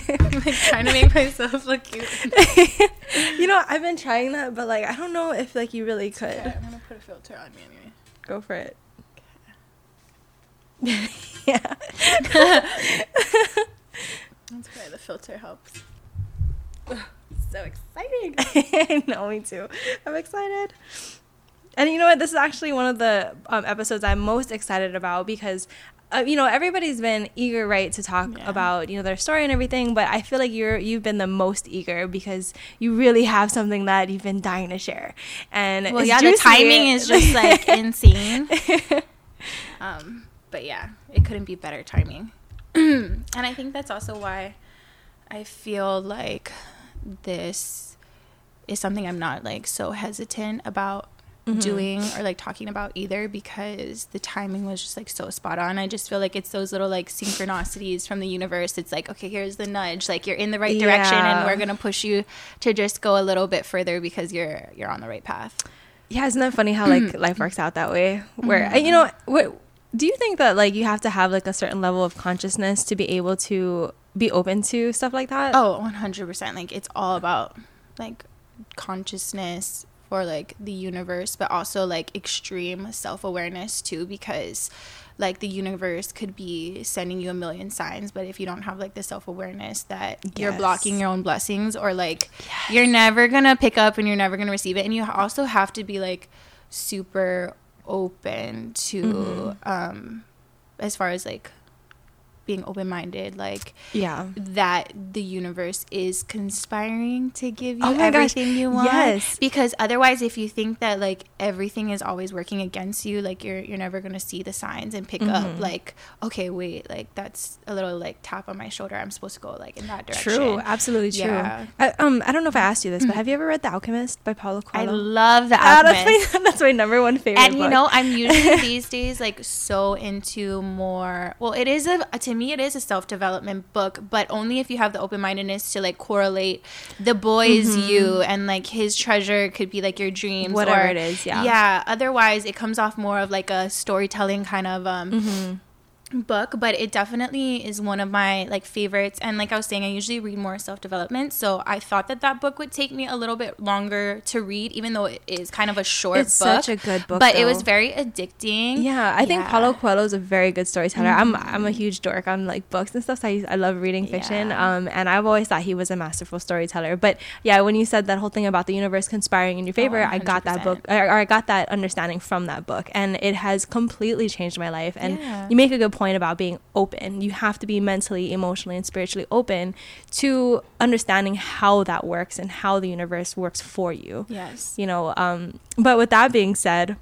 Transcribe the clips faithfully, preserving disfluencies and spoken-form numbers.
I'm like trying to make myself look cute. You know, I've been trying that, but like I don't know if like you really could. Okay, I'm gonna put a filter on me anyway. Go for it. Okay. Yeah. That's why the filter helps. So exciting. I know, me too. I'm excited. And you know what? This is actually one of the um, episodes I'm most excited about because, uh, you know, everybody's been eager, right, to talk Yeah. about, you know, their story and everything. But I feel like you're you've been the most eager because you really have something that you've been dying to share. And Well, it's yeah, juicy. the timing is just like insane. Um, but yeah, it couldn't be better timing. And I think that's also why I feel like this is something I'm not like so hesitant about mm-hmm. doing or like talking about either, because the timing was just like so spot on. I just feel like it's those little like synchronicities from the universe. It's like, okay, here's the nudge, like you're in the right direction, Yeah. and we're gonna push you to just go a little bit further because you're you're on the right path. Yeah, isn't that funny how like life works out that way? Where mm-hmm. you know, what do you think that like you have to have like a certain level of consciousness to be able to be open to stuff like that? Oh, one hundred percent. Like it's all about like consciousness for like the universe, but also like extreme self-awareness too, because like the universe could be sending you a million signs, but if you don't have like the self-awareness that yes. you're blocking your own blessings, or like yes. you're never gonna pick up and you're never gonna receive it. And you also have to be like super open to mm-hmm. um as far as like being open-minded, like yeah that the universe is conspiring to give you oh my everything gosh. you want. Yes, because otherwise if you think that like everything is always working against you, like you're you're never going to see the signs and pick mm-hmm. up like, okay, wait, like that's a little like tap on my shoulder, I'm supposed to go like in that direction. True, absolutely true. Yeah. I, um I don't know if I asked you this, but have you ever read The Alchemist by Paulo Coelho? I love The ah, Alchemist. that's, my, that's my number one favorite and book. You know, I'm usually these days like so into more, well it is a to me it is a self development book, but only if you have the open-mindedness to like correlate the boy's mm-hmm. you and like his treasure could be like your dreams, whatever or, it is. Yeah yeah otherwise it comes off more of like a storytelling kind of um mm-hmm. book. But it definitely is one of my like favorites, and like I was saying, I usually read more self-development, so I thought that that book would take me a little bit longer to read, even though it is kind of a short it's book. Such a good book, but though. It was very addicting. Yeah, I think yeah. Paulo Coelho is a very good storyteller. Mm-hmm. I'm I'm a huge dork on like books and stuff, so I, I love reading fiction. Yeah. Um, and I've always thought he was a masterful storyteller. But yeah, when you said that whole thing about the universe conspiring in your favor, oh, I got that book, or, or I got that understanding from that book, and it has completely changed my life. And yeah. you make a good point about being open. You have to be mentally, emotionally, and spiritually open to understanding how that works and how the universe works for you. Yes. You know, um, but with that being said,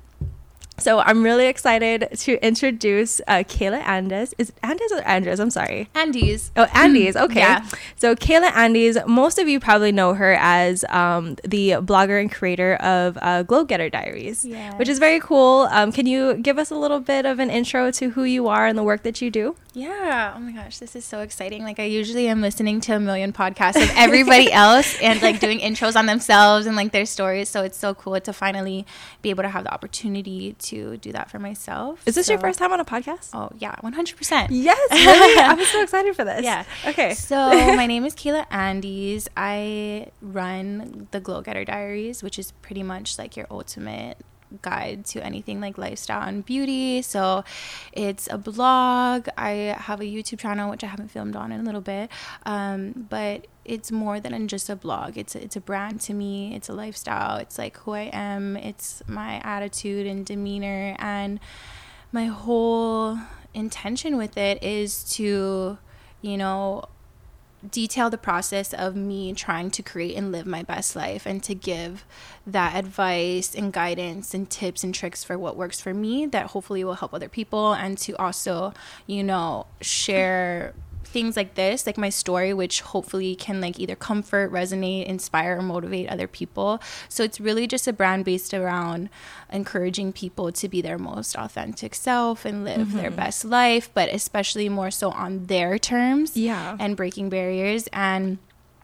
so I'm really excited to introduce uh, Kayla Andes. Is it Andes or Andres? I'm sorry. Andes. Oh, Andes. Okay. Yeah. So Kayla Andes, most of you probably know her as um, the blogger and creator of uh, Glow Getter Diaries, yes. which is very cool. Um, can you give us a little bit of an intro to who you are and the work that you do? Yeah. Oh my gosh, this is so exciting. Like I usually am listening to a million podcasts of everybody else and like doing intros on themselves and like their stories. So it's so cool to finally be able to have the opportunity to do that for myself. Is this so, your first time on a podcast? Oh yeah, one hundred percent. Yes, really? I'm so excited for this. Yeah. Okay. So my name is Kayla Andes. I run the Glow Getter Diaries, which is pretty much like your ultimate guide to anything like lifestyle and beauty. So it's a blog. I have a YouTube channel, which I haven't filmed on in a little bit, um, but it's more than just a blog. It's a, it's a brand to me. It's a lifestyle. It's like who I am. It's my attitude and demeanor, and my whole intention with it is to, you know, detail the process of me trying to create and live my best life, and to give that advice and guidance and tips and tricks for what works for me that hopefully will help other people, and to also, you know, share things like this, like my story, which hopefully can like either comfort, resonate, inspire, or motivate other people. So it's really just a brand based around encouraging people to be their most authentic self and live mm-hmm. their best life, but especially more so on their terms. Yeah. And breaking barriers. And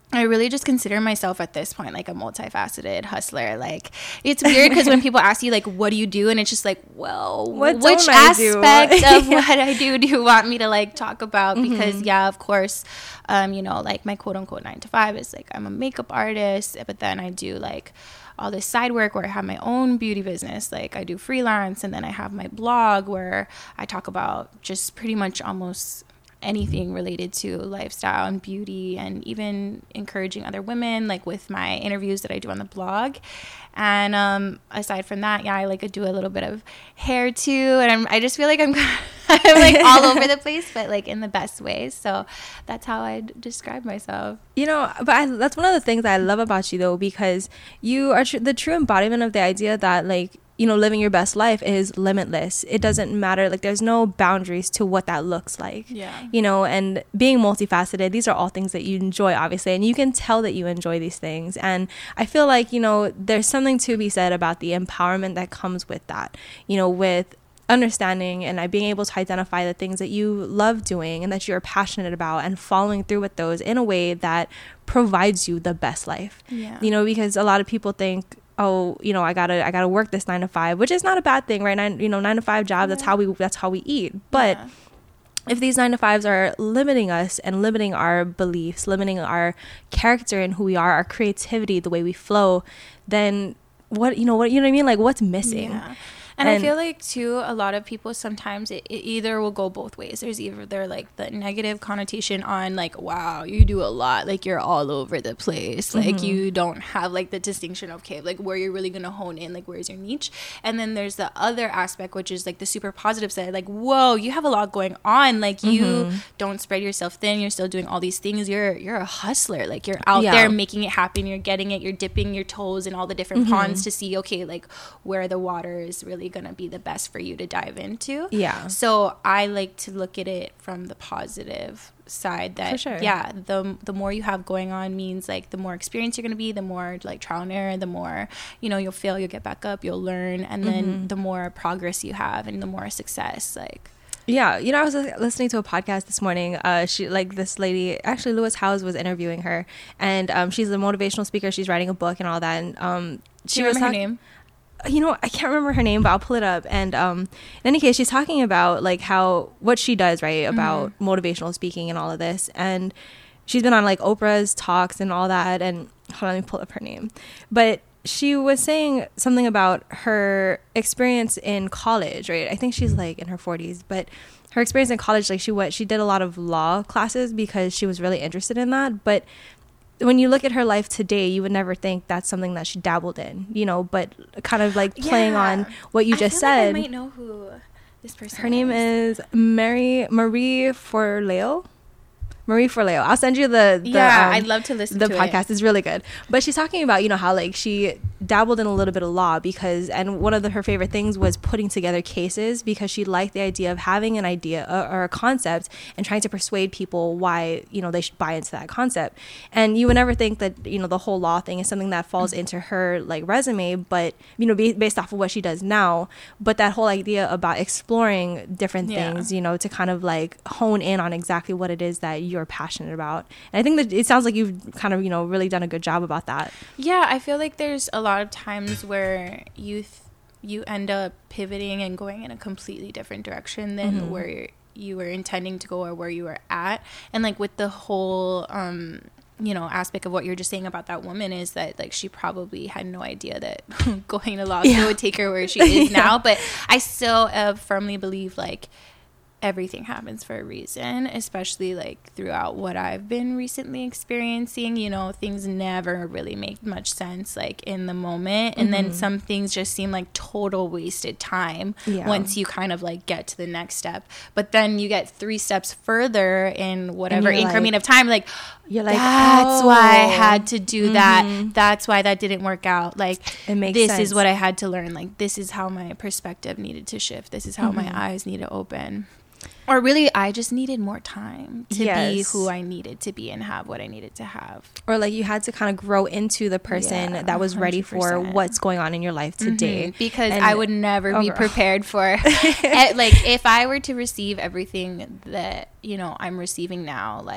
I really just consider myself at this point like a multifaceted hustler. Like, it's weird because when people ask you like, what do you do, and it's just like, well, what which aspect of what I do do you want me to like talk about? Mm-hmm. Because yeah, of course, um, you know, like my quote unquote nine to five is like I'm a makeup artist, but then I do like all this side work where I have my own beauty business. Like I do freelance, and then I have my blog where I talk about just pretty much almost anything related to lifestyle and beauty, and even encouraging other women, like with my interviews that I do on the blog. And um, aside from that, yeah, I like to do a little bit of hair too. And I'm, I just feel like I'm, I'm like all over the place, but like in the best ways. So that's how I describe myself. You know, but I, that's one of the things I love about you though, because you are tr- the true embodiment of the idea that like, you know, living your best life is limitless. It doesn't matter. Like there's no boundaries to what that looks like. Yeah. You know, and being multifaceted, these are all things that you enjoy, obviously. And you can tell that you enjoy these things. And I feel like, you know, there's something to be said about the empowerment that comes with that, you know, with understanding and being able to identify the things that you love doing and that you're passionate about, and following through with those in a way that provides you the best life. Yeah. You know, because a lot of people think, oh, you know, I gotta, I gotta work this nine to five, which is not a bad thing, right? Nine, you know, nine to five job. Yeah. That's how we, that's how we eat. But yeah. if these nine to fives are limiting us and limiting our beliefs, limiting our character and who we are, our creativity, the way we flow, then what, you know, what, you know what I mean? Like what's missing? Yeah. And, and I feel like too, a lot of people sometimes it, it either will go both ways. There's either they're like the negative connotation on like, wow, you do a lot, like you're all over the place, like mm-hmm. you don't have like the distinction of okay, like where you're really gonna hone in, like where's your niche. And then there's the other aspect, which is like the super positive side, like whoa, you have a lot going on, like you mm-hmm. don't spread yourself thin, you're still doing all these things, you're you're a hustler, like you're out yeah. there making it happen, you're getting it, you're dipping your toes in all the different mm-hmm. ponds to see okay, like where the water is really gonna be the best for you to dive into. Yeah. So I like to look at it from the positive side that, for sure. yeah, the the more you have going on means like the more experience you're going to be, the more like trial and error, the more, you know, you'll fail, you'll get back up, you'll learn. And then mm-hmm. the more progress you have and the more success, like. Yeah, you know, I was listening to a podcast this morning. Uh, she like this lady, actually Lewis Howes was interviewing her, and um, she's a motivational speaker. She's writing a book and all that. And um, she was her talk- name. You know, I can't remember her name, but I'll pull it up. And um, in any case, she's talking about like how what she does, right, about mm-hmm. motivational speaking and all of this. And she's been on like Oprah's talks and all that. And hold on, let me pull up her name. But she was saying something about her experience in college, right? I think she's like in her forties, but her experience in college, like she went, she did a lot of law classes because she was really interested in that. But when you look at her life today, you would never think that's something that she dabbled in, you know, but kind of like playing yeah. on what you just I feel said. Like I might know who this person Her is. name is Mary Marie Forleo. Marie Forleo. I'll send you the, the yeah. Um, I'd love to listen the to podcast. it. It's really good. But she's talking about, you know, how like she dabbled in a little bit of law because, and one of the, her favorite things was putting together cases because she liked the idea of having an idea or, or a concept and trying to persuade people why, you know, they should buy into that concept. And you would never think that, you know, the whole law thing is something that falls mm-hmm. into her like resume, but, you know, be, based off of what she does now. But that whole idea about exploring different yeah. things, you know, to kind of like hone in on exactly what it is that you're passionate about. And I think that it sounds like you've kind of, you know, really done a good job about that. Yeah, I feel like there's a lot of times where you th- you end up pivoting and going in a completely different direction than mm-hmm. where you were intending to go or where you were at. And like with the whole um you know aspect of what you're just saying about that woman is that like she probably had no idea that going to law school yeah. would take her where she is yeah. now. But I still uh, firmly believe like everything happens for a reason, especially like throughout what I've been recently experiencing. You know, things never really make much sense like in the moment, and mm-hmm. then some things just seem like total wasted time yeah. once you kind of like get to the next step. But then you get three steps further in whatever increment like, of time, like you're like, that's oh. why I had to do mm-hmm. that. That's why that didn't work out. Like it makes this sense. Is what I had to learn. Like this is how my perspective needed to shift. This is how mm-hmm. my eyes need to open. Or really, I just needed more time to yes. be who I needed to be and have what I needed to have. Or like you had to kind of grow into the person yeah, that was ready for one hundred percent what's going on in your life today. Mm-hmm. Because and I would never oh, be prepared for, like if I were to receive everything that, you know, I'm receiving now, like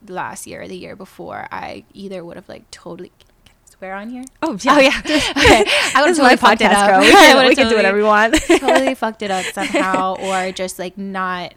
last year or the year before, I either would have like totally swear on here. Oh yeah, oh yeah. Okay. I would have totally fucked it up. Girl. We can, we can totally, do whatever we want. Totally fucked it up somehow, or just like not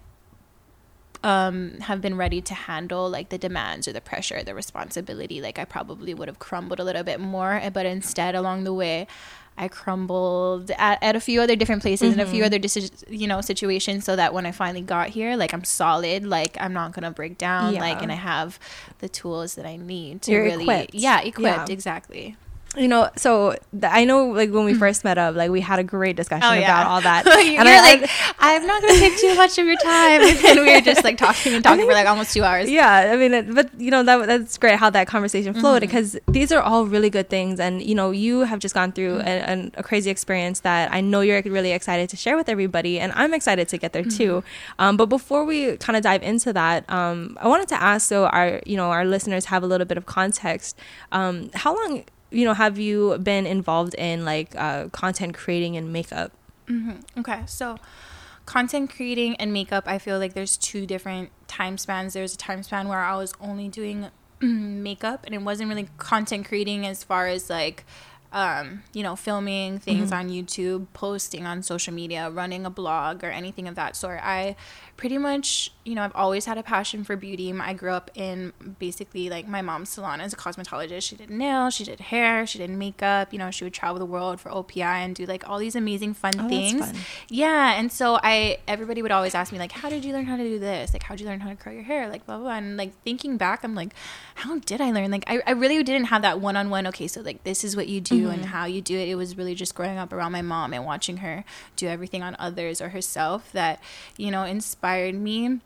um have been ready to handle like the demands or the pressure, the responsibility. Like I probably would have crumbled a little bit more, but instead along the way I crumbled at, at a few other different places mm-hmm. and a few other decisions, you know, situations, so that when I finally got here, like I'm solid, like I'm not gonna break down, yeah. like, and I have the tools that I need to You're really equipped. yeah equipped yeah. exactly. You know, so th- I know, like, when we first met up, like, we had a great discussion oh, yeah. about all that. You're and I, like, I'm not going to take too much of your time. And then we were just, like, talking and talking for, like, almost two hours. Yeah, I mean, it, but, you know, that that's great how that conversation flowed, mm-hmm. because these are all really good things. And, you know, you have just gone through mm-hmm. a, a, a crazy experience that I know you're really excited to share with everybody. And I'm excited to get there, mm-hmm. too. Um, but before we kind of dive into that, um, I wanted to ask, so our, you know, our listeners have a little bit of context. Um, how long... you know, have you been involved in like uh, content creating and makeup? Mm-hmm. Okay, so content creating and makeup, I feel like there's two different time spans. There's a time span where I was only doing makeup, and it wasn't really content creating as far as like, um, you know, filming things mm-hmm. on YouTube, posting on social media, running a blog, or anything of that sort. I pretty much, you know, I've always had a passion for beauty. I grew up in basically like my mom's salon as a cosmetologist. She did nails, she did hair, she did makeup. You know, she would travel the world for O P I and do like all these amazing fun oh, things. That's fun. Yeah, and so I, everybody would always ask me like, how did you learn how to do this? Like, how did you learn how to curl your hair? Like, blah, blah, blah. And like thinking back, I'm like, how did I learn? Like, I, I really didn't have that one-on-one, okay, so like this is what you do mm-hmm. and how you do it. It was really just growing up around my mom and watching her do everything on others or herself that, you know, inspired me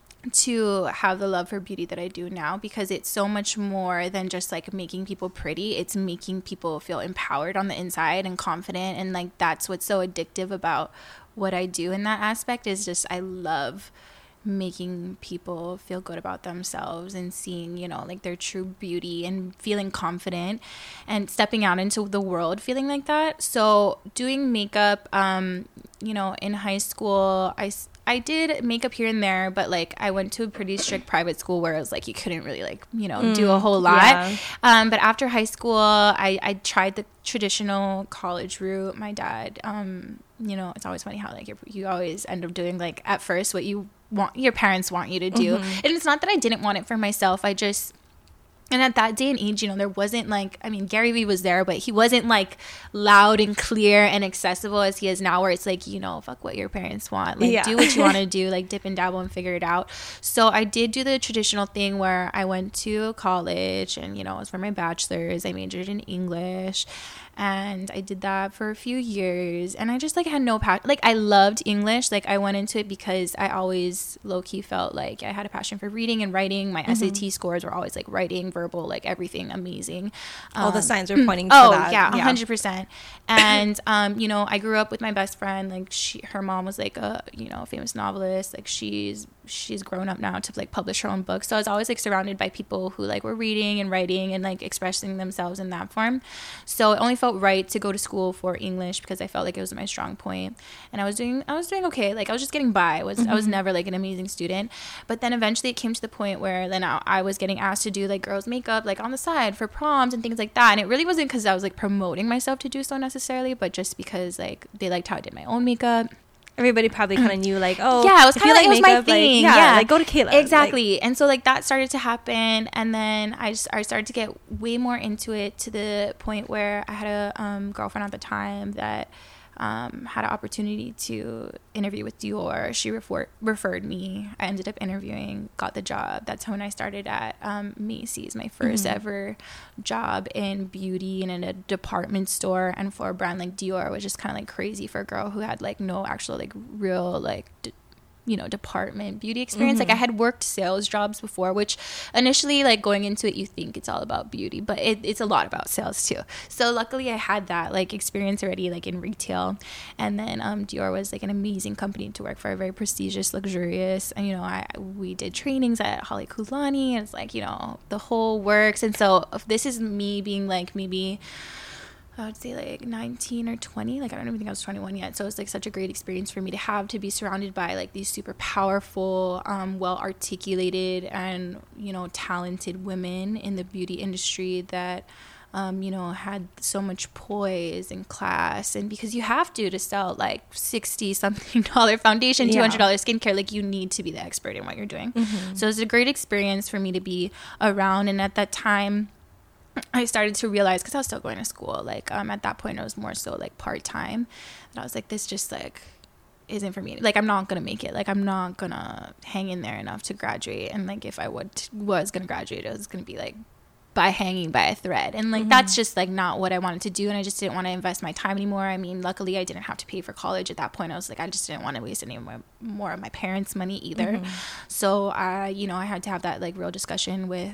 to have the love for beauty that I do now, because it's so much more than just like making people pretty. It's making people feel empowered on the inside and confident, and like that's what's so addictive about what I do in that aspect, is just I love making people feel good about themselves and seeing, you know, like their true beauty and feeling confident and stepping out into the world feeling like that. So doing makeup, um, you know, in high school, I, I did makeup here and there, but like I went to a pretty strict private school where it was like you couldn't really like, you know, mm, do a whole lot. Yeah. Um, but after high school, I, I tried the traditional college route. My dad, um, you know, it's always funny how like you're, you always end up doing like at first what you want, your parents want you to do. Mm-hmm. And it's not that I didn't want it for myself. I just, and at that day and age, you know, there wasn't like, I mean, Gary Vee was there, but he wasn't like loud and clear and accessible as he is now, where it's like, you know, fuck what your parents want. Like, yeah. do what you want to do, like dip and dabble and figure it out. So I did do the traditional thing where I went to college and, you know, it was for my bachelor's. I majored in English. And I did that for a few years, and I just like had no passion. Like I loved English. Like I went into it because I always low-key felt like I had a passion for reading and writing. My mm-hmm. S A T scores were always like writing, verbal, like everything amazing. Um, All the signs were pointing to oh, that. Oh yeah, a hundred percent. And um, you know, I grew up with my best friend. Like she, her mom was like a you know famous novelist. Like she's she's grown up now to like publish her own books. So I was always like surrounded by people who like were reading and writing and like expressing themselves in that form. So it only felt right to go to school for English because I felt like it was my strong point. And I was doing I was doing okay. Like I was just getting by. I was mm-hmm. I was never like an amazing student. But then eventually it came to the point where then I, I was getting asked to do like girls makeup like on the side for proms and things like that. And it really wasn't because I was like promoting myself to do so necessarily, but just because like they liked how I did my own makeup. Everybody probably kind of knew like, oh yeah, it was kind of like, like it was makeup, my thing. Like, yeah, yeah, like go to Kayla. Exactly. Like, and so like that started to happen, and then I just I started to get way more into it to the point where I had a um, girlfriend at the time that um, had an opportunity to interview with Dior. She refer- referred me. I ended up interviewing, got the job. That's when I started at um, Macy's, my first mm-hmm. ever job in beauty and in a department store, and for a brand like Dior, which is kind of like crazy for a girl who had like no actual like real like d- you know department beauty experience. Mm-hmm. Like I had worked sales jobs before, which initially like going into it you think it's all about beauty, but it, it's a lot about sales too. So luckily I had that like experience already like in retail. And then um Dior was like an amazing company to work for, very prestigious, luxurious, and you know I we did trainings at Holly Kulani, and it's like you know the whole works. And so this is me being like maybe I would say like nineteen or twenty. Like I don't even think I was twenty-one yet. So it was like such a great experience for me to have, to be surrounded by like these super powerful, um, well articulated and, you know, talented women in the beauty industry that, um, you know, had so much poise and class. And because you have to to sell like sixty something dollar foundation, two hundred dollars yeah. skincare, like you need to be the expert in what you're doing. Mm-hmm. So it was a great experience for me to be around. And at that time, I started to realize, because I was still going to school, like um at that point I was more so like part-time, and I was like, this just like isn't for me. Like I'm not gonna make it. Like I'm not gonna hang in there enough to graduate. And like if I would was gonna graduate, it was gonna be like by hanging by a thread, and like mm-hmm. that's just like not what I wanted to do. And I just didn't want to invest my time anymore. I mean, luckily I didn't have to pay for college at that point. I was like, I just didn't want to waste any more more of my parents' money either. Mm-hmm. So I you know I had to have that like real discussion with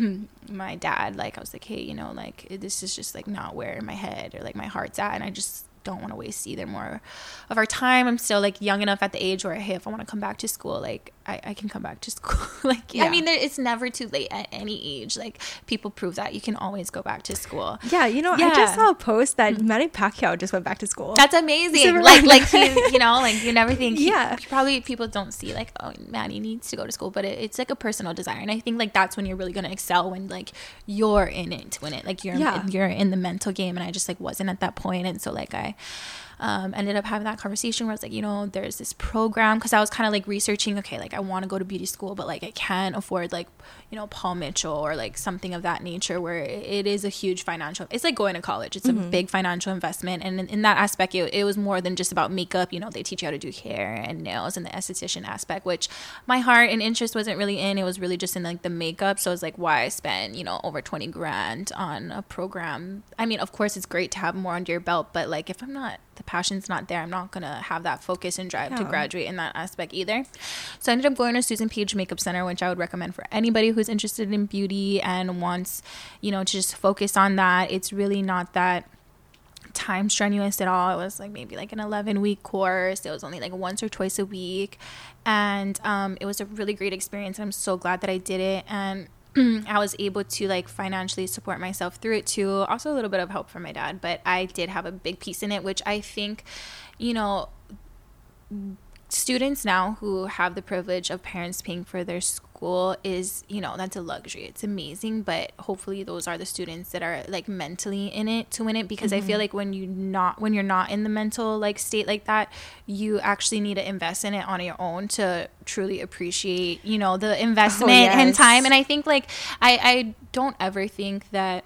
my dad. Like I was like, hey, you know, like this is just like not where my head or like my heart's at, and I just don't want to waste either more of our time. I'm still like young enough at the age where, hey, if I want to come back to school, like I, I can come back to school. like yeah. I mean, there, it's never too late at any age. Like people prove that you can always go back to school. Yeah, you know, yeah. I just saw a post that Manny Pacquiao just went back to school. That's amazing. So like like he, you know, like you never think. Yeah, he, probably people don't see like, oh, Manny needs to go to school, but it, it's like a personal desire, and I think like that's when you're really gonna excel, when like you're in it to win it. Like you're yeah. you're in the mental game, and I just like wasn't at that point, and so like I. Um, ended up having that conversation where I was like, you know, there's this program, because I was kind of like researching, okay, like I want to go to beauty school, but like I can't afford like, you know, Paul Mitchell or like something of that nature, where it is a huge financial, it's like going to college. It's mm-hmm. a big financial investment. And in, in that aspect, it, it was more than just about makeup. You know, they teach you how to do hair and nails and the esthetician aspect, which my heart and interest wasn't really in. It was really just in like the makeup. So it's like, why spend, you know, over twenty grand on a program? I mean, of course it's great to have more under your belt, but like if I'm not, the passion's not there, I'm not gonna have that focus and drive yeah. to graduate in that aspect either. So I ended up going to Susan Page Makeup Center, which I would recommend for anybody who's interested in beauty and wants, you know, to just focus on that. It's really not that time strenuous at all. It was like maybe like an eleven week course. It was only like once or twice a week, and um, it was a really great experience. I'm so glad that I did it, and I was able to like financially support myself through it too. Also a little bit of help from my dad, but I did have a big piece in it, which I think, you know, students now who have the privilege of parents paying for their school is, you know, that's a luxury. It's amazing, but hopefully those are the students that are like mentally in it to win it, because mm-hmm. I feel like when you not when you're not in the mental like state like that, you actually need to invest in it on your own to truly appreciate, you know, the investment oh, yes. and time. And I think like I I don't ever think that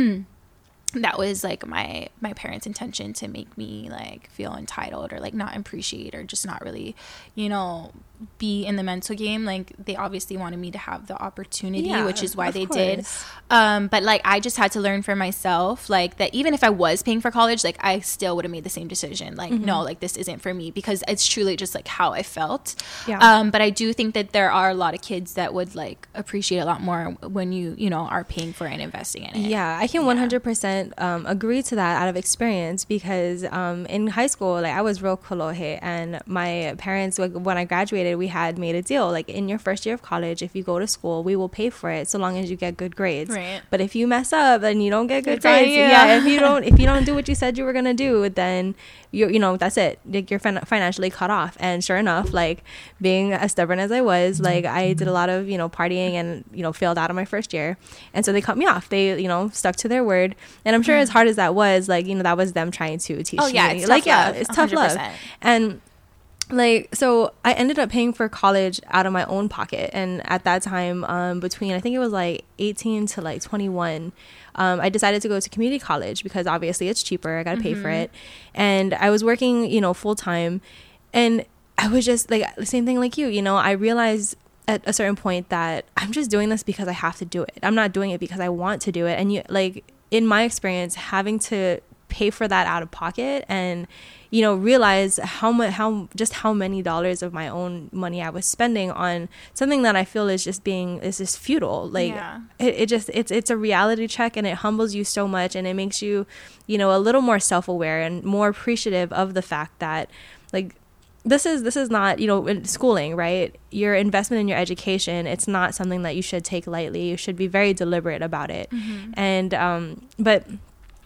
that was like my my parents' intention to make me like feel entitled or like not appreciate or just not really, you know, be in the mental game. Like they obviously wanted me to have the opportunity, yeah, which is why they course. did. Um, but like I just had to learn for myself, like that even if I was paying for college, like I still would have made the same decision. Like, mm-hmm. no, like this isn't for me, because it's truly just like how I felt. Yeah. Um, but I do think that there are a lot of kids that would like appreciate a lot more when you, you know, are paying for and investing in it. Yeah, I can yeah. one hundred percent um, agree to that out of experience, because um, in high school, like I was real kolohe, and my parents, like, when I graduated, we had made a deal, like in your first year of college, if you go to school, we will pay for it so long as you get good grades. Right. But if you mess up and you don't get good grades, yeah. yeah, if you don't, if you don't do what you said you were gonna do, then you, you know, that's it. Like you're fin- financially cut off. And sure enough, like being as stubborn as I was, like I did a lot of, you know, partying and, you know, failed out of my first year, and so they cut me off. They, you know, stuck to their word, and I'm sure mm. as hard as that was, like, you know, that was them trying to teach oh, yeah, me. It's like tough yeah, love, it's tough love, and. Like, so I ended up paying for college out of my own pocket. And at that time, um, between, I think it was like eighteen to like twenty-one, um, I decided to go to community college because obviously it's cheaper. I got to pay mm-hmm. for it. And I was working, you know, full time. And I was just like, the same thing like you, you know, I realized at a certain point that I'm just doing this because I have to do it. I'm not doing it because I want to do it. And you, like, in my experience, having to pay for that out of pocket and, you know, realize how much, how just how many dollars of my own money I was spending on something that I feel is just being is just futile. Like yeah. it, it just it's it's a reality check, and it humbles you so much, and it makes you, you know, a little more self-aware and more appreciative of the fact that, like, this is this is not, you know, schooling, right? Your investment in your education, it's not something that you should take lightly. You should be very deliberate about it. Mm-hmm. And um, but.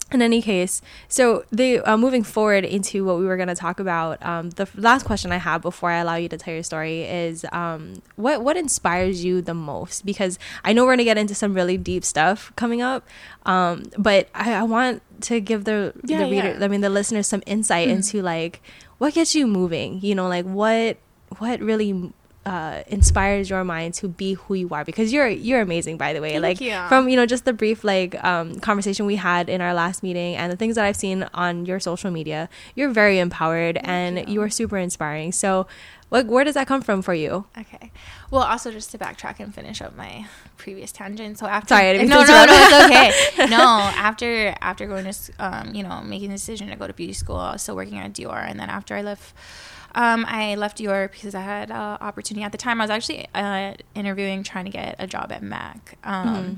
in any case, so the uh, moving forward into what we were going to talk about, um, the f- last question I have before I allow you to tell your story is um, what what inspires you the most? Because I know we're going to get into some really deep stuff coming up, um, but I, I want to give the Yeah, the reader, yeah. I mean the listeners, some insight Mhm. into like what gets you moving. You know, like what what really uh inspires your mind to be who you are, because you're you're amazing, by the way. Thank like you. From, you know, just the brief like um conversation we had in our last meeting and the things that I've seen on your social media, you're very empowered. Thank and you. you are super inspiring. So like where does that come from for you? Okay. Well, also just to backtrack and finish up my previous tangent. So after Sorry, I didn't mean no, to no, interrupt. no, it's okay. No, after after going to s- um, you know, making the decision to go to beauty school, I was still working at Dior, and then after I left, um, I left Dior because I had an opportunity at the time. I was actually uh, interviewing, trying to get a job at MAC. Um, Mm-hmm.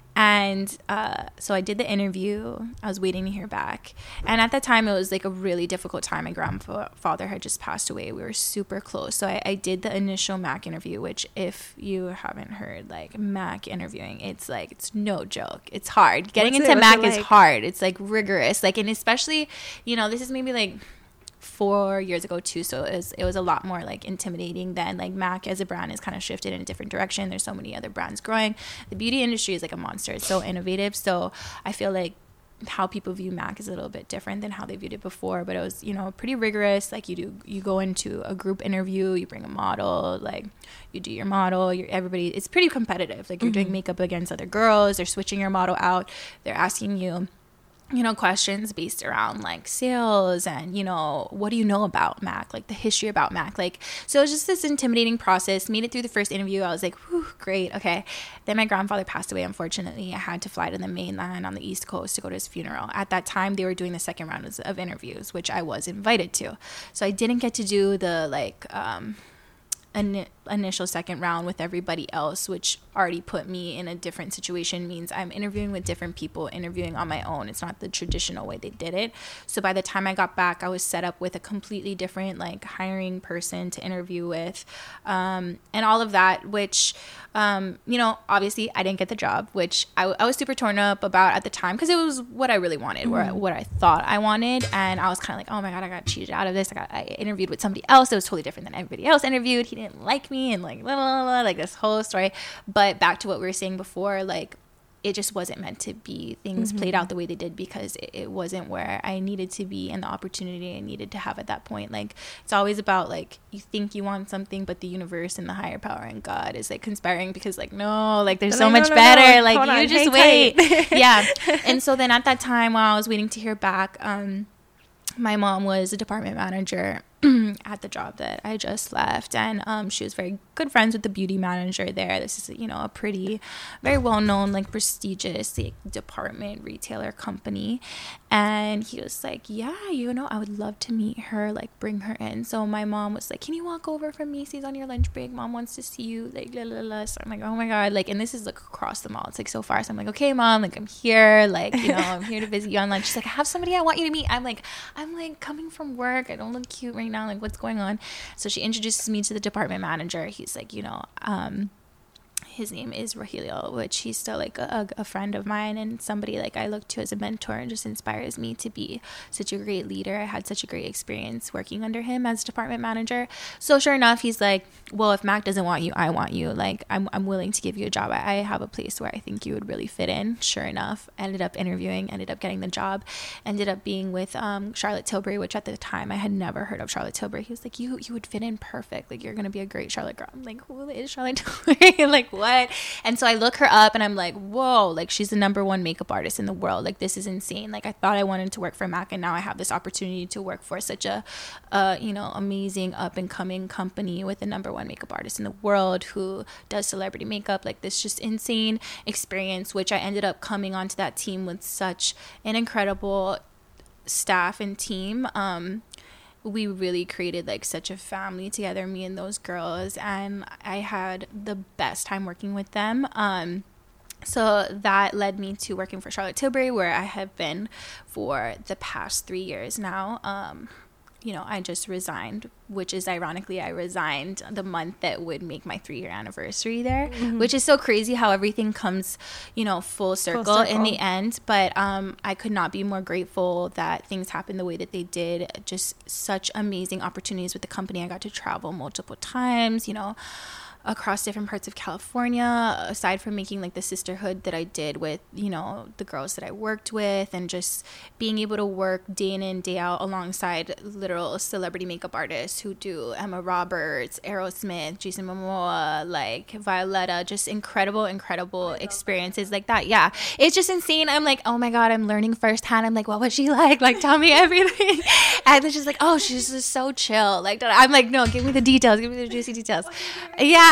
And uh, so I did the interview. I was waiting to hear back. And at that time, it was like a really difficult time. My grandfather had just passed away. We were super close. So I, I did the initial MAC interview, which if you haven't heard, like MAC interviewing, it's like, it's no joke. It's hard. Getting What's into it- what's MAC it is like? hard. It's like rigorous. Like, and especially, you know, this is maybe like four years ago too, so it was, it was a lot more like intimidating then. Like MAC as a brand is kind of shifted in a different direction. There's so many other brands growing. The beauty industry is like a monster. It's so innovative. So I feel like how people view MAC is a little bit different than how they viewed it before, but it was, you know, pretty rigorous. Like you do, you go into a group interview, you bring a model, like you do your model, you're everybody, it's pretty competitive. Like you're Mm-hmm. doing makeup against other girls, they're switching your model out, they're asking you, you know, questions based around like sales and, you know, what do you know about MAC, like the history about MAC. Like, so it was just this intimidating process. Made it through the first interview. I was like, whew, great. Okay. Then my grandfather passed away. Unfortunately, I had to fly to the mainland on the East Coast to go to his funeral. At that time, they were doing the second round of, of interviews, which I was invited to. So I didn't get to do the like, um, an initial second round with everybody else, which already put me in a different situation. Means I'm interviewing with different people, interviewing on my own. It's not the traditional way they did it. So by the time I got back, I was set up with a completely different like hiring person to interview with, um, and all of that, which um, you know, obviously I didn't get the job, which I, I was super torn up about at the time, because it was what I really wanted, mm-hmm. or what I thought I wanted. And I was kind of like, oh my God, I got cheated out of this. I got I interviewed with somebody else. It was totally different than everybody else interviewed. He didn't like me, and like, blah, blah, blah, like this whole story. But back to what we were saying before, like, it just wasn't meant to be. Things mm-hmm. played out the way they did because it, it wasn't where I needed to be and the opportunity I needed to have at that point. Like, it's always about like, you think you want something, but the universe and the higher power and God is like conspiring, because like, no, like there's so like, much no, no, better. no, like hold you on, just hang wait. tight. Yeah. And so then at that time, while I was waiting to hear back, um, my mom was a department manager at the job that I just left, and um, she was very good friends with the beauty manager there. This is, you know, a pretty, very well-known, like prestigious like, department retailer company. And he was like, yeah, you know, I would love to meet her, like bring her in. So my mom was like, can you walk over from Macy's on your lunch break? Mom wants to see you, like, la, la, la. So I'm like, oh my God, like, and this is like across the mall. It's like so far. So I'm like, okay, Mom, like I'm here, like, you know, I'm here to visit you on lunch. She's like, I have somebody I want you to meet. I'm like, I'm like coming from work. I don't look cute right now. Like, what's going on? So she introduces me to the department manager. He's like, you know, um, his name is Rogelio, which he's still like a, a friend of mine and somebody like I look to as a mentor, and just inspires me to be such a great leader. I had such a great experience working under him as department manager. So sure enough, he's like, well, if MAC doesn't want you, I want you. Like, I'm I'm willing to give you a job. I, I have a place where I think you would really fit in. Sure enough, ended up interviewing, ended up getting the job, ended up being with um, Charlotte Tilbury, which at the time I had never heard of Charlotte Tilbury. He was like, you you would fit in perfect. Like, you're going to be a great Charlotte girl. I'm like, who is Charlotte Tilbury? Like, what? And so I look her up and I'm like, whoa, like she's the number one makeup artist in the world. Like, this is insane. Like, I thought I wanted to work for MAC, and now I have this opportunity to work for such a, uh, you know, amazing up and coming company with the number one makeup artist in the world who does celebrity makeup. Like, this just insane experience, which I ended up coming onto that team with such an incredible staff and team. Um, we really created like such a family together, me and those girls, and I had the best time working with them. Um, so that led me to working for Charlotte Tilbury, where I have been for the past three years now. Um, you know, I just resigned, which is ironically, I resigned the month that would make my three year anniversary there, mm-hmm. which is so crazy how everything comes, you know, full circle, full circle in the end. But um, I could not be more grateful that things happened the way that they did. Just such amazing opportunities with the company. I got to travel multiple times, you know, across different parts of California, aside from making like the sisterhood that I did with, you know, the girls that I worked with, and just being able to work day in and day out alongside literal celebrity makeup artists who do Emma Roberts, Aerosmith, Jason Momoa, like Violetta, just incredible, incredible experiences like that. Yeah, it's just insane. I'm like, oh my God, I'm learning firsthand. I'm like, what was she like? Like, tell me everything. And it's just like, oh, she's just so chill. Like, I'm like, no, give me the details. Give me the juicy details. Yeah.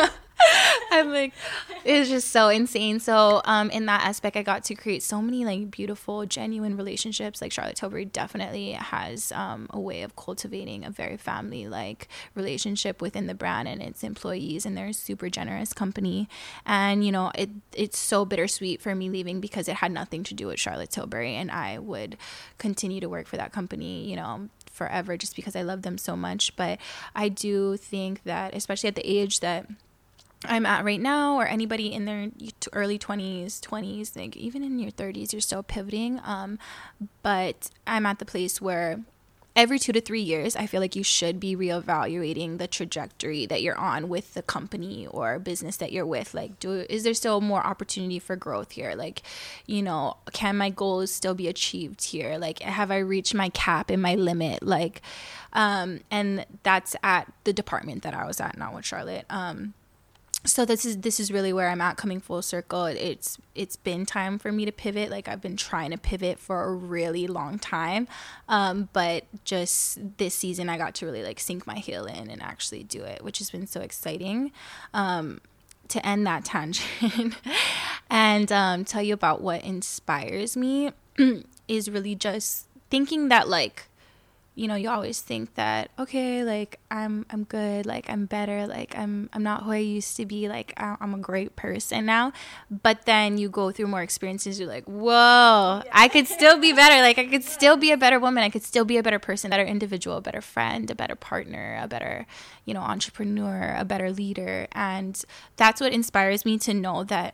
I'm like, it's just so insane. So um in that aspect, I got to create so many like beautiful, genuine relationships. Like Charlotte Tilbury definitely has um a way of cultivating a very family like relationship within the brand and its employees, and they're a super generous company. And you know, it it's so bittersweet for me leaving because it had nothing to do with Charlotte Tilbury, and I would continue to work for that company, you know, forever, just because I love them so much. But I do think that, especially at the age that I'm at right now, or anybody in their early twenties, twenties, like even in your thirties, you're still pivoting. Um, but I'm at the place where every two to three years, I feel like you should be reevaluating the trajectory that you're on with the company or business that you're with. Like, do is there still more opportunity for growth here? Like, you know, can my goals still be achieved here? Like, have I reached my cap and my limit? Like, um, and that's at the department that I was at, not with Charlotte. Um, So this is this is really where I'm at, coming full circle. It's it's been time for me to pivot. Like, I've been trying to pivot for a really long time, um, but just this season I got to really like sink my heel in and actually do it, which has been so exciting. Um, to end that tangent and um, tell you about what inspires me is really just thinking that, like, you know, you always think that, okay, like I'm I'm good, like I'm better, like I'm I'm not who I used to be, like I'm a great person now. But then you go through more experiences, you're like, whoa, I could still be better. Like I could still be a better woman. I could still be a better person, a better individual, a better friend, a better partner, a better, you know, entrepreneur, a better leader. And that's what inspires me, to know that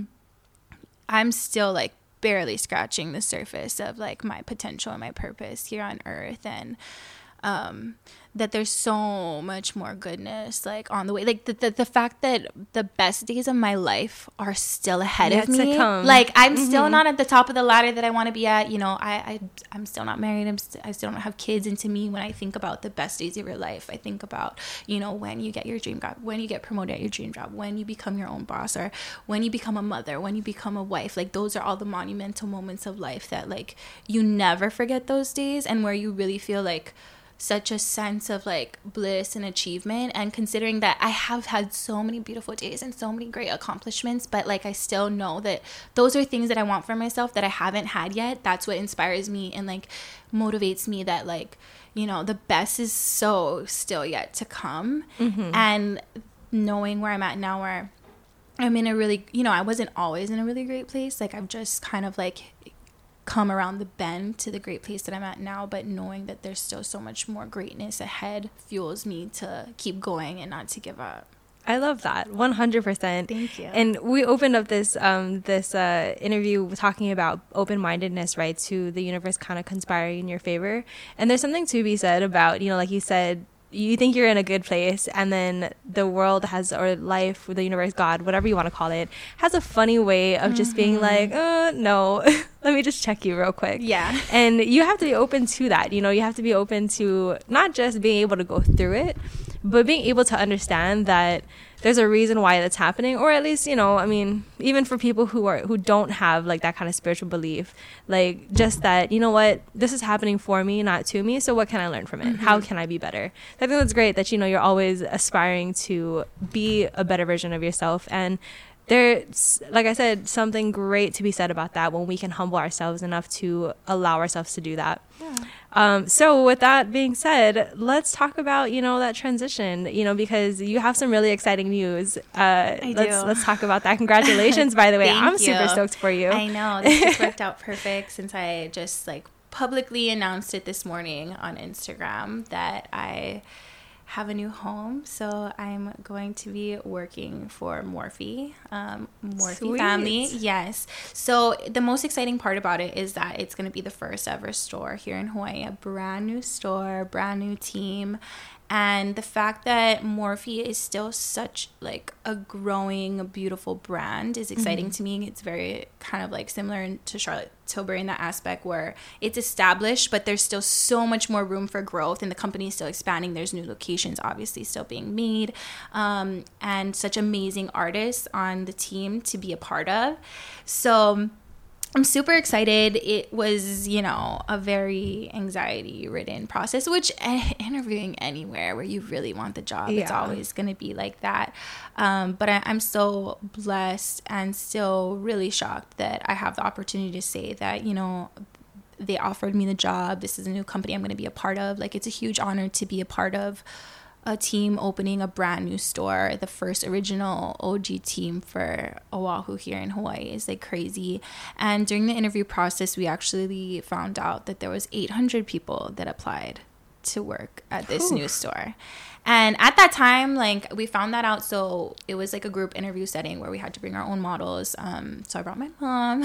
I'm still like barely scratching the surface of like my potential and my purpose here on earth, and um that there's so much more goodness like on the way. Like the the, the fact that the best days of my life are still ahead Yet of me. Like I'm mm-hmm. still not at the top of the ladder that I want to be at. You know, I, I I'm still not married. I'm st- I still don't have kids. And to me, when I think about the best days of your life, I think about, you know, when you get your dream job, when you get promoted at your dream job, when you become your own boss, or when you become a mother, when you become a wife. Like those are all the monumental moments of life that like you never forget those days, and where you really feel like such a sense of like bliss and achievement. And considering that I have had so many beautiful days and so many great accomplishments, but like I still know that those are things that I want for myself that I haven't had yet. That's what inspires me and like motivates me, that like, you know, the best is so still yet to come. Mm-hmm. And knowing where I'm at now, where I'm in a really, you know, I wasn't always in a really great place. Like I've just kind of like come around the bend to the great place that I'm at now, but knowing that there's still so much more greatness ahead fuels me to keep going and not to give up. I love that. one hundred percent. Thank you. And we opened up this um, this uh, interview talking about open-mindedness, right, to the universe kind of conspiring in your favor. And there's something to be said about, you know, like you said, you think you're in a good place, and then the world has, or life, the universe, God, whatever you want to call it, has a funny way of just mm-hmm. being like, uh, no, let me just check you real quick. Yeah. And you have to be open to that. You know, you have to be open to not just being able to go through it, but being able to understand that there's a reason why that's happening. Or at least, you know, I mean, even for people who are who don't have like that kind of spiritual belief, like just that, you know what, this is happening for me, not to me, so what can I learn from it? Mm-hmm. How can I be better? I think that's great that, you know, you're always aspiring to be a better version of yourself. And there's, like I said, something great to be said about that, when we can humble ourselves enough to allow ourselves to do that. Yeah. Um, so with that being said, let's talk about, you know, that transition, you know, because you have some really exciting news. Uh, I let's, do. Let's talk about that. Congratulations, by the way. I'm you. super stoked for you. I know. This just worked out perfect, since I just like publicly announced it this morning on Instagram that I have a new home. So I'm going to be working for Morphe, um, Morphe Sweet. family. Yes. So the most exciting part about it is that it's going to be the first ever store here in Hawaii, a brand new store, brand new team. And the fact that Morphe is still such like a growing, beautiful brand is exciting mm-hmm. to me. It's very kind of like similar to Charlotte Tilbury in that aspect where it's established, but there's still so much more room for growth, and the company is still expanding. There's new locations obviously still being made, um, and such amazing artists on the team to be a part of. So I'm super excited. It was, you know, a very anxiety-ridden process, which uh, interviewing anywhere where you really want the job, yeah. it's always going to be like that. Um, but I, I'm so blessed and still really shocked that I have the opportunity to say that, you know, they offered me the job. This is a new company I'm going to be a part of. Like, it's a huge honor to be a part of a team opening a brand new store. The first original O G team for Oahu here in Hawaii is like crazy. And during the interview process, we actually found out that there was eight hundred people that applied to work at this Ooh. new store. And at that time, like, we found that out. So it was like a group interview setting where we had to bring our own models. Um, so I brought my mom.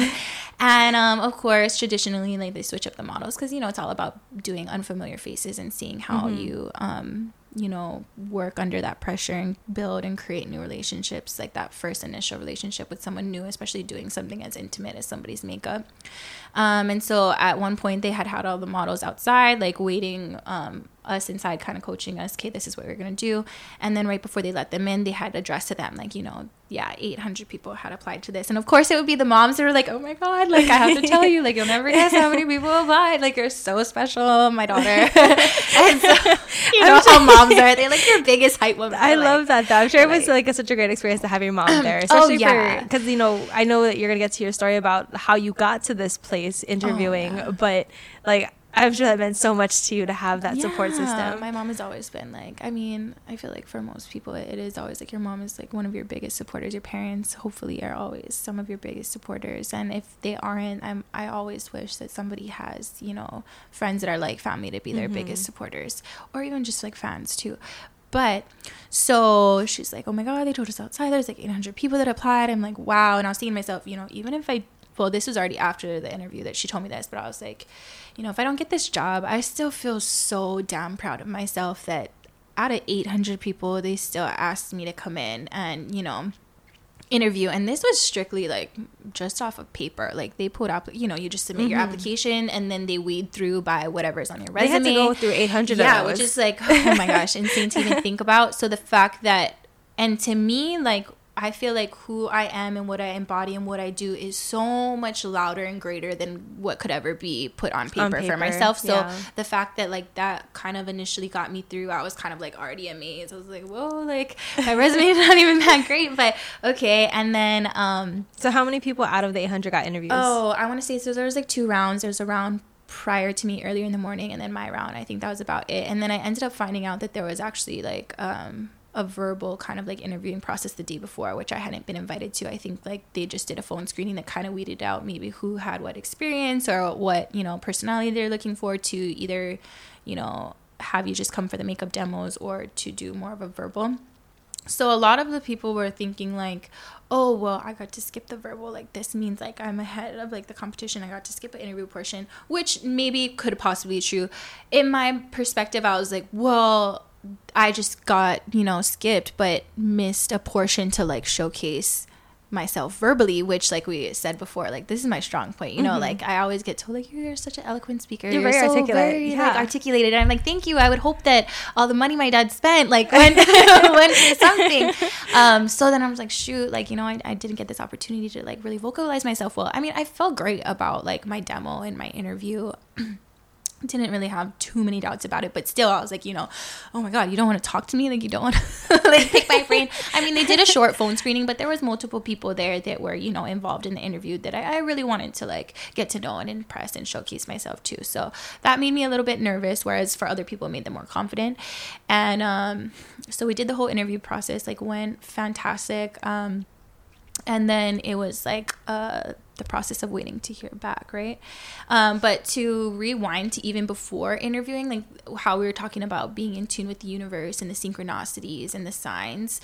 And um, of course, traditionally, like, they switch up the models because, you know, it's all about doing unfamiliar faces and seeing how mm-hmm. you, um, you know, work under that pressure and build and create new relationships, like that first initial relationship with someone new, especially doing something as intimate as somebody's makeup. Um, and so at one point they had had all the models outside, like waiting, um, us inside, kind of coaching us, okay, this is what we're going to do. And then right before they let them in, they had addressed to them, like, you know, yeah, eight hundred people had applied to this. And of course it would be the moms that were like, oh my God, like, I have to tell you, like, you'll never guess how many people applied. Like, you're so special, my daughter. And so, you know how moms are. They're like your biggest hype woman. I like, love that though. I'm sure it was like a, such a great experience to have your mom there. Especially oh, yeah. Because, you know, I know that you're going to get to your story about how you got to this place interviewing, oh, yeah. but like, I'm sure that meant so much to you to have that yeah, support system. My mom has always been like, I mean, I feel like for most people, it is always like your mom is like one of your biggest supporters. Your parents hopefully are always some of your biggest supporters. And if they aren't, I'm, I always wish that somebody has, you know, friends that are like family to be their mm-hmm. biggest supporters, or even just like fans too. But so she's like, oh my God, they told us outside there's like eight hundred people that applied. I'm like, wow. And I was thinking to myself, you know, even if I well, this was already after the interview that she told me this, but I was like, you know, if I don't get this job, I still feel so damn proud of myself that out of eight hundred people, they still asked me to come in and, you know, interview. And this was strictly like just off of paper. Like, they put up, you know, you just submit mm-hmm. your application and then they weed through by whatever's on your resume. They had to go through eight hundred yeah, of those. Which is like, oh my gosh, insane to even think about. So the fact that, and to me, like, I feel like who I am and what I embody and what I do is so much louder and greater than what could ever be put on paper, on paper for myself. So yeah. the fact that like that kind of initially got me through, I was kind of like already amazed. I was like, whoa, like my resume is not even that great, but okay. And then, um, so how many people out of the eight hundred got interviews? Oh, I want to say, so there was like two rounds. There was a round prior to me earlier in the morning, and then my round. I think that was about it. And then I ended up finding out that there was actually like, um, a verbal kind of like interviewing process the day before, which I hadn't been invited to. I think like they just did a phone screening that kind of weeded out maybe who had what experience or what, you know, personality they're looking for to either, you know, have you just come for the makeup demos or to do more of a verbal. So a lot of the people were thinking like, oh, well, I got to skip the verbal. Like, this means like I'm ahead of like the competition. I got to skip an interview portion, which maybe could possibly be true. In my perspective, I was like, well, I just got, you know, skipped, but missed a portion to like showcase myself verbally, which like we said before, like this is my strong point, you know, mm-hmm. like I always get told like you're such an eloquent speaker, you're, you're very so articulate very yeah. like articulated, and I'm like, thank you. I would hope that all the money my dad spent like went went for something. Um so then I was like, shoot, like, you know, I, I didn't get this opportunity to like really vocalize myself well. I mean, I felt great about like my demo and my interview. Didn't really have too many doubts about it, but still I was like, you know, oh my God, you don't want to talk to me, like you don't want to like pick my brain. I mean, they did a short phone screening, but there was multiple people there that were, you know, involved in the interview that I, I really wanted to like get to know and impress and showcase myself too. So that made me a little bit nervous, whereas for other people it made them more confident. And um so we did the whole interview process, like went fantastic. um And then it was like uh, the process of waiting to hear back, right? Um, but to rewind to even before interviewing, like how we were talking about being in tune with the universe and the synchronicities and the signs.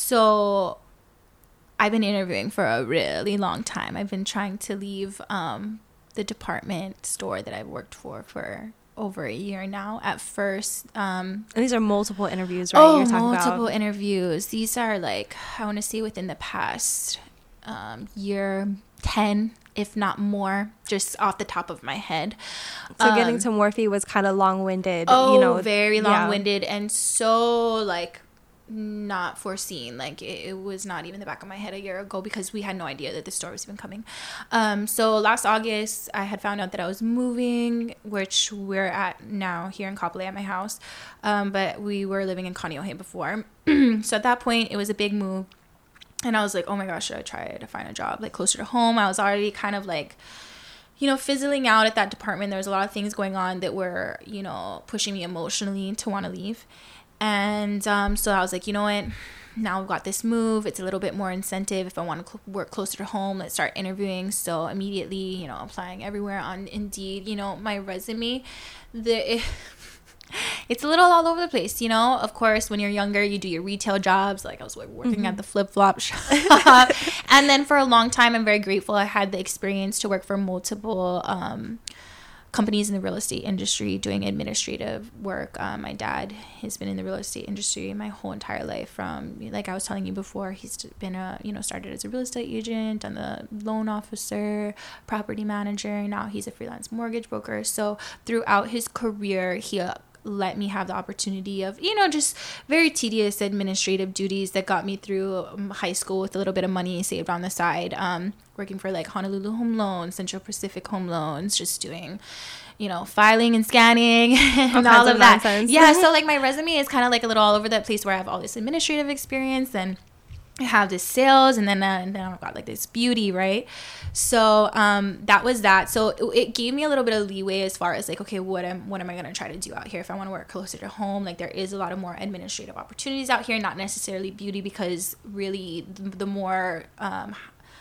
So I've been interviewing for a really long time. I've been trying to leave um, the department store that I've worked for for over a year now. At first, um and these are multiple interviews, right? Oh, You're talking multiple about. interviews. These are like, I want to say within the past um year ten, if not more, just off the top of my head. So um, getting to Morphe was kind of long-winded. Oh, you know, very yeah. long-winded and so like not foreseen. Like it, it was not even the back of my head a year ago because we had no idea that the store was even coming. Um, so last August, I had found out that I was moving, which we're at now here in Kapolei at my house. Um, but we were living in Kaneohe before. So at that point, it was a big move. And I was like, oh my gosh, should I try to find a job like closer to home? I was already kind of like, you know, fizzling out at that department. There was a lot of things going on that were, you know, pushing me emotionally to want to leave. And um, so I was like, you know what, now we've got this move. It's a little bit more incentive. If I want to cl- work closer to home, let's start interviewing. So immediately, you know, applying everywhere on Indeed. You know, my resume, the it, it's a little all over the place, you know. Of course, when you're younger, you do your retail jobs. Like I was working mm-hmm. at the flip-flop shop. And then for a long time, I'm very grateful I had the experience to work for multiple um companies in the real estate industry doing administrative work. Um, my dad has been in the real estate industry my whole entire life. From, like I was telling you before, he's been a, you know, started as a real estate agent and the loan officer, property manager. Now he's a freelance mortgage broker. So throughout his career, he uh, let me have the opportunity of, you know, just very tedious administrative duties that got me through um, high school with a little bit of money saved on the side. Um, working for like Honolulu Home Loans, Central Pacific Home Loans, just doing, you know, filing and scanning and all, all of that. Nonsense. Yeah, so like my resume is kind of like a little all over the place where I have all this administrative experience and I have this sales and then uh, and then I've got like this beauty, right? So um, that was that. So it, it gave me a little bit of leeway as far as like, okay, what am what am I gonna try to do out here if I want to work closer to home? Like there is a lot of more administrative opportunities out here, not necessarily beauty, because really the, the more um,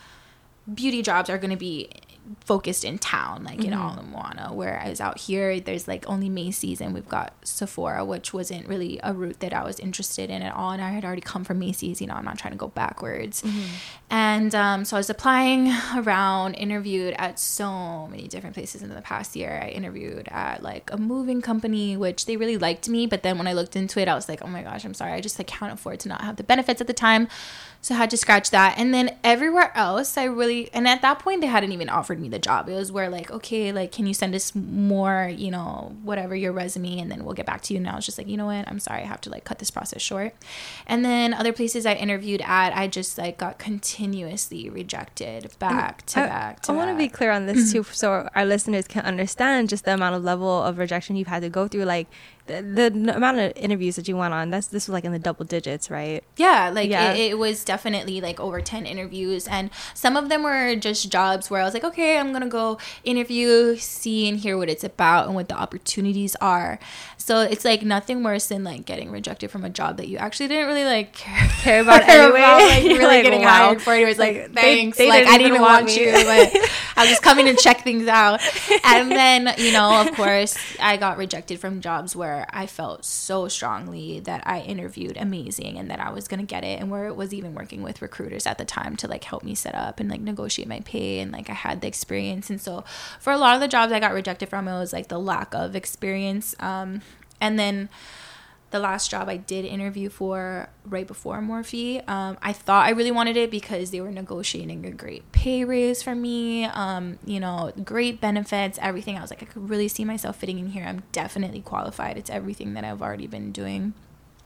beauty jobs are going to be focused in town, like mm-hmm. in Ala Moana, whereas out here there's like only Macy's and we've got Sephora, which wasn't really a route that I was interested in at all, and I had already come from Macy's, you know, I'm not trying to go backwards. Mm-hmm. And um, so I was applying around, interviewed at so many different places in the past year. I interviewed at like a moving company, which they really liked me, but then when I looked into it, I was like, oh my gosh, I'm sorry, I just like can't afford to not have the benefits at the time. So I had to scratch that. And then everywhere else, I really, and at that point, they hadn't even offered me the job. It was where like, okay, like, can you send us more, you know, whatever, your resume, and then we'll get back to you. And I was just like, you know what, I'm sorry, I have to like cut this process short. And then other places I interviewed at, I just like got continuously rejected back to I, back to I want to be clear on this too, so our listeners can understand just the amount of level of rejection you've had to go through. Like, The, the amount of interviews that you went on, that's this was like in the double digits, right? Yeah, like yeah. It, it was definitely like over ten interviews, and some of them were just jobs where I was like, okay, I'm gonna go interview, see and hear what it's about and what the opportunities are. So it's like nothing worse than like getting rejected from a job that you actually didn't really like care, care about anyway. About, like really like, getting wow. hired for it. It was like, like thanks, they, they like I didn't even want, want you, but I was just coming to check things out. And then, you know, of course, I got rejected from jobs where I felt so strongly that I interviewed amazing and that I was gonna get it, and where it was even working with recruiters at the time to like help me set up and like negotiate my pay, and like I had the experience. And so for a lot of the jobs I got rejected from, it was like the lack of experience. Um, and then the last job I did interview for right before Morphe, um, I thought I really wanted it because they were negotiating a great pay raise for me, um, you know, great benefits, everything. I was like, I could really see myself fitting in here. I'm definitely qualified. It's everything that I've already been doing.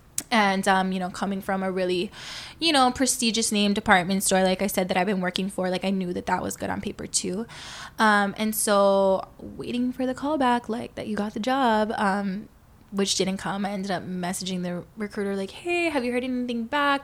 And, um, you know, coming from a really, you know, prestigious name department store, like I said, that I've been working for, like I knew that that was good on paper too. Um, and so waiting for the callback, like that you got the job, um, which didn't come. I ended up messaging the recruiter like, hey, have you heard anything back? Like,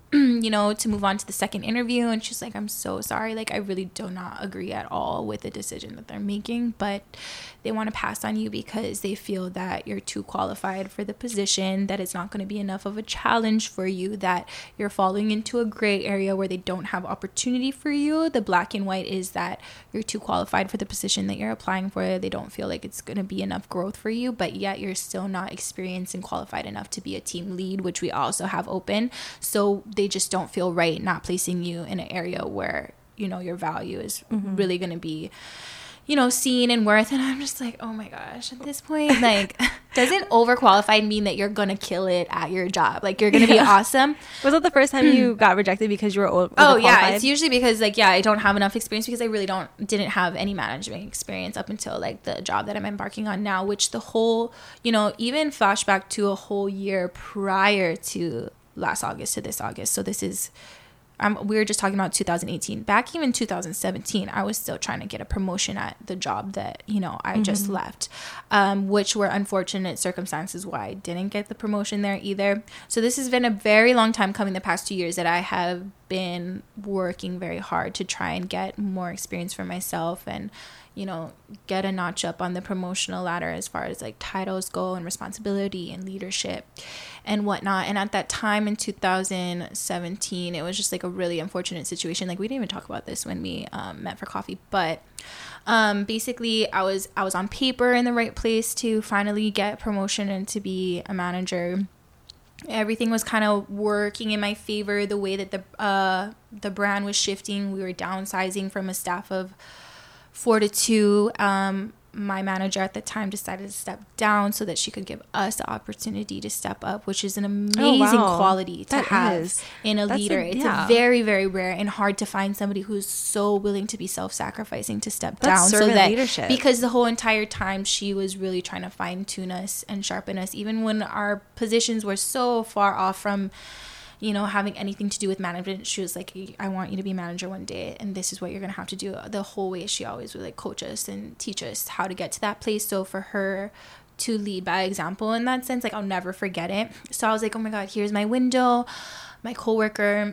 you know, to move on to the second interview. And she's like, I'm so sorry. Like, I really do not agree at all with the decision that they're making, but they want to pass on you because they feel that you're too qualified for the position, that it's not going to be enough of a challenge for you, that you're falling into a gray area where they don't have opportunity for you. The black and white is that you're too qualified for the position that you're applying for. They don't feel like it's going to be enough growth for you, but yet you're still not experienced and qualified enough to be a team lead, which we also have open. So they just don't feel right not placing you in an area where, you know, your value is mm-hmm. really going to be, you know, seen and worth. And I'm just like, oh my gosh, at this point, like, doesn't overqualified mean that you're going to kill it at your job? Like, you're going to be yeah. awesome. Was that the first time you got rejected because you were overqualified? Oh yeah, it's usually because, like, yeah, I don't have enough experience, because I really don't, didn't have any management experience up until, like, the job that I'm embarking on now, which the whole, you know, even flashback to a whole year prior to last August to this August. So this is, um, we were just talking about two thousand eighteen. Back even two thousand seventeen, I was still trying to get a promotion at the job that, you know, I mm-hmm. just left, um, which were unfortunate circumstances why I didn't get the promotion there either. So this has been a very long time coming, the past two years, that I have been working very hard to try and get more experience for myself and, you know, get a notch up on the promotional ladder as far as, like, titles go and responsibility and leadership and whatnot. And at that time in two thousand seventeen, it was just, like, a really unfortunate situation. Like, we didn't even talk about this when we um, met for coffee, but um, basically I was I was on paper in the right place to finally get promotion and to be a manager. Everything was kind of working in my favor. The way that the uh, the brand was shifting, we were downsizing from a staff of four to two. Um, my manager at the time decided to step down so that she could give us the opportunity to step up, which is an amazing oh, wow. quality to that have is. in a That's leader. A, yeah. It's a very, very rare and hard to find somebody who's so willing to be self-sacrificing to step That's down. So that leadership. Because the whole entire time she was really trying to fine tune us and sharpen us, even when our positions were so far off from, you know, having anything to do with management. She was like, I want you to be manager one day, and this is what you're going to have to do. The whole way she always would, like, coach us and teach us how to get to that place. So for her to lead by example in that sense, like, I'll never forget it. So I was like, oh my God, here's my window. My coworker,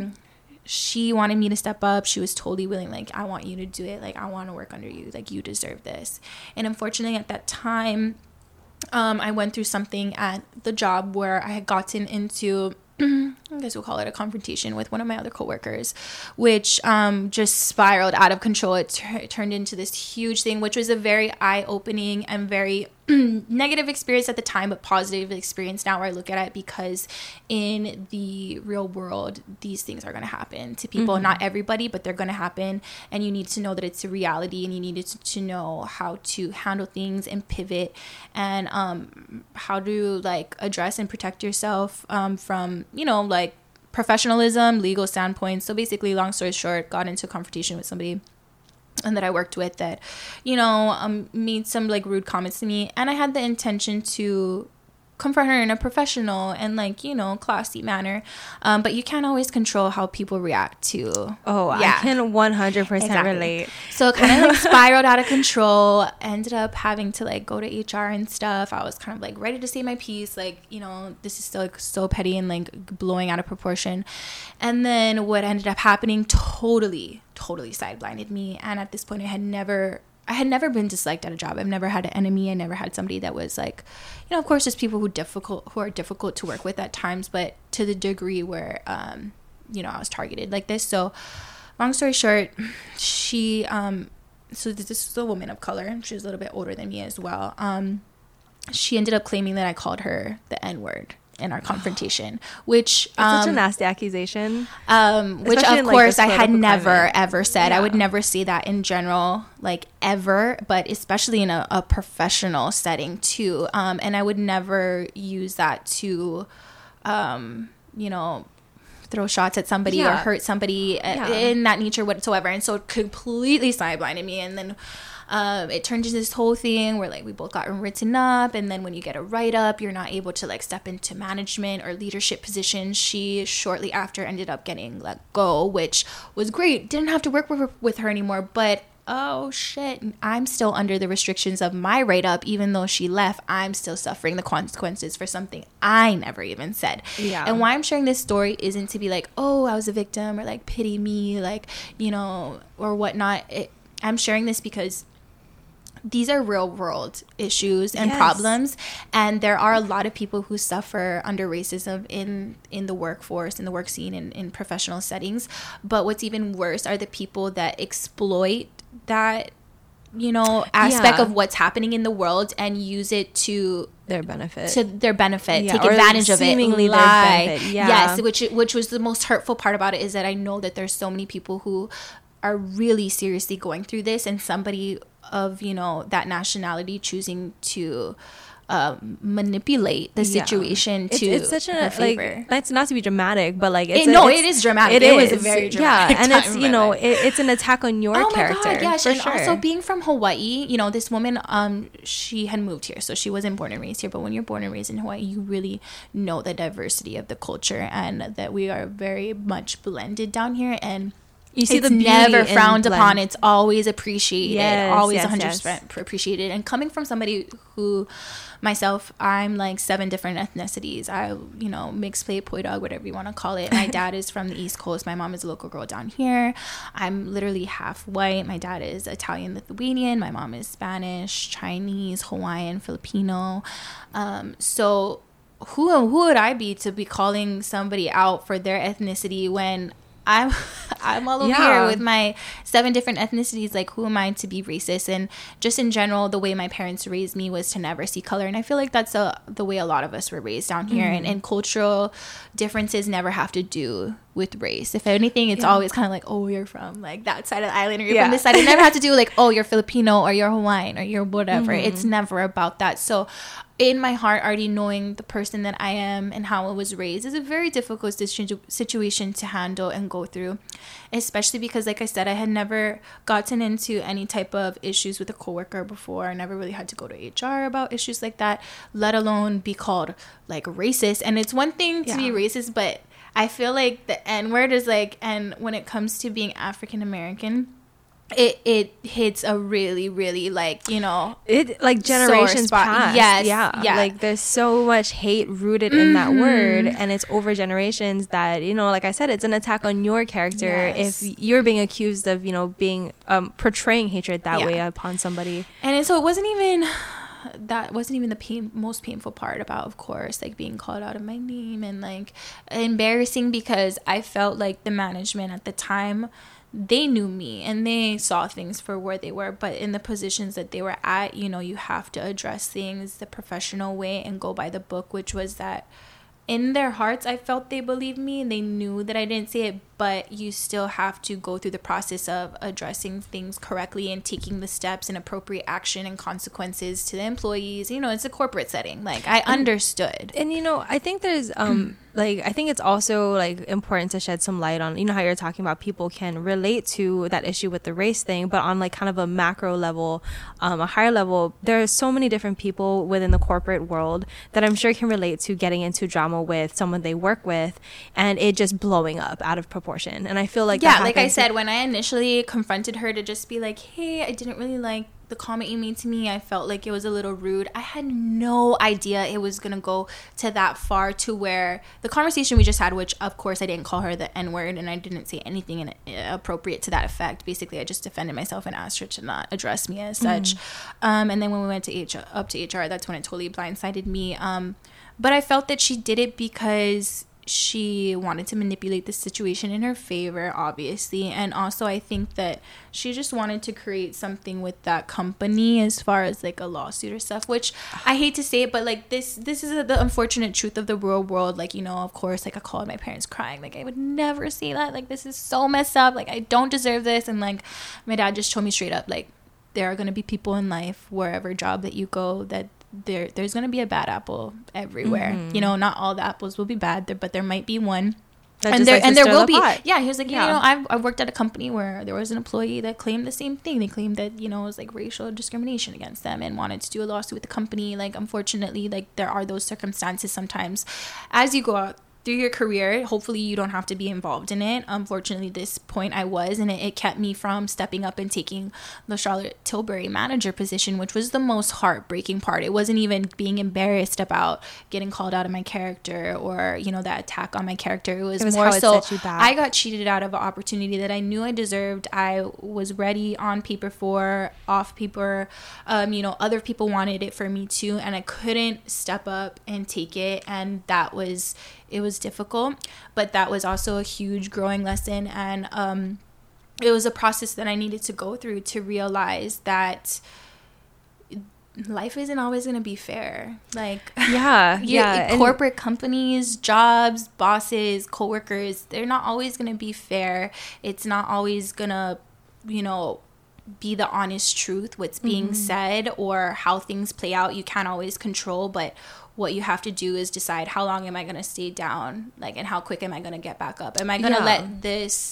she wanted me to step up. She was totally willing, like, I want you to do it. Like, I want to work under you. Like, you deserve this. And unfortunately at that time, um, I went through something at the job where I had gotten into, I guess we'll call it a confrontation with one of my other coworkers, which um, just spiraled out of control. It t- turned into this huge thing, which was a very eye-opening and very negative experience at the time, but positive experience now where I look at it, because in the real world, these things are going to happen to people. Mm-hmm. Not everybody, but they're going to happen. And you need to know that it's a reality, and you need to, to know how to handle things and pivot, and um, how to, like, address and protect yourself um, from, you know, like, professionalism, legal standpoints. So basically, long story short, got into a confrontation with somebody and that I worked with that, you know, um, made some, like, rude comments to me. And I had the intention to confront her in a professional and, like, you know, classy manner. Um, but you can't always control how people react to. Oh, yeah. I can one hundred percent exactly. relate. So it kind of, like, spiraled out of control. Ended up having to, like, go to H R and stuff. I was kind of, like, ready to say my piece. Like, you know, this is still, like, so petty and, like, blowing out of proportion. And then what ended up happening totally, totally sideblinded me. And at this point, I had never... I had never been disliked at a job. I've never had an enemy. I never had somebody that was, like, you know, of course, there's people who difficult who are difficult to work with at times, but to the degree where, um, you know, I was targeted like this. So, long story short, she, um, so this is a woman of color. She was a little bit older than me as well. Um, she ended up claiming that I called her the N-word in our confrontation, which um, such a nasty accusation. Um, which of course like I had never climate. ever said. Yeah. I would never say that in general, like, ever, but especially in a, a professional setting too. Um, and I would never use that to, um, you know, throw shots at somebody yeah. or hurt somebody yeah. in that nature whatsoever. And so it completely sideblinded me. And then Um, it turned into this whole thing where, like, we both got written up, and then when you get a write-up, you're not able to, like, step into management or leadership positions. She shortly after ended up getting let go, which was great. Didn't have to work with her, with her anymore, but oh shit, I'm still under the restrictions of my write-up. Even though she left, I'm still suffering the consequences for something I never even said. Yeah. And why I'm sharing this story isn't to be like, oh, I was a victim, or like pity me, like, you know, or whatnot. It, I'm sharing this because these are real world issues and yes. problems, and there are a lot of people who suffer under racism in in the workforce, in the work scene, in, in professional settings. But what's even worse are the people that exploit that, you know, aspect yeah. of what's happening in the world and use it to their benefit to their benefit yeah, take advantage of it, seemingly lie. Their benefit. Yeah. Yes, which which was the most hurtful part about it, is that I know that there's so many people who are really seriously going through this, and somebody of, you know, that nationality choosing to um, manipulate the situation yeah. to it's, it's such a like, that's not to be dramatic, but like it's it, a, no it's, it is dramatic. It, it was a very dramatic yeah, and time it's, you know, it, it's an attack on your oh character. My God, yes, for and sure. Also being from Hawaii, you know, this woman, um, she had moved here, so she wasn't born and raised here. But when you're born and raised in Hawaii, you really know the diversity of the culture, and that we are very much blended down here, and you see it's the never frowned upon. It's always appreciated. Yes, always yes, one hundred percent yes. appreciated. And coming from somebody who, myself, I'm like seven different ethnicities. I, you know, mixed plate, poi dog, whatever you want to call it. My dad is from the East Coast. My mom is a local girl down here. I'm literally half white. My dad is Italian, Lithuanian. My mom is Spanish, Chinese, Hawaiian, Filipino. Um, so who who would I be to be calling somebody out for their ethnicity when I'm I'm all over yeah. here with my seven different ethnicities? Like, who am I to be racist? And just in general, the way my parents raised me was to never see color. And I feel like that's a, the way a lot of us were raised down here. Mm-hmm. And, and cultural differences never have to do with race. If anything, it's yeah. always kind of like, oh, you're from like that side of the island, or you're yeah. from this side. It never have to do like, oh, you're Filipino, or you're Hawaiian, or you're whatever. Mm-hmm. It's never about that. So in my heart, already knowing the person that I am and how I was raised is a very difficult situ- situation to handle and go through, especially because, like I said, I had never gotten into any type of issues with a coworker before. I never really had to go to H R about issues like that, let alone be called like racist. And it's one thing to yeah. be racist, but I feel like the N word is like, and when it comes to being African American, it it hits a really really like, you know, it like generations past. Yes, yeah, yeah. Like there's so much hate rooted mm-hmm. in that word, and it's over generations that, you know, like I said, it's an attack on your character yes. if you're being accused of, you know, being um portraying hatred that yeah. way upon somebody. And so it wasn't even that wasn't even the pain, most painful part about, of course, like being called out of my name, and like embarrassing, because I felt like the management at the time, they knew me and they saw things for where they were, but in the positions that they were at, you know, you have to address things the professional way and go by the book, which was that in their hearts, I felt they believed me and they knew that I didn't say it, but you still have to go through the process of addressing things correctly and taking the steps and appropriate action and consequences to the employees. You know, it's a corporate setting. Like, I understood. And, and you know, I think there's, um, like, I think it's also, like, important to shed some light on, you know, how you're talking about people can relate to that issue with the race thing, but on, like, kind of a macro level, um, a higher level, there are so many different people within the corporate world that I'm sure can relate to getting into drama with someone they work with and it just blowing up out of proportion. And I feel like yeah, like I said, when I initially confronted her to just be like, hey, I didn't really like the comment you made to me, I felt like it was a little rude. I had no idea it was gonna go to that far, to where the conversation we just had, which of course I didn't call her the N-word and I didn't say anything in, uh, appropriate to that effect. Basically, I just defended myself and asked her to not address me as such. Mm. Um, and then when we went to H R, up to H R, that's when it totally blindsided me. Um, but I felt that she did it because she wanted to manipulate the situation in her favor, obviously. And also, I think that she just wanted to create something with that company as far as like a lawsuit or stuff, which I hate to say it, but like this this is a, the unfortunate truth of the real world. Like, you know, of course, like I called my parents crying, like I would never say that, like this is so messed up, like I don't deserve this. And like my dad just told me straight up, like there are going to be people in life, wherever job that you go, that there there's going to be a bad apple everywhere. Mm-hmm. You know, not all the apples will be bad there, but there might be one that and there and there will the be pot. Yeah, he was like, yeah. you know, I've, I've worked at a company where there was an employee that claimed the same thing. They claimed that, you know, it was like racial discrimination against them and wanted to do a lawsuit with the company. Like, unfortunately, like there are those circumstances sometimes as you go out through your career, hopefully you don't have to be involved in it. Unfortunately, this point I was, and it, it kept me from stepping up and taking the Charlotte Tilbury manager position, which was the most heartbreaking part. It wasn't even being embarrassed about getting called out of my character or, you know, that attack on my character. It was, it was more so I got cheated out of an opportunity that I knew I deserved. I was ready on paper for, off paper. Um, you know, other people wanted it for me too, and I couldn't step up and take it, and that was it was difficult, but that was also a huge growing lesson, and um it was a process that I needed to go through to realize that life isn't always going to be fair. Like, yeah yeah corporate companies, jobs, bosses, coworkers, they're not always going to be fair. It's not always going to, you know, be the honest truth, what's being mm-hmm. said, or how things play out. You can't always control, but what you have to do is decide, how long am I going to stay down, like, and how quick am I going to get back up? Am I going to yeah. let this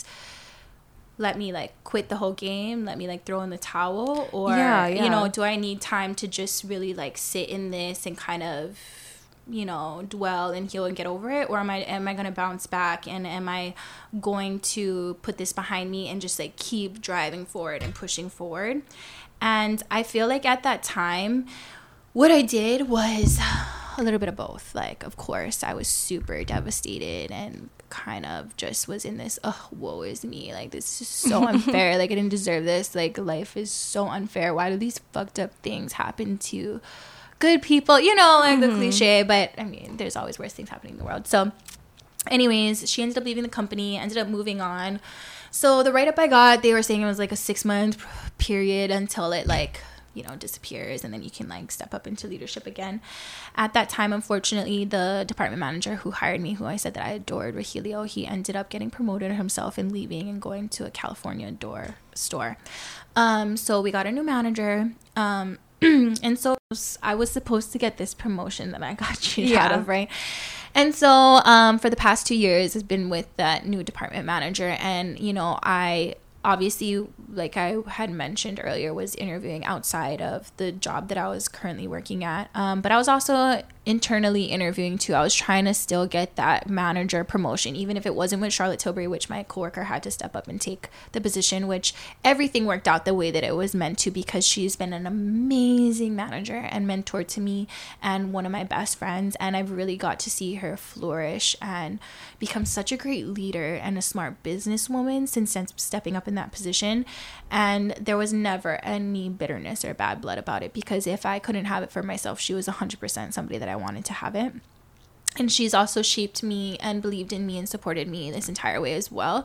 let me like quit the whole game, let me like throw in the towel, or yeah, yeah. you know, do I need time to just really like sit in this and kind of, you know, dwell and heal and get over it? Or am I am I going to bounce back, and am I going to put this behind me and just like keep driving forward and pushing forward? And I feel like at that time what I did was a little bit of both. Like, of course, I was super devastated and kind of just was in this, oh, woe is me. Like, this is so unfair. Like, I didn't deserve this. Like, life is so unfair. Why do these fucked up things happen to good people? You know, like mm-hmm. the cliche. But, I mean, there's always worse things happening in the world. So, anyways, she ended up leaving the company, ended up moving on. So, the write-up I got, they were saying it was like a six-month period until it, like, you know, disappears, and then you can like step up into leadership again. At that time, unfortunately, the department manager who hired me, who I said that I adored, Rogelio, he ended up getting promoted himself and leaving and going to a California door store. Um, so we got a new manager. Um, and so I was supposed to get this promotion that I got cheated yeah. out of, right? And so um, for the past two years, I've been with that new department manager, and, you know, I obviously, like I had mentioned earlier, was interviewing outside of the job that I was currently working at. Um, but I was also internally interviewing too. I was trying to still get that manager promotion, even if it wasn't with Charlotte Tilbury, which my coworker had to step up and take the position, which everything worked out the way that it was meant to, because she's been an amazing manager and mentor to me and one of my best friends. And I've really got to see her flourish and become such a great leader and a smart businesswoman since stepping up in that position. And there was never any bitterness or bad blood about it, because if I couldn't have it for myself, she was one hundred percent somebody that I wanted to have it. And she's also shaped me and believed in me and supported me this entire way as well.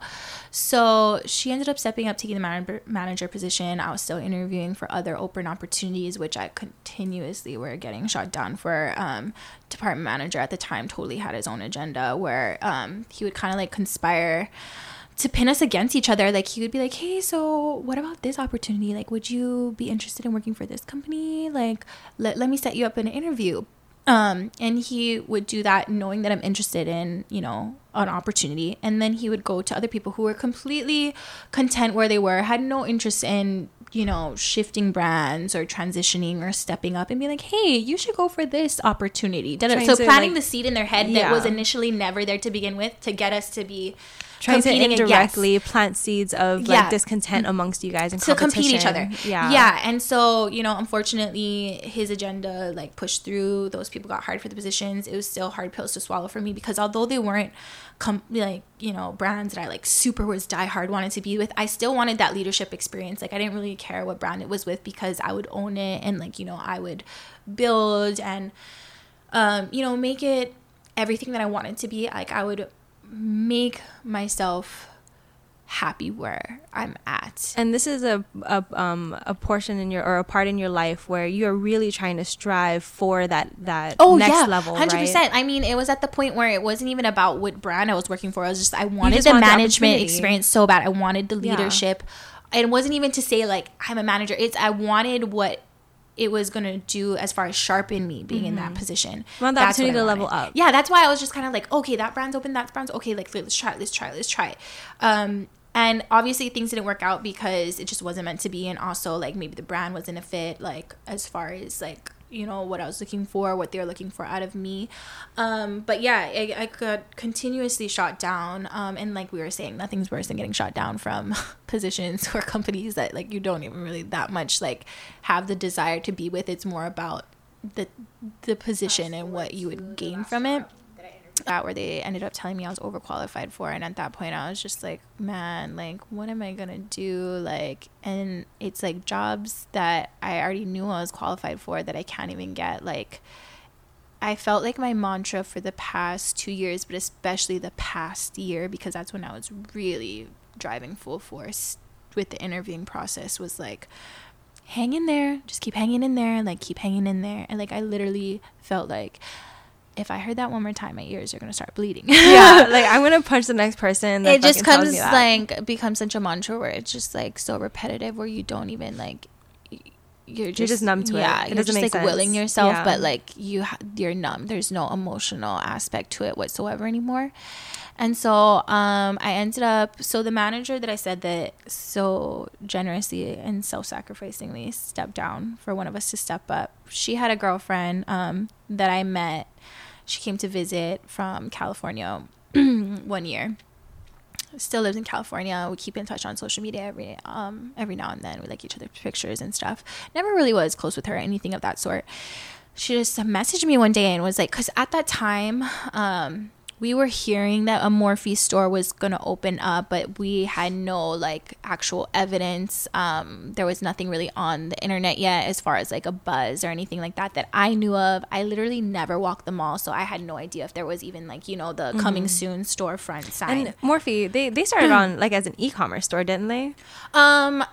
So she ended up stepping up, taking the man- manager position. I was still interviewing for other open opportunities, which I continuously were getting shot down for. Um, department manager at the time totally had his own agenda, where um, he would kind of like conspire to pin us against each other. Like, he would be like, hey, so what about this opportunity? Like, would you be interested in working for this company? Like, let, let me set you up in an interview. Um, and he would do that knowing that I'm interested in, you know, an opportunity. And then he would go to other people who were completely content where they were, had no interest in, you know, shifting brands or transitioning or stepping up, and be like, hey, you should go for this opportunity. So planting like, the seed in their head yeah. that was initially never there to begin with, to get us to be trying to indirectly plant seeds of like yeah. discontent amongst you guys and to competition. compete each other. Yeah. Yeah. And so, you know, unfortunately, his agenda like pushed through. Those people got hired for the positions. It was still hard pills to swallow for me, because although they weren't com- like, you know, brands that I like super was diehard wanted to be with, I still wanted that leadership experience. Like, I didn't really care what brand it was with, because I would own it, and like, you know, I would build and, um, you know, make it everything that I wanted to be. Like, I would make myself happy where I'm at. And this is a, a um a portion in your, or a part in your life where you're really trying to strive for that that oh, next yeah, level, one hundred percent. Right? I mean, it was at the point where it wasn't even about what brand I was working for. I was just, I wanted just the wanted management the experience so bad. I wanted the leadership. Yeah. It wasn't even to say like I'm a manager. It's I wanted what it was going to do as far as sharpen me being mm-hmm. in that position. You want the that's opportunity to level up. Yeah, that's why I was just kind of like, okay, that brand's open, that brand's okay, like let's try it, let's try it, let's try it. Um, and obviously things didn't work out because it just wasn't meant to be, and also like maybe the brand wasn't a fit, like as far as like, you know, what I was looking for, what they're looking for out of me. Um, but yeah, I, I got continuously shot down. Um, and like we were saying, nothing's worse than getting shot down from positions or companies that like you don't even really that much like have the desire to be with. It's more about the the position and what you would gain from it. That where they ended up telling me I was overqualified for, and at that point I was just like, man, like what am I gonna do? Like, and it's like jobs that I already knew I was qualified for that I can't even get. Like, I felt like my mantra for the past two years, but especially the past year, because that's when I was really driving full force with the interviewing process, was like, hang in there, just keep hanging in there, like keep hanging in there. And like I literally felt like if I heard that one more time, my ears are gonna start bleeding. Yeah, like I'm gonna punch the next person. That it just comes like becomes such a mantra where it's just like so repetitive, where you don't even like you're just, you're just numb to yeah, it. It you're just like sense. willing yourself, yeah. but like you you're numb. There's no emotional aspect to it whatsoever anymore. And so um, I ended up, so the manager that I said that so generously and self-sacrificingly stepped down for one of us to step up, she had a girlfriend um, that I met. She came to visit from California one year. Still lives in California. We keep in touch on social media every um, every now and then. We like each other's pictures and stuff. Never really was close with her or anything of that sort. She just messaged me one day and was like, because at that time, um, we were hearing that a Morphe store was going to open up, but we had no like actual evidence. Um, there was nothing really on the internet yet as far as like a buzz or anything like that that I knew of. I literally never walked the mall, so I had no idea if there was even like, you know, the mm-hmm. coming soon storefront sign. And Morphe, they, they started on like as an e-commerce store, didn't they? Um,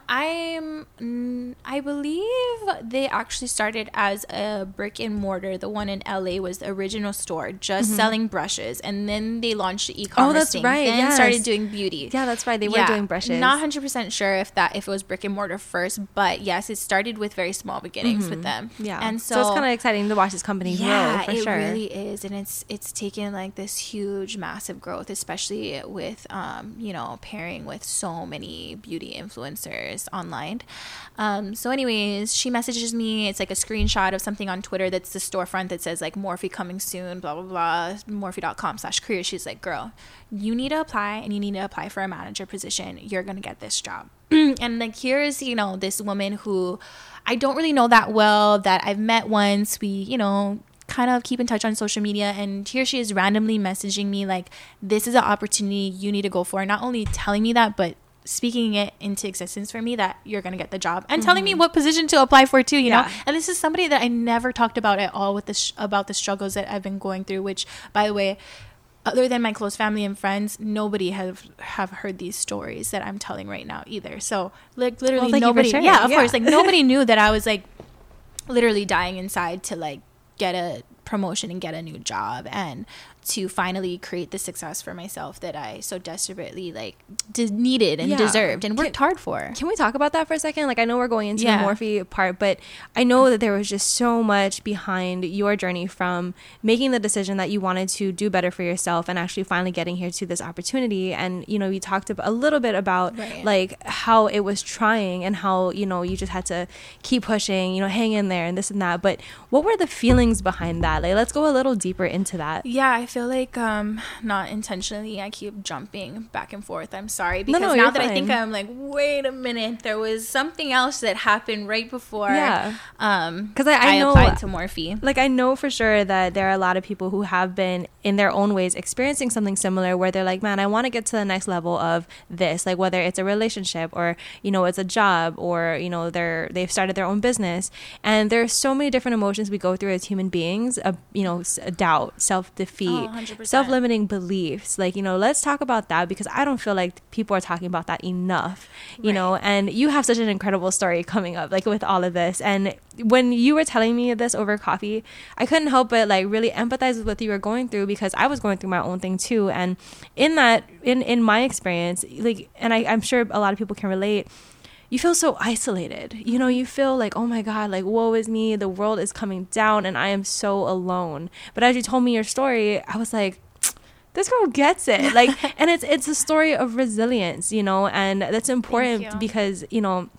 I'm, I believe they actually started as a brick and mortar. The one in L A was the original store, just mm-hmm. selling brushes, and then they launched the e-commerce. Oh, that's thing, right. And yes. started doing beauty. Yeah, that's right. They yeah, were doing brushes. Not one hundred percent sure if that if it was brick and mortar first, but yes, it started with very small beginnings mm-hmm. with them. Yeah, and so, so it's kind of exciting to watch this company yeah, grow. For it sure, it really is, and it's it's taken like this huge, massive growth, especially with um you know pairing with so many beauty influencers online. Um, so anyways, she messages me. It's like a screenshot of something on Twitter that's the storefront that says like Morphe coming soon, blah, blah, blah, morphe.com slash career. She's like, girl, you need to apply and you need to apply for a manager position. You're going to get this job. And like, here's, you know, this woman who I don't really know that well, that I've met once. We, you know, kind of keep in touch on social media, and here she is randomly messaging me like, this is an opportunity you need to go for. Not only telling me that, but speaking it into existence for me that you're going to get the job, and mm-hmm. telling me what position to apply for too, you yeah. know? And this is somebody that I never talked about at all with the sh- about the struggles that I've been going through, which, by the way, other than my close family and friends, nobody have have heard these stories that I'm telling right now either. So like literally well, nobody, yeah, of yeah. course, like nobody knew that I was like literally dying inside to like get a promotion and get a new job and to finally create the success for myself that I so desperately like de- needed and yeah. deserved and worked can, hard for. Can we talk about that for a second? Like, I know we're going into yeah. the Morphe part, but I know that there was just so much behind your journey from making the decision that you wanted to do better for yourself and actually finally getting here to this opportunity. And, you know, you talked a little bit about right. like how it was trying and how, you know, you just had to keep pushing, you know, hang in there and this and that. But what were the feelings behind that? Like, let's go a little deeper into that. Yeah, I feel like um not intentionally I keep jumping back and forth. I'm sorry, because no, no, now that fine. I think I'm like, wait a minute, there was something else that happened right before yeah um because I, I, I know applied to Morphe. Like, I know for sure that there are a lot of people who have been in their own ways experiencing something similar where they're like, man, I want to get to the next level of this, like whether it's a relationship or, you know, it's a job or, you know, they're they've started their own business, and there's so many different emotions we go through as human beings, uh, you know, doubt, self-defeat, oh, one hundred percent. self-limiting beliefs. Like, you know, let's talk about that, because I don't feel like people are talking about that enough, you right. know. And you have such an incredible story coming up, like with all of this. And when you were telling me this over coffee, I couldn't help but like really empathize with what you were going through, because I was going through my own thing too. And in that, in in my experience, like, and I, I'm sure a lot of people can relate, you feel so isolated. You know, you feel like, oh my God, like, woe is me, the world is coming down and I am so alone. But as you told me your story, I was like, this girl gets it. Like, and it's it's a story of resilience, you know, and that's important because, you know,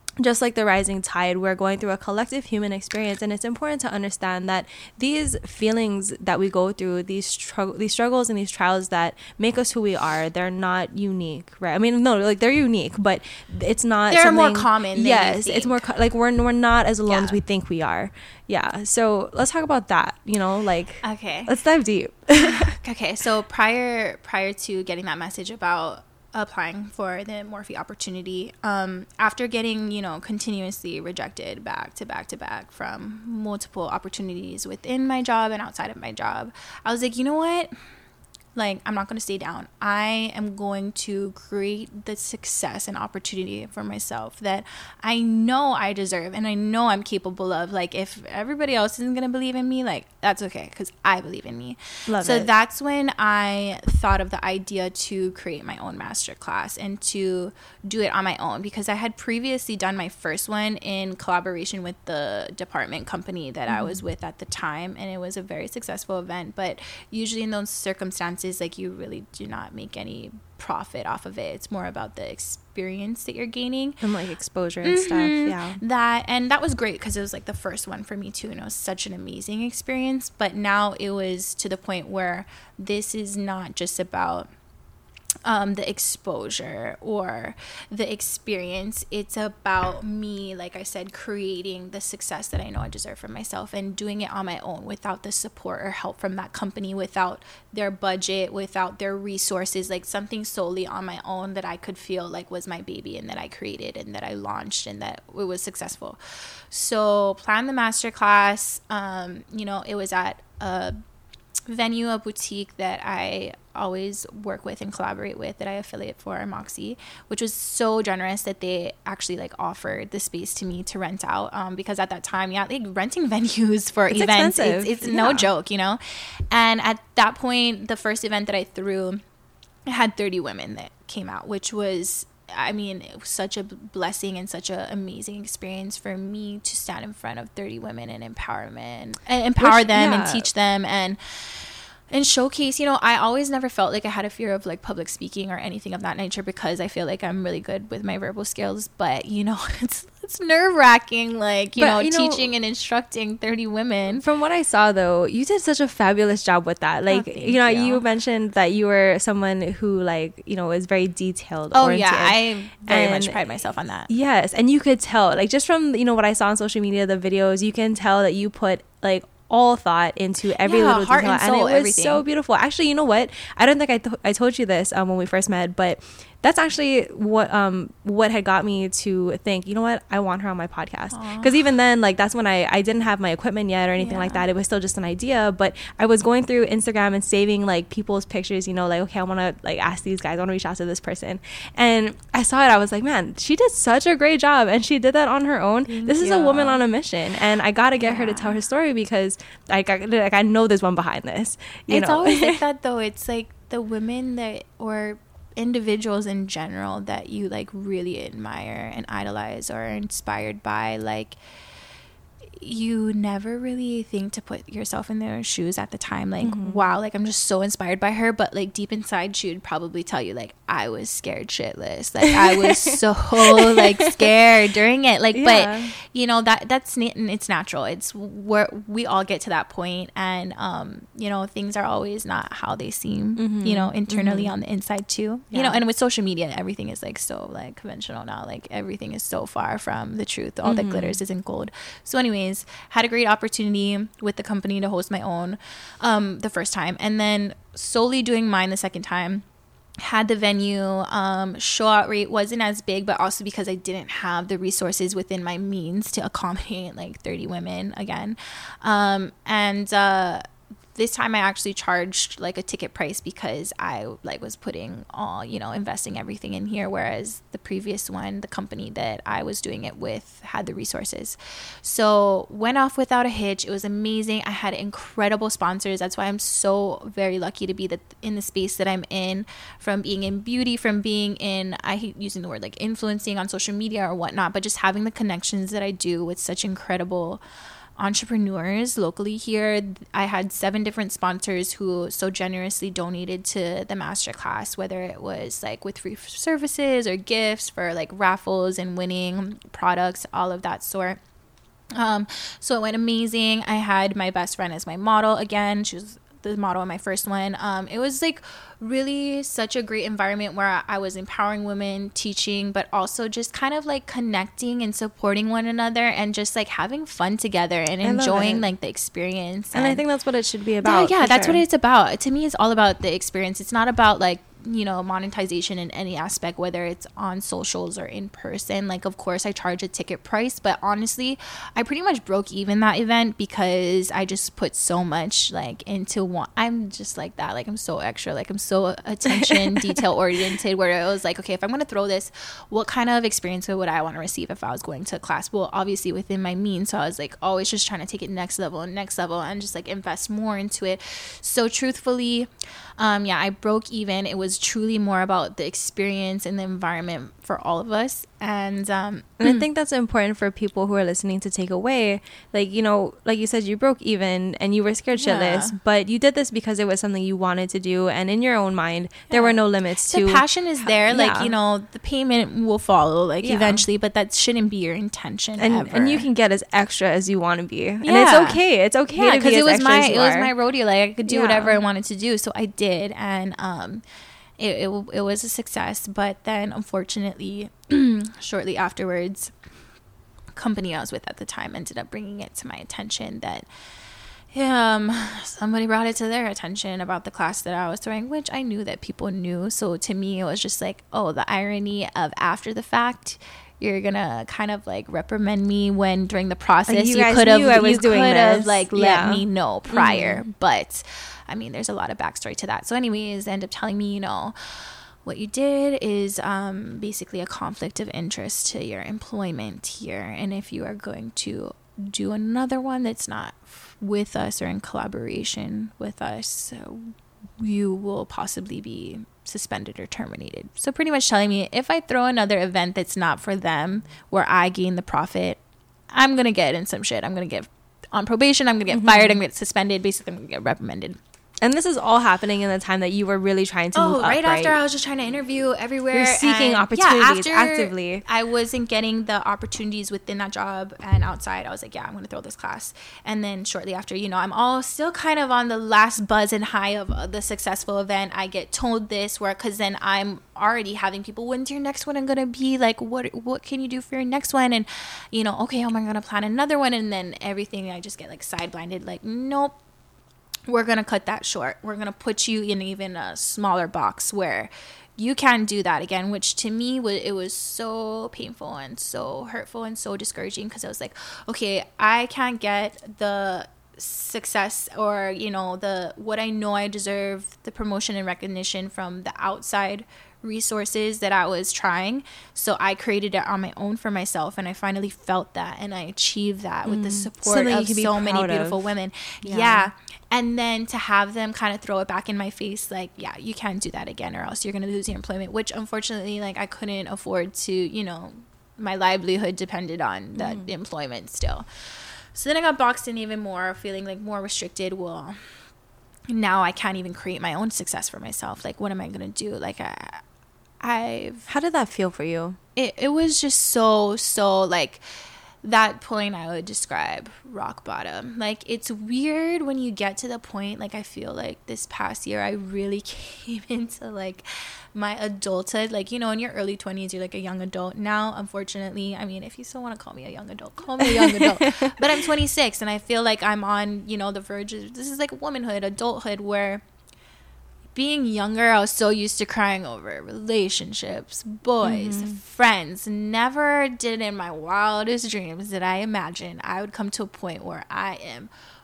just like the rising tide, we're going through a collective human experience, and it's important to understand that these feelings that we go through, these str- these struggles and these trials that make us who we are, they're not unique, right? I mean, no, like they're unique, but it's not. They're more common than yes, you it's think. more co- like we're we're not as alone Yeah. as we think we are. Yeah. So let's talk about that. You know, like Okay. let's dive deep. Okay, so prior prior to getting that message about applying for the Morphe opportunity, um, after getting, you know, continuously rejected back to back to back from multiple opportunities within my job and outside of my job, I was like, you know what? Like, I'm not going to stay down. I am going to create the success and opportunity for myself that I know I deserve and I know I'm capable of. Like, if everybody else isn't going to believe in me, like, that's okay, because I believe in me. Love so it. that's when I thought of the idea to create my own masterclass and to do it on my own, because I had previously done my first one in collaboration with the department company that mm-hmm. I was with at the time, and it was a very successful event. But usually in those circumstances, like, you really do not make any profit off of it. It's more about the experience that you're gaining and like exposure and mm-hmm. stuff. Yeah, that and that was great because it was like the first one for me too, and it was such an amazing experience. But now it was to the point where this is not just about um the exposure or the experience. It's about me, like I said, creating the success that I know I deserve for myself and doing it on my own without the support or help from that company, without their budget, without their resources, like something solely on my own that I could feel like was my baby and that I created and that I launched and that it was successful. So plan the masterclass. Um, you know, it was at a venue, a boutique that I always work with and collaborate with, that I affiliate for, Moxie, which was so generous that they actually like offered the space to me to rent out, um, because at that time, yeah, like renting venues for it's events, expensive. it's, it's yeah. no joke, you know. And at that point, the first event that I threw, I had thirty women that came out, which was, I mean, it was such a blessing and such an amazing experience for me to stand in front of thirty women and empowerment and empower Which, them yeah. and teach them and and showcase. You know, I always never felt like I had a fear of like public speaking or anything of that nature, because I feel like I'm really good with my verbal skills. But you know, it's it's nerve wracking, like you But, know, you know, teaching and instructing thirty women. From what I saw, though, you did such a fabulous job with that. Like, Oh, thank you know, you. you. mentioned that you were someone who, like, you know, is very detailed. Oh oriented. yeah, I very And- much pride myself on that. Yes, and you could tell, like, just from, you know, what I saw on social media, the videos, you can tell that you put like all thought into every Yeah, little heart detail, and and, soul, it was everything. so beautiful. Actually, you know what? I don't think I th- I told you this um, when we first met, but that's actually what um what had got me to think, you know what, I want her on my podcast. Because even then, like, that's when I I didn't have my equipment yet or anything Yeah. like that. It was still just an idea, but I was going through Instagram and saving like people's pictures, you know, like, okay, I want to like ask these guys, I want to reach out to this person, and I saw it. I was like, man, she did such a great job, and she did that on her own. Thank this is a you. woman on a mission, and I got to get her to Yeah. tell her story, because like I, like I know there's one behind this. You It's know? always like that though. It's like the women that, or individuals in general, that you like really admire and idolize or are inspired by, like, you never really think to put yourself in their shoes at the time, like, Mm-hmm. wow, like I'm just so inspired by her, but like deep inside she would probably tell you like, I was scared shitless, like I was so like scared during it, like, Yeah. but you know, that that's na- it's natural. It's where we all get to that point, and um you know, things are always not how they seem, Mm-hmm. you know, internally on the inside too. Yeah. You know, and with social media, everything is like so like conventional now, like everything is so far from the truth. All that Mm-hmm. glitters isn't gold. So anyways, had a great opportunity with the company to host my own um the first time, and then solely doing mine the second time. Had the venue, um show out rate wasn't as big, but also because I didn't have the resources within my means to accommodate like thirty women again, um and uh this time I actually charged like a ticket price, because I like was putting all, you know, investing everything in here, whereas the previous one, the company that I was doing it with, had the resources. So went off without a hitch. It was amazing. I had incredible sponsors. That's why I'm so very lucky to be the, in the space that I'm in, from being in beauty, from being in, I hate using the word like influencing on social media or whatnot, but just having the connections that I do with such incredible entrepreneurs locally here. I had seven different sponsors who so generously donated to the masterclass, whether it was like with free services or gifts for like raffles and winning products, all of that sort. Um, so it went amazing. I had my best friend as my model again. She was the model in my first one. Um, it was like really such a great environment where I was empowering women, teaching, but also just kind of like connecting and supporting one another and just like having fun together and enjoying like the experience. And, and I think that's what it should be about. Yeah, yeah that's sure. what it's about. To me, it's all about the experience. It's not about like, you know, monetization in any aspect, whether it's on socials or in person. Like, of course, I charge a ticket price, but honestly, I pretty much broke even that event because I just put so much like into one. I'm just like that. Like, I'm so extra. Like, I'm so attention detail oriented, where it was like, okay, if I'm going to throw this, what kind of experience would I want to receive if I was going to a class? Well, obviously within my means. So I was like always just trying to take it next level and next level and just like invest more into it. So truthfully, um, yeah, I broke even. It was truly more about the experience and the environment for all of us. And um and I think that's important for people who are listening to take away, like, you know, like you said, you broke even and you were scared shitless, yeah. but you did this because it was something you wanted to do, and in your own mind yeah. there were no limits to the passion is there. Yeah. Like, you know, the payment will follow like yeah. eventually, but that shouldn't be your intention and ever. And you can get as extra as you want to be, yeah. and it's okay it's okay yeah, because it was my it was are. my rodeo. Like, I could do yeah. whatever I wanted to do, so I did. And um It, it it was a success, but then unfortunately, shortly afterwards, company I was with at the time ended up bringing it to my attention that um somebody brought it to their attention about the class that I was throwing, which I knew that people knew. So to me, it was just like, oh, the irony of after the fact. You're gonna kind of like reprimand me when during the process like you, you could have you could have like let yeah. me know prior, mm-hmm. but. I mean, there's a lot of backstory to that. So anyways, they end up telling me, you know, what you did is um, basically a conflict of interest to your employment here. And if you are going to do another one that's not with us or in collaboration with us, you will possibly be suspended or terminated. So pretty much telling me if I throw another event that's not for them, where I gain the profit, I'm going to get in some shit. I'm going to get on probation. I'm going to get mm-hmm. fired. I'm going to get suspended. Basically, I'm going to get reprimanded. And this is all happening in the time that you were really trying to oh, move up, right? right? after I was just trying to interview everywhere. You're seeking and, opportunities yeah, actively. I wasn't getting the opportunities within that job and outside. I was like, yeah, I'm going to throw this class. And then shortly after, you know, I'm all still kind of on the last buzz and high of uh, the successful event. I get told this where, because then I'm already having people, when's your next one going to be? Like, what what can you do for your next one? And, you know, okay, how am I going to plan another one? And then everything, I just get like side blinded, like, nope. We're going to cut that short. We're going to put you in even a smaller box where you can do that again, which to me, it was so painful and so hurtful and so discouraging, because I was like, okay, I can't get the success or, you know, the what I know I deserve, the promotion and recognition from the outside resources that I was trying. So I created it on my own for myself, and I finally felt that, and I achieved that mm. with the support Something of so many beautiful of. women. Yeah. yeah. And then to have them kind of throw it back in my face, like, yeah, you can't do that again or else you're going to lose your employment, which unfortunately, like, I couldn't afford to, you know, my livelihood depended on that mm. employment still. So then I got boxed in even more, feeling like more restricted. Well, now I can't even create my own success for myself. Like, what am I going to do? Like, I, I've... How did that feel for you? It, it was just so, so, like... that point I would describe rock bottom. Like, it's weird when you get to the point, like, I feel like this past year I really came into like my adulthood. Like, you know, in your early twenties you're like a young adult. Now, unfortunately, I mean, if you still want to call me a young adult, call me a young adult. But I'm twenty-six and I feel like I'm on, you know, the verge of, this is like womanhood, adulthood, where being younger, I was so used to crying over relationships, boys, mm-hmm. friends. Never did in my wildest dreams did I imagine I would come to a point where I am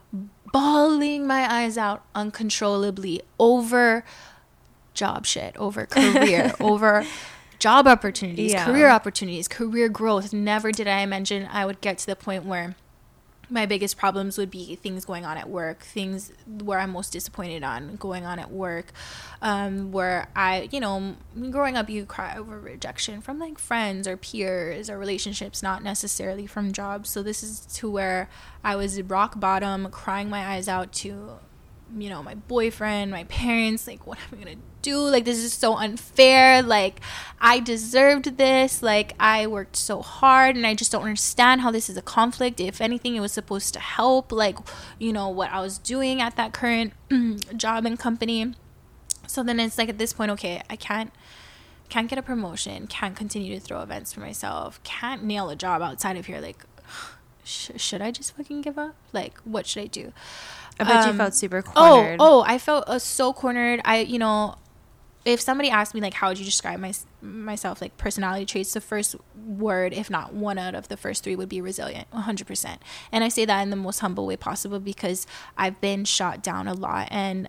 bawling my eyes out uncontrollably over job shit, over career, over job opportunities, yeah. career opportunities, career growth. Never did I imagine I would get to the point where my biggest problems would be things going on at work, things where I'm most disappointed on going on at work, um, where I, you know, growing up, you cry over rejection from like friends or peers or relationships, not necessarily from jobs. So this is to where I was rock bottom, crying my eyes out to, you know, my boyfriend, my parents, like, what am I gonna do? Like, this is so unfair. Like, I deserved this. Like, I worked so hard and I just don't understand how this is a conflict. If anything, it was supposed to help, like, you know, what I was doing at that current job and company. So then it's like, at this point, okay, I can't can't get a promotion, can't continue to throw events for myself, can't nail a job outside of here. Like, sh- should I just fucking give up? Like, what should I do? I bet um, you felt super cornered. Oh, oh, I felt uh, so cornered. I, you know, if somebody asked me, like, how would you describe my, myself, like, personality traits, the first word, if not one out of the first three, would be resilient, one hundred percent. And I say that in the most humble way possible because I've been shot down a lot. And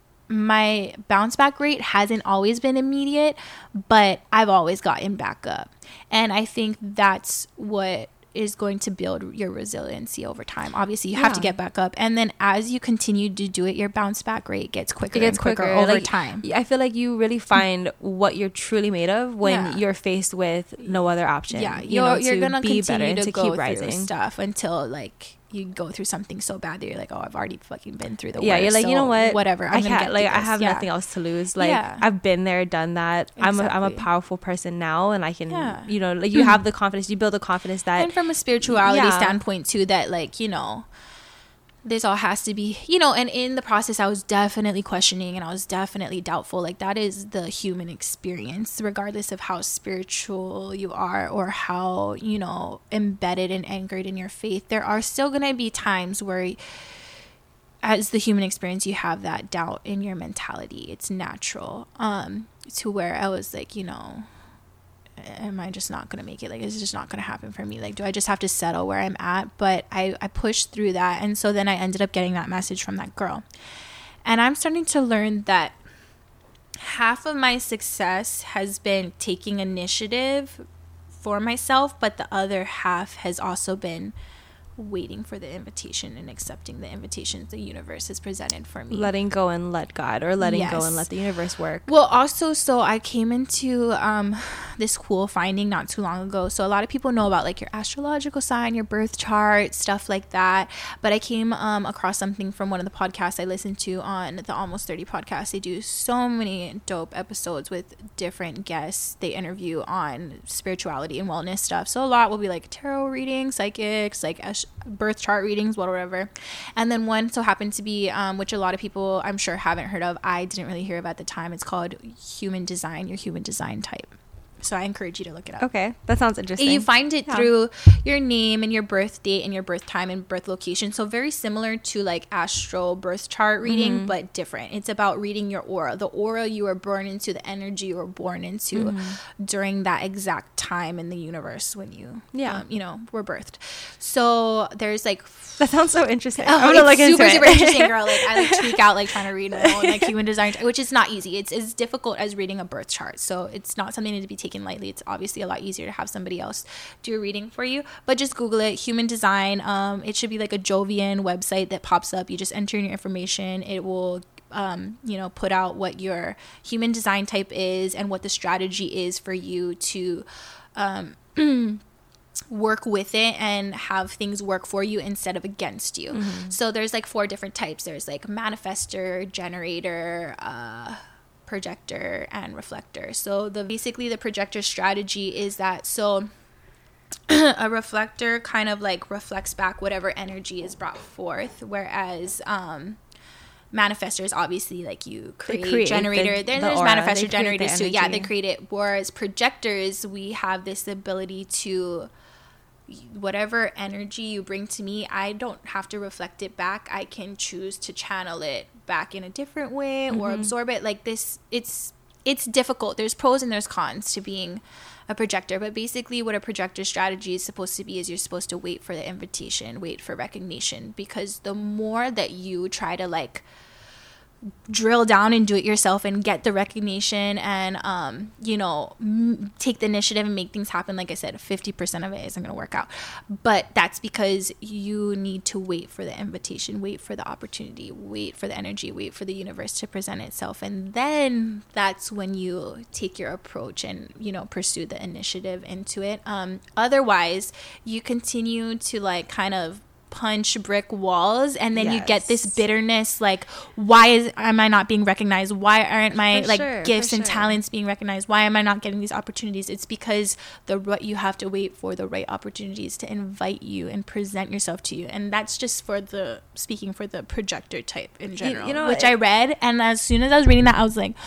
my bounce back rate hasn't always been immediate, but I've always gotten back up. And I think that's what is going to build your resiliency over time. Obviously, you yeah. have to get back up, and then as you continue to do it, your bounce back rate gets quicker it gets and quicker, quicker over like, time. I feel like you really find what you're truly made of when yeah. you're faced with no other option. Yeah, you you're, know, you're to gonna be continue better to to go keep through rising stuff until like you go through something so bad that you're like, oh, I've already fucking been through the yeah worst. You're like, so you know what, whatever, I'm I gonna can't get like through I this. have yeah. nothing else to lose. Like yeah. I've been there, done that. Exactly. I'm a, I'm a powerful person now, and I can yeah. you know, like you have the confidence, you build the confidence that, and from a spirituality yeah. standpoint too, that like, you know, this all has to be, you know, and in the process I was definitely questioning and I was definitely doubtful. Like, that is the human experience, regardless of how spiritual you are or how, you know, embedded and anchored in your faith. There are still going to be times where, as the human experience, you have that doubt in your mentality. It's natural. Um, to where I was like, you know, am I just not gonna make it? Like, it's just not gonna happen for me. Like, do I just have to settle where I'm at? But I, I pushed through that. And so then I ended up getting that message from that girl. And I'm starting to learn that half of my success has been taking initiative for myself, but the other half has also been waiting for the invitation and accepting the invitations the universe has presented for me. Letting go and let God, or letting yes. go and let the universe work. Well, also, so I came into um, this cool finding not too long ago. So a lot of people know about like your astrological sign, your birth chart, stuff like that. But I came um, across something from one of the podcasts I listened to on the Almost thirty podcast. They do so many dope episodes with different guests. They interview on spirituality and wellness stuff. So a lot will be like tarot readings, psychics, like ast- birth chart readings, whatever. And then one so happened to be um which a lot of people I'm sure haven't heard of. I didn't really hear of at the time. It's called Human Design, your human design type. So I encourage you to look it up. Okay, that sounds interesting. You find it yeah. through your name and your birth date and your birth time and birth location. So very similar to like astral birth chart reading, mm-hmm. but different. It's about reading your aura, the aura you were born into, the energy you were born into mm-hmm. during that exact time in the universe when you, yeah, um, you know, were birthed. So there's like that sounds so interesting. Oh, I'm gonna look super, into super it. interesting, girl. Like I like tweak out like trying to read my own like human design, which is not easy. It's as difficult as reading a birth chart. So it's not something to be taken lightly. It's obviously a lot easier to have somebody else do a reading for you. But just Google it, human design. Um, it should be like a Jovian website that pops up. You just enter in your information. It will um, you know, put out what your human design type is and what the strategy is for you to um work with it and have things work for you instead of against you. Mm-hmm. So there's like four different types. There's like manifestor, generator, uh projector, and reflector. So the basically the projector strategy is that so a reflector kind of like reflects back whatever energy is brought forth, whereas um manifestors obviously like you create, create generator the, then the there's aura. Manifestor generators too. Yeah, they create it. Whereas projectors, we have this ability to whatever energy you bring to me, I don't have to reflect it back. I can choose to channel it back in a different way mm-hmm. or absorb it. Like this, it's it's difficult. There's pros and there's cons to being a projector, but basically what a projector strategy is supposed to be is you're supposed to wait for the invitation, wait for recognition, because the more that you try to like drill down and do it yourself and get the recognition and um you know m- take the initiative and make things happen, like I said, fifty percent of it isn't going to work out, but that's because you need to wait for the invitation, wait for the opportunity, wait for the energy, wait for the universe to present itself, and then that's when you take your approach and, you know, pursue the initiative into it. Um otherwise you continue to like kind of punch brick walls, and then yes. you get this bitterness, like, why is am I not being recognized? Why aren't my for like sure, gifts and sure. talents being recognized? Why am I not getting these opportunities? It's because the what you have to wait for the right opportunities to invite you and present yourself to you. And that's just for the speaking for the projector type in general, you, you know, which it, I read, and as soon as I was reading that, I was like,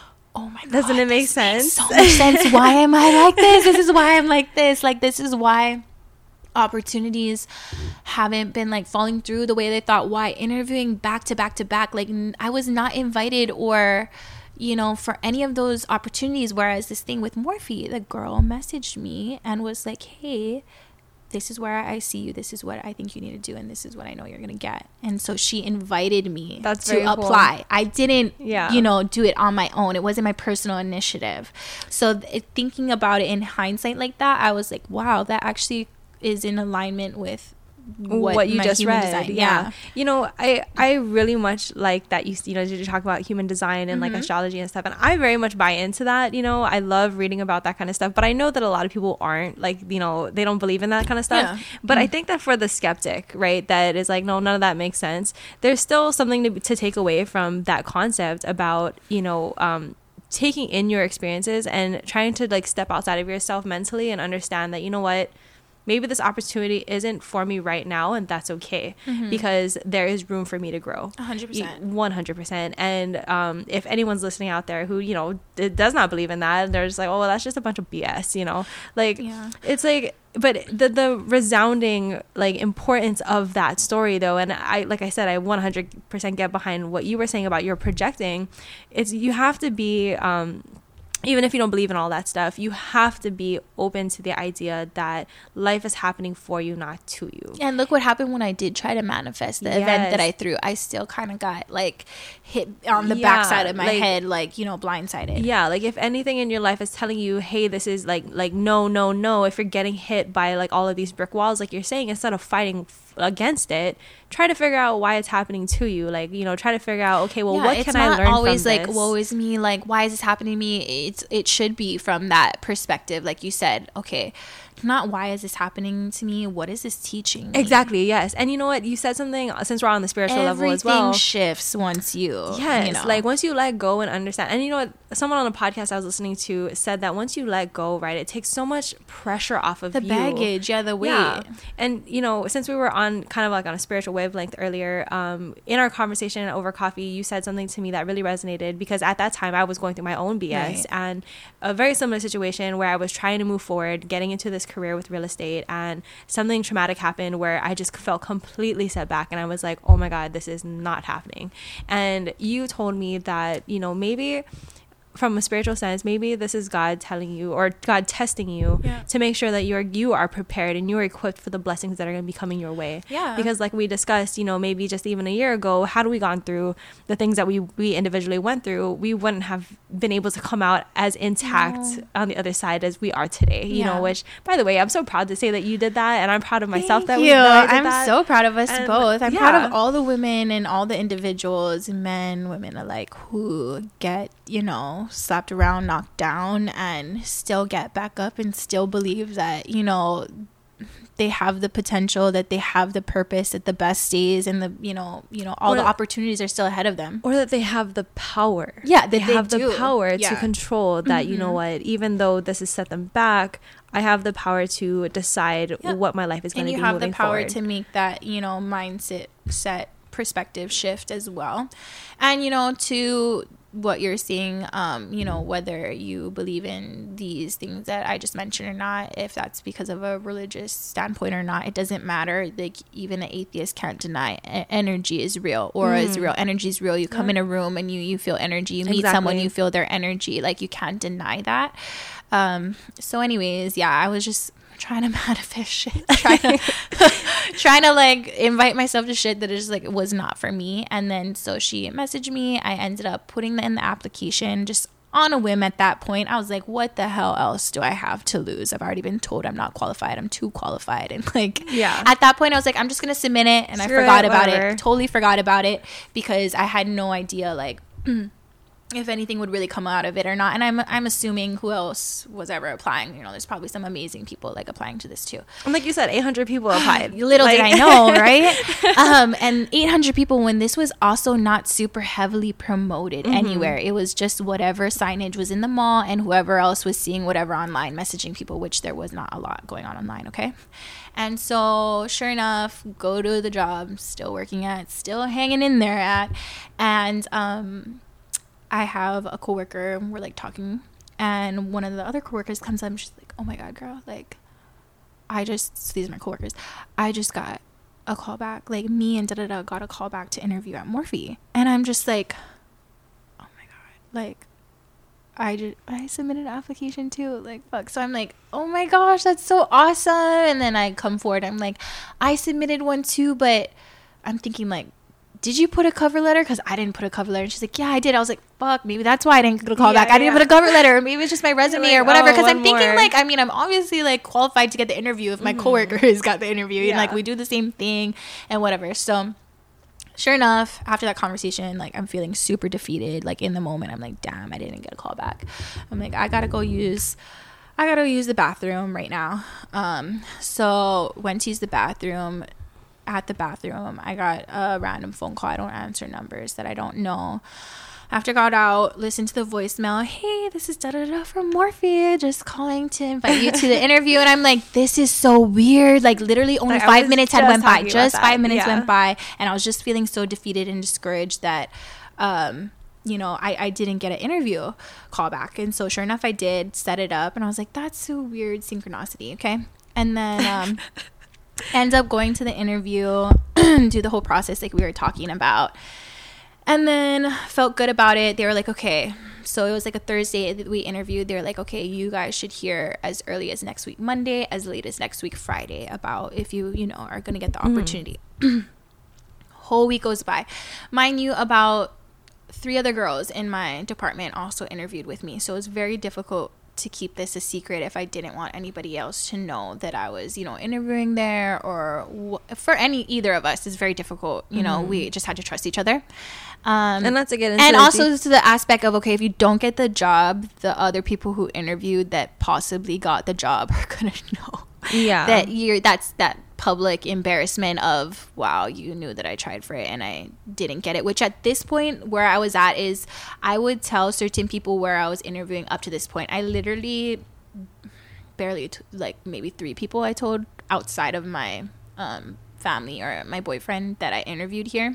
oh my god, doesn't it make sense? So much sense. Why am I like this? This is why I'm like this. Like, this is why opportunities haven't been like falling through the way they thought. Why interviewing back to back to back, like n- I was not invited or, you know, for any of those opportunities. Whereas this thing with Morphe, the girl messaged me and was like, hey, this is where I see you, this is what I think you need to do, and this is what I know you're gonna get. And so she invited me That's to apply. Cool. I didn't yeah. you know, do it on my own. It wasn't my personal initiative. So th- thinking about it in hindsight like that, I was like, wow, that actually is in alignment with what, what you just read. Design. Yeah. yeah. You know, I, I really much like that you, you know, you talk about human design and mm-hmm. like astrology and stuff. And I very much buy into that. You know, I love reading about that kind of stuff. But I know that a lot of people aren't, like, you know, they don't believe in that kind of stuff. Yeah. But mm-hmm. I think that for the skeptic, right, that is like, no, none of that makes sense. There's still something to, to take away from that concept about, you know, um, taking in your experiences and trying to like step outside of yourself mentally and understand that, you know what, maybe this opportunity isn't for me right now, and that's okay, mm-hmm. because there is room for me to grow. one hundred percent. one hundred percent. And um, if anyone's listening out there who, you know, d- does not believe in that, they're just like, oh, well, that's just a bunch of B S, you know? Like, yeah. It's like, but the the resounding, like, importance of that story, though, and I, like I said, I one hundred percent get behind what you were saying about your projecting. It's, you have to be... Um, even if you don't believe in all that stuff, you have to be open to the idea that life is happening for you, not to you. And look what happened when I did try to manifest the yes. event that I threw. I still kind of got like hit on the yeah, backside of my like, head, like, you know, blindsided. Yeah, like if anything in your life is telling you, hey, this is like, like no, no, no. If you're getting hit by like all of these brick walls, like you're saying, instead of fighting f- against it, try to figure out why it's happening to you. Like, you know, try to figure out, okay, well, yeah, what can I learn from this? It's not always like, woe is me, like, why is this happening to me? It's, it should be from that perspective. Like you said, okay, not why is this happening to me? What is this teaching me? Exactly, yes. And you know what? You said something, since we're on the spiritual Everything level as well. Everything shifts once you, yes, you know. Like once you let go and understand. And you know what? Someone on a podcast I was listening to said that once you let go, right, it takes so much pressure off of the you. baggage, yeah, the weight. Yeah. And, you know, since we were on kind of like on a spiritual wavelength earlier, um, in our conversation over coffee, you said something to me that really resonated, because at that time I was going through my own B S, right. and a very similar situation where I was trying to move forward, getting into this career with real estate, and something traumatic happened where I just felt completely set back, and I was like, oh my God, this is not happening. And you told me that, you know, maybe from a spiritual sense, maybe this is God telling you, or God testing you, yeah. to make sure that you're you are prepared and you're equipped for the blessings that are going to be coming your way. Yeah. Because like we discussed, you know, maybe just even a year ago, had we gone through the things that we we individually went through, we wouldn't have been able to come out as intact no. on the other side as we are today. You yeah. know, which, by the way, I'm so proud to say that you did that, and I'm proud of myself. Thank that you. we that I did I'm that. so proud of us and, both. I'm yeah. proud of all the women and all the individuals, men, women alike, who get, you know, slapped around, knocked down, and still get back up and still believe that, you know, they have the potential, that they have the purpose, that the best days and the, you know, you know, all or the opportunities are still ahead of them. Or that they have the power. Yeah, they, they have do. the power yeah. to control that, mm-hmm. you know what, even though this has set them back, I have the power to decide yeah. what my life is going to be moving forward. And you have the power forward. to make that, you know, mindset set perspective shift as well. And, you know, to what you're seeing, um, you know, whether you believe in these things that I just mentioned or not, if that's because of a religious standpoint or not, it doesn't matter. Like, even an atheist can't deny e- energy is real, aura mm. is real, energy is real. You come yeah. in a room and you, you feel energy, you meet exactly. someone, you feel their energy. Like, you can't deny that. Um, so anyways, yeah, I was just trying to manifest shit, trying to trying to like invite myself to shit that is like was not for me. And then so she messaged me. I ended up putting in the application just on a whim. At that point I was like, what the hell else do I have to lose? I've already been told I'm not qualified. I'm too qualified. And like, yeah, at that point I was like, I'm just gonna submit it. And Screw I forgot it, about whatever. it totally forgot about it because I had no idea like if anything would really come out of it or not. And I'm I'm assuming who else was ever applying. You know, there's probably some amazing people like applying to this too. And like you said, eight hundred people applied. Little like- did I know, right? um, and eight hundred people when this was also not super heavily promoted mm-hmm. anywhere. It was just whatever signage was in the mall and whoever else was seeing whatever online, messaging people, which there was not a lot going on online, okay? And so sure enough, go to the job, still working at, still hanging in there at, and um I have a coworker, we're like talking, and one of the other coworkers comes up and she's like, oh my God, girl, like, I just, these are my coworkers, I just got a call back, like, me and da-da-da got a call back to interview at Morphe. And I'm just like, oh my God, like, I just, I submitted an application too, like, fuck. So I'm like, oh my gosh, that's so awesome. And then I come forward, I'm like, I submitted one too, but I'm thinking like, did you put a cover letter? Because I didn't put a cover letter. And she's like, yeah, I did. I was like, fuck, maybe that's why I didn't get a call yeah, back. I didn't yeah. put a cover letter. Or maybe it's just my resume like, or whatever. Because oh, I'm thinking more. like, I mean, I'm obviously like qualified to get the interview if my mm-hmm. coworker has got the interview. Yeah. And like we do the same thing and whatever. So sure enough, after that conversation, like I'm feeling super defeated. Like in the moment, I'm like, damn, I didn't get a call back. I'm like, I got to go use... I got to use the bathroom right now. Um, so went to use the bathroom. At the bathroom, I got a random phone call. I don't answer numbers that I don't know. After I got out, listened to the voicemail. Hey, this is da da da from Morphe, just calling to invite you to the interview. And I'm like, this is so weird. Like literally only like, five minutes had went by. Just five minutes yeah. went by, and I was just feeling so defeated and discouraged that, um, you know, I, I didn't get an interview call back. And so sure enough, I did set it up, and I was like, that's so weird synchronicity. Okay, and then um. End up going to the interview, do the whole process like we were talking about, and then felt good about it. They were like, okay, so it was like a Thursday that we interviewed. They were like, okay, you guys should hear as early as next week Monday, as late as next week Friday, about if you you know are going to get the opportunity. Mm. Whole week goes by. Mind you, about three other girls in my department also interviewed with me, so it was very difficult to keep this a secret if I didn't want anybody else to know that I was, you know, interviewing there, or w- for any either of us. It's very difficult, you know. Mm-hmm. We just had to trust each other, um, and not to get into and also deep- to the aspect of, okay, if you don't get the job, the other people who interviewed that possibly got the job are gonna know, yeah, that you're that's that public embarrassment of, wow, you knew that I tried for it and I didn't get it. Which at this point where I was at is, I would tell certain people where I was interviewing up to this point. I literally barely t- like maybe three people I told outside of my um, family or my boyfriend that I interviewed here.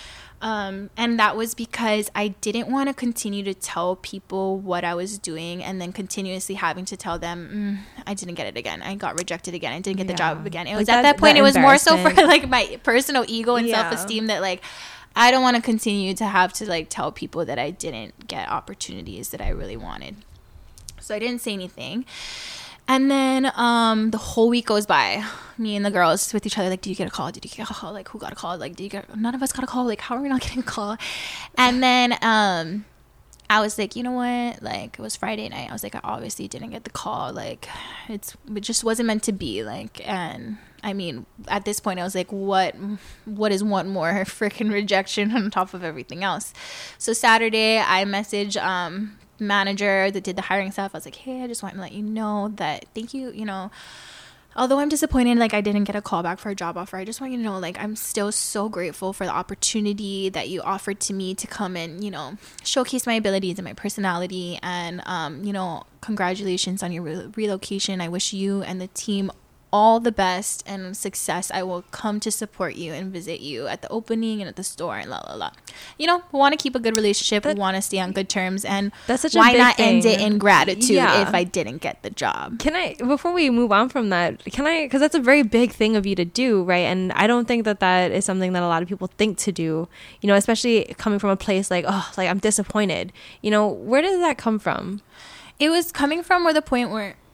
Um, and that was because I didn't want to continue to tell people what I was doing and then continuously having to tell them, mm, I didn't get it again. I got rejected again. I didn't get yeah. the job again. It like was that, at that point, that it was more so for like my personal ego and yeah. self-esteem that like, I don't want to continue to have to like tell people that I didn't get opportunities that I really wanted. So I didn't say anything. And then um, the whole week goes by. Me and the girls with each other, like, did you get a call? Did you get a call? Like, who got a call? Like, did you get? None of us got a call. Like, how are we not getting a call? And then um, I was like, you know what? Like, it was Friday night. I was like, I obviously didn't get the call. Like, it's it just wasn't meant to be. Like, and I mean, at this point, I was like, what? What is one more freaking rejection on top of everything else? So Saturday, I messaged um. manager that did the hiring stuff. I was like, hey, I just want to let you know that thank you, you know, although I'm disappointed like I didn't get a call back for a job offer, I just want you to know like I'm still so grateful for the opportunity that you offered to me to come and, you know, showcase my abilities and my personality, and um you know, congratulations on your re- relocation. I wish you and the team all the best and success. I will come to support you and visit you at the opening and at the store and la la la. You know, we want to keep a good relationship. That, we want to stay on good terms, and that's such why a big not thing. End it in gratitude yeah. if I didn't get the job. Can I, before we move on from that, can I, because that's a very big thing of you to do, right? And I don't think that that is something that a lot of people think to do, you know, especially coming from a place like, oh, like I'm disappointed. You know, where does that come from? It was coming from where the point where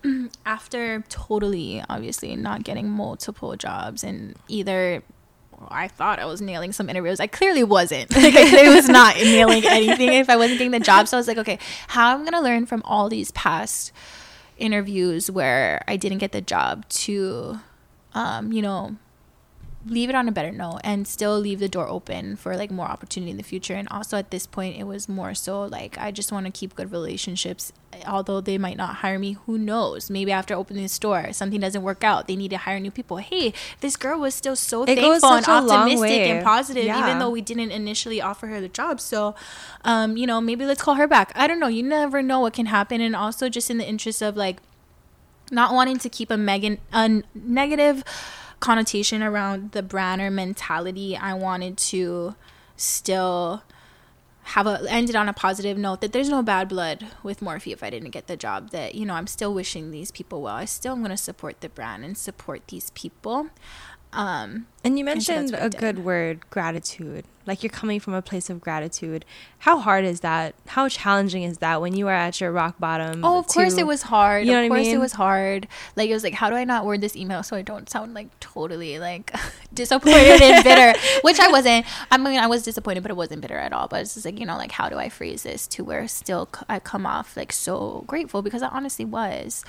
after totally, obviously, not getting multiple jobs and either I thought I was nailing some interviews. I clearly wasn't. Like, I clearly was not nailing anything if I wasn't getting the job. So I was like, okay, how am I going to learn from all these past interviews where I didn't get the job to, um, you know, leave it on a better note and still leave the door open for like more opportunity in the future. And also at this point, it was more so like I just want to keep good relationships, although they might not hire me. Who knows? Maybe after opening the store, something doesn't work out, they need to hire new people. Hey, this girl was still so it thankful and optimistic and positive, yeah. even though we didn't initially offer her the job. So um you know, maybe let's call her back. I don't know, you never know what can happen. And also just in the interest of like not wanting to keep a mega a negative connotation around the brand or mentality, I wanted to still have a ended on a positive note that there's no bad blood with Morphe if I didn't get the job, that, you know, I'm still wishing these people well. I still am going to support the brand and support these people. Um, and you mentioned a good word, gratitude. Like, you're coming from a place of gratitude. How hard is that? How challenging is that when you are at your rock bottom? Oh, of to, course it was hard. You know of what course I mean? It was hard. Like, it was like, how do I not word this email so I don't sound like totally like disappointed and bitter? Which I wasn't. I mean, I was disappointed, but it wasn't bitter at all. But it's just like, you know, like, how do I phrase this to where still I come off like so grateful, because I honestly was.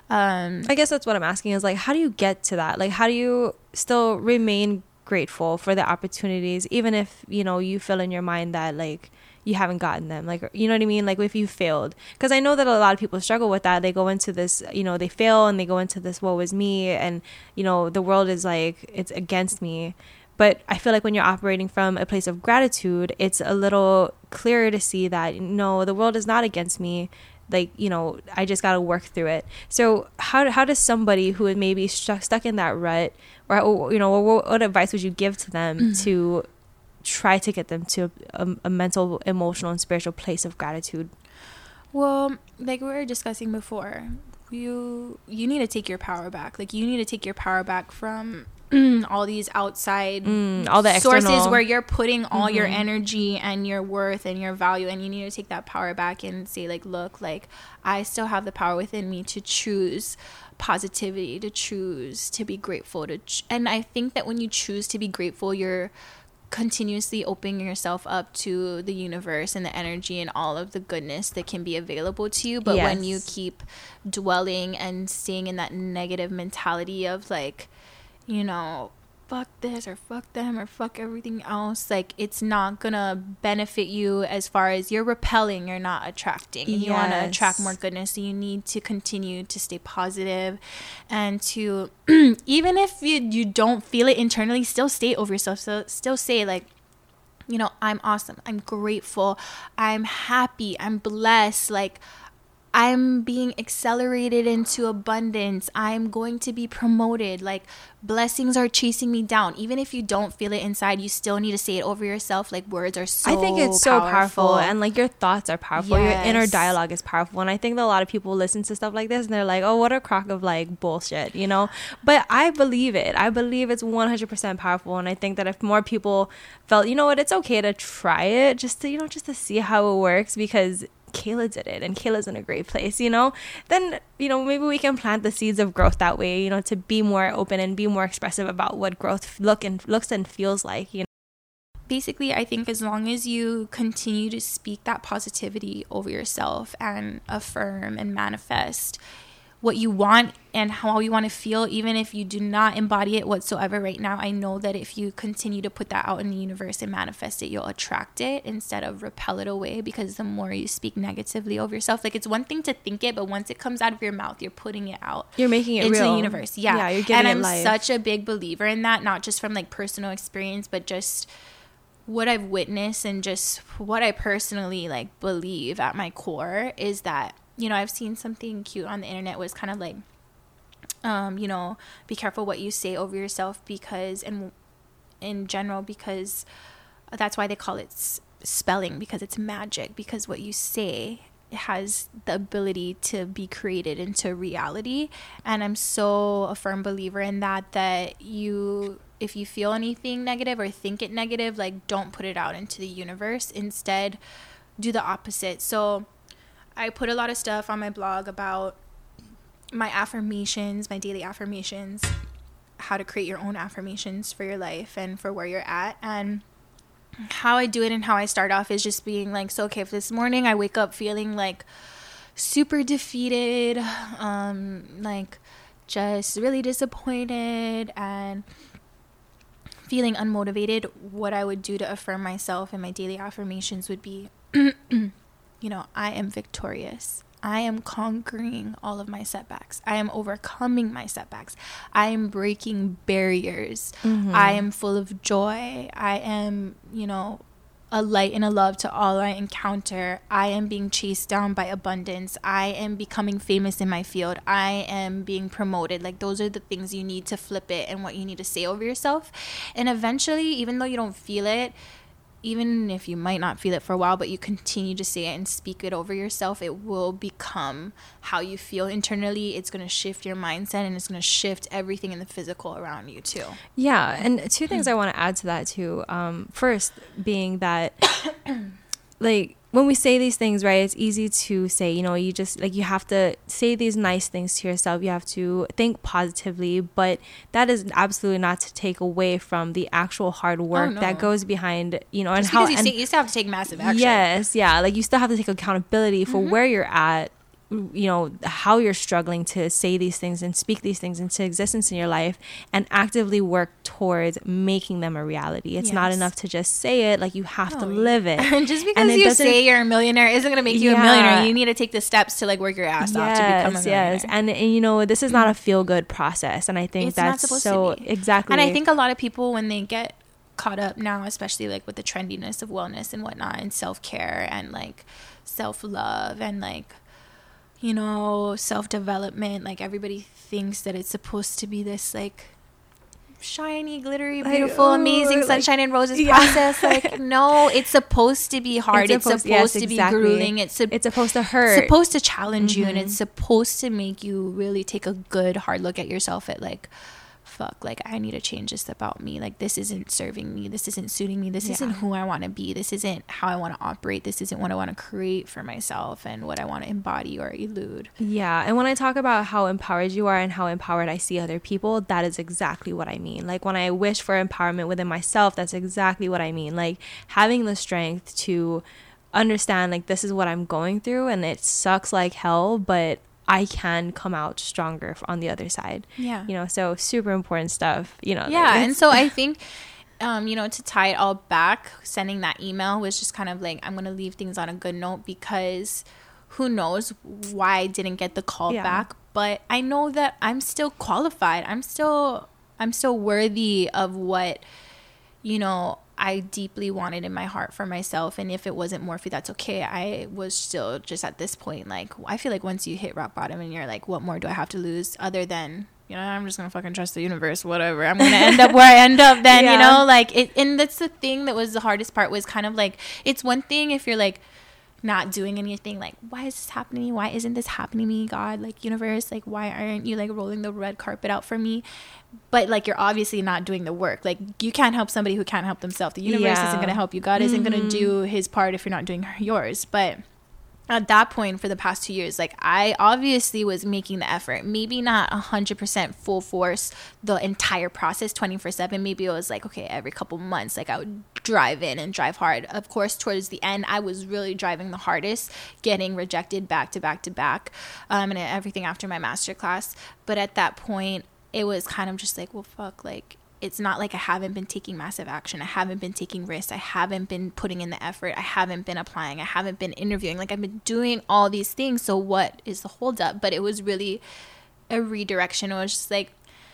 Um, I guess that's what I'm asking is like, how do you get to that? Like, how do you still remain grateful for the opportunities, even if, you know, you feel in your mind that like you haven't gotten them, like, you know what I mean? Like, if you failed, because I know that a lot of people struggle with that. They go into this, you know, they fail and they go into this, woe is me, and, you know, the world is like, it's against me. But I feel like when you're operating from a place of gratitude, it's a little clearer to see that, no, the world is not against me. Like, you know, I just got to work through it. So how how does somebody who is maybe stuck stuck in that rut, or, or you know, what, what advice would you give to them mm-hmm. to try to get them to a, a mental, emotional, and spiritual place of gratitude? Well, like we were discussing before, you you need to take your power back. Like, you need to take your power back from all these outside mm, all the sources external. Where you're putting all mm-hmm. your energy and your worth and your value, and you need to take that power back and say like, look, like, I still have the power within me to choose positivity, to choose to be grateful, to ch- and I think that when you choose to be grateful, you're continuously opening yourself up to the universe and the energy and all of the goodness that can be available to you. But yes. when you keep dwelling and staying in that negative mentality of like, you know, fuck this or fuck them or fuck everything else, like, it's not gonna benefit you as far as you're repelling, you're not attracting. And yes. you want to attract more goodness, so you need to continue to stay positive and to even if you, you don't feel it internally, still stay over yourself. So still say like, you know, I'm awesome, I'm grateful, I'm happy, I'm blessed, like, I'm being accelerated into abundance. I'm going to be promoted. Like, blessings are chasing me down. Even if you don't feel it inside, you still need to say it over yourself. Like, words are so I think it's so powerful. powerful. And like, your thoughts are powerful. Yes. Your inner dialogue is powerful. And I think that a lot of people listen to stuff like this and they're like, oh, what a crock of like bullshit, you know? But I believe it. I believe it's one hundred percent powerful. And I think that if more people felt, you know what, it's okay to try it just to, you know, just to see how it works, because Kayla did it and Kayla's in a great place, you know, then, you know, maybe we can plant the seeds of growth that way, you know, to be more open and be more expressive about what growth look and looks and feels like, you know. Basically, I think as long as you continue to speak that positivity over yourself and affirm and manifest what you want and how you want to feel, even if you do not embody it whatsoever right now, I know that if you continue to put that out in the universe and manifest it, you'll attract it instead of repel it away. Because the more you speak negatively over yourself, like, it's one thing to think it, but once it comes out of your mouth, you're putting it out. You're making it into real. the universe. Yeah, yeah, you're giving and it I'm life. such a big believer in that, not just from like personal experience, but just what I've witnessed and just what I personally like believe at my core is that, you know, I've seen something cute on the internet was kind of like, um, you know, be careful what you say over yourself, because, and in general, because that's why they call it s- spelling, because it's magic, because what you say has the ability to be created into reality. And I'm so a firm believer in that, that you, if you feel anything negative or think it negative, like, don't put it out into the universe. Instead, do the opposite. So I put a lot of stuff on my blog about my affirmations, my daily affirmations, how to create your own affirmations for your life and for where you're at. And how I do it and how I start off is just being like, so okay, if this morning I wake up feeling like super defeated, um, like just really disappointed and feeling unmotivated, what I would do to affirm myself and my daily affirmations would be, you know, I am victorious. I am conquering all of my setbacks. I am overcoming my setbacks. I am breaking barriers. Mm-hmm. I am full of joy. I am, you know, a light and a love to all I encounter. I am being chased down by abundance. I am becoming famous in my field. I am being promoted. Like, those are the things you need to flip it and what you need to say over yourself. And eventually, even though you don't feel it, even if you might not feel it for a while, but you continue to say it and speak it over yourself, it will become how you feel internally. It's going to shift your mindset, and it's going to shift everything in the physical around you too. Yeah. And two things I want to add to that too. Um, first being that like, when we say these things, right, it's easy to say, you know, you just like, you have to say these nice things to yourself. You have to think positively, but that is absolutely not to take away from the actual hard work oh, no. that goes behind, you know, just and how you, and, say, you still have to take massive action. Yes. Yeah. Like, you still have to take accountability for mm-hmm. where you're at, you know, how you're struggling to say these things and speak these things into existence in your life, and actively work towards making them a reality. It's yes. not enough to just say it. Like, you have oh, to live it. And just because and you say you're a millionaire isn't going to make you yeah. a millionaire. You need to take the steps to like work your ass yes, off to become a millionaire. Yes, and, and you know, this is not a feel good process, and I think it's that's not supposed so to be. Exactly. And I think a lot of people, when they get caught up now, especially like with the trendiness of wellness and whatnot, and self-care and like self-love and like, you know, self-development, like everybody thinks that it's supposed to be this like shiny, glittery, beautiful, like, ooh, amazing like, sunshine and roses yeah. process. Like, no, it's supposed to be hard. It's supposed, it's supposed yes, to exactly. be grueling. It's, su- it's supposed to hurt. It's supposed to challenge mm-hmm. you, and it's supposed to make you really take a good hard look at yourself at like, fuck, like I need to change this about me. Like, this isn't serving me. This isn't suiting me. This yeah. isn't who I want to be. This isn't how I want to operate. This isn't what I want to create for myself and what I want to embody or elude. Yeah. And when I talk about how empowered you are and how empowered I see other people, that is exactly what I mean. Like, when I wish for empowerment within myself, that's exactly what I mean. Like, having the strength to understand, like, this is what I'm going through and it sucks like hell, but I can come out stronger on the other side. Yeah. You know, so super important stuff, you know. Yeah. And so I think, um, you know, to tie it all back, sending that email was just kind of like, I'm going to leave things on a good note, because who knows why I didn't get the call yeah. back. But I know that I'm still qualified. I'm still, I'm still worthy of what, you know, I deeply wanted in my heart for myself. And if it wasn't Morphe, that's okay. I was still just at this point, like, I feel like once you hit rock bottom and you're like, what more do I have to lose other than, you know, I'm just gonna fucking trust the universe, whatever, I'm gonna end up where I end up then. Yeah. You know, like it. And that's the thing that was the hardest part, was kind of like, it's one thing if you're like not doing anything, like, why is this happening to me? Why isn't this happening to me? God, like, universe, like, why aren't you like rolling the red carpet out for me? But like, you're obviously not doing the work. Like, you can't help somebody who can't help themselves. The universe yeah. isn't going to help you. God isn't mm-hmm. going to do his part if you're not doing yours. But at that point, for the past two years, like, I obviously was making the effort. Maybe not one hundred percent full force the entire process twenty-four seven. Maybe it was like, okay, every couple months, like, I would drive in and drive hard. Of course, towards the end, I was really driving the hardest, getting rejected back to back to back, um, and everything after my masterclass. But at that point, it was kind of just like, well, fuck, like, it's not like I haven't been taking massive action. I haven't been taking risks. I haven't been putting in the effort. I haven't been applying. I haven't been interviewing. Like, I've been doing all these things. So what is the holdup? But it was really a redirection. It was just like,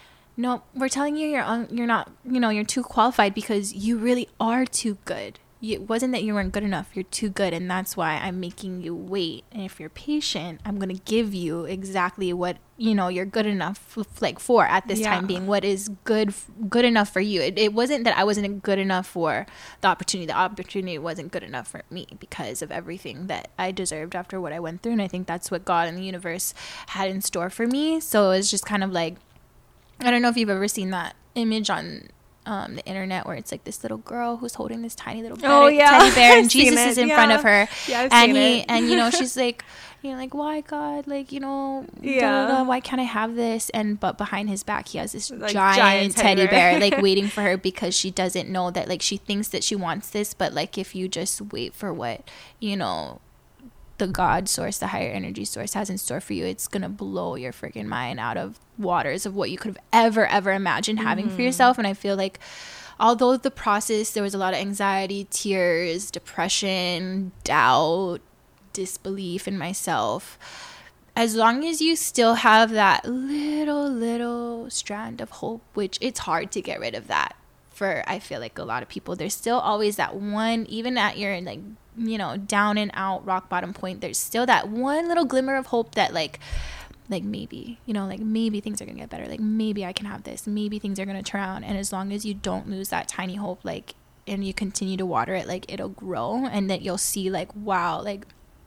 no, we're telling you you're un- you're not, you know, you're too qualified, because you really are too good. It wasn't that you weren't good enough. You're too good, and that's why I'm making you wait. And if you're patient, I'm going to give you exactly what, you know, you're good enough f- like for at this yeah. time being, what is good good enough for you. It, it wasn't that I wasn't good enough for the opportunity. The opportunity wasn't good enough for me because of everything that I deserved after what I went through. And I think that's what God and the universe had in store for me. So it was just kind of like, I don't know if you've ever seen that image on um, the internet where it's like this little girl who's holding this tiny little oh, teddy, yeah. teddy bear, and I've Jesus seen is it. in Yeah. front of her. Yeah, I've and seen he it. and you know she's like, you know, like, why God, like, you know, Yeah. da, da, da, why can't I have this? And but behind his back he has this Like, giant, giant teddy, teddy bear. bear, like waiting for her, because she doesn't know that, like, she thinks that she wants this, but like if you just wait for what, you know, the God source, the higher energy source has in store for you, it's gonna blow your freaking mind out of waters of what you could have ever ever imagined having Mm-hmm. for yourself. And I feel like although the process, there was a lot of anxiety, tears, depression, doubt, disbelief in myself, as long as you still have that little little strand of hope, which it's hard to get rid of that for, I feel like, a lot of people, there's still always that one, even at your, like, you know, down and out rock bottom point, there's still that one little glimmer of hope that like like maybe, you know, like maybe things are gonna get better, like maybe I can have this, maybe things are gonna turn around. And as long as you don't lose that tiny hope, like, and you continue to water it, like it'll grow, and that you'll see like, wow, like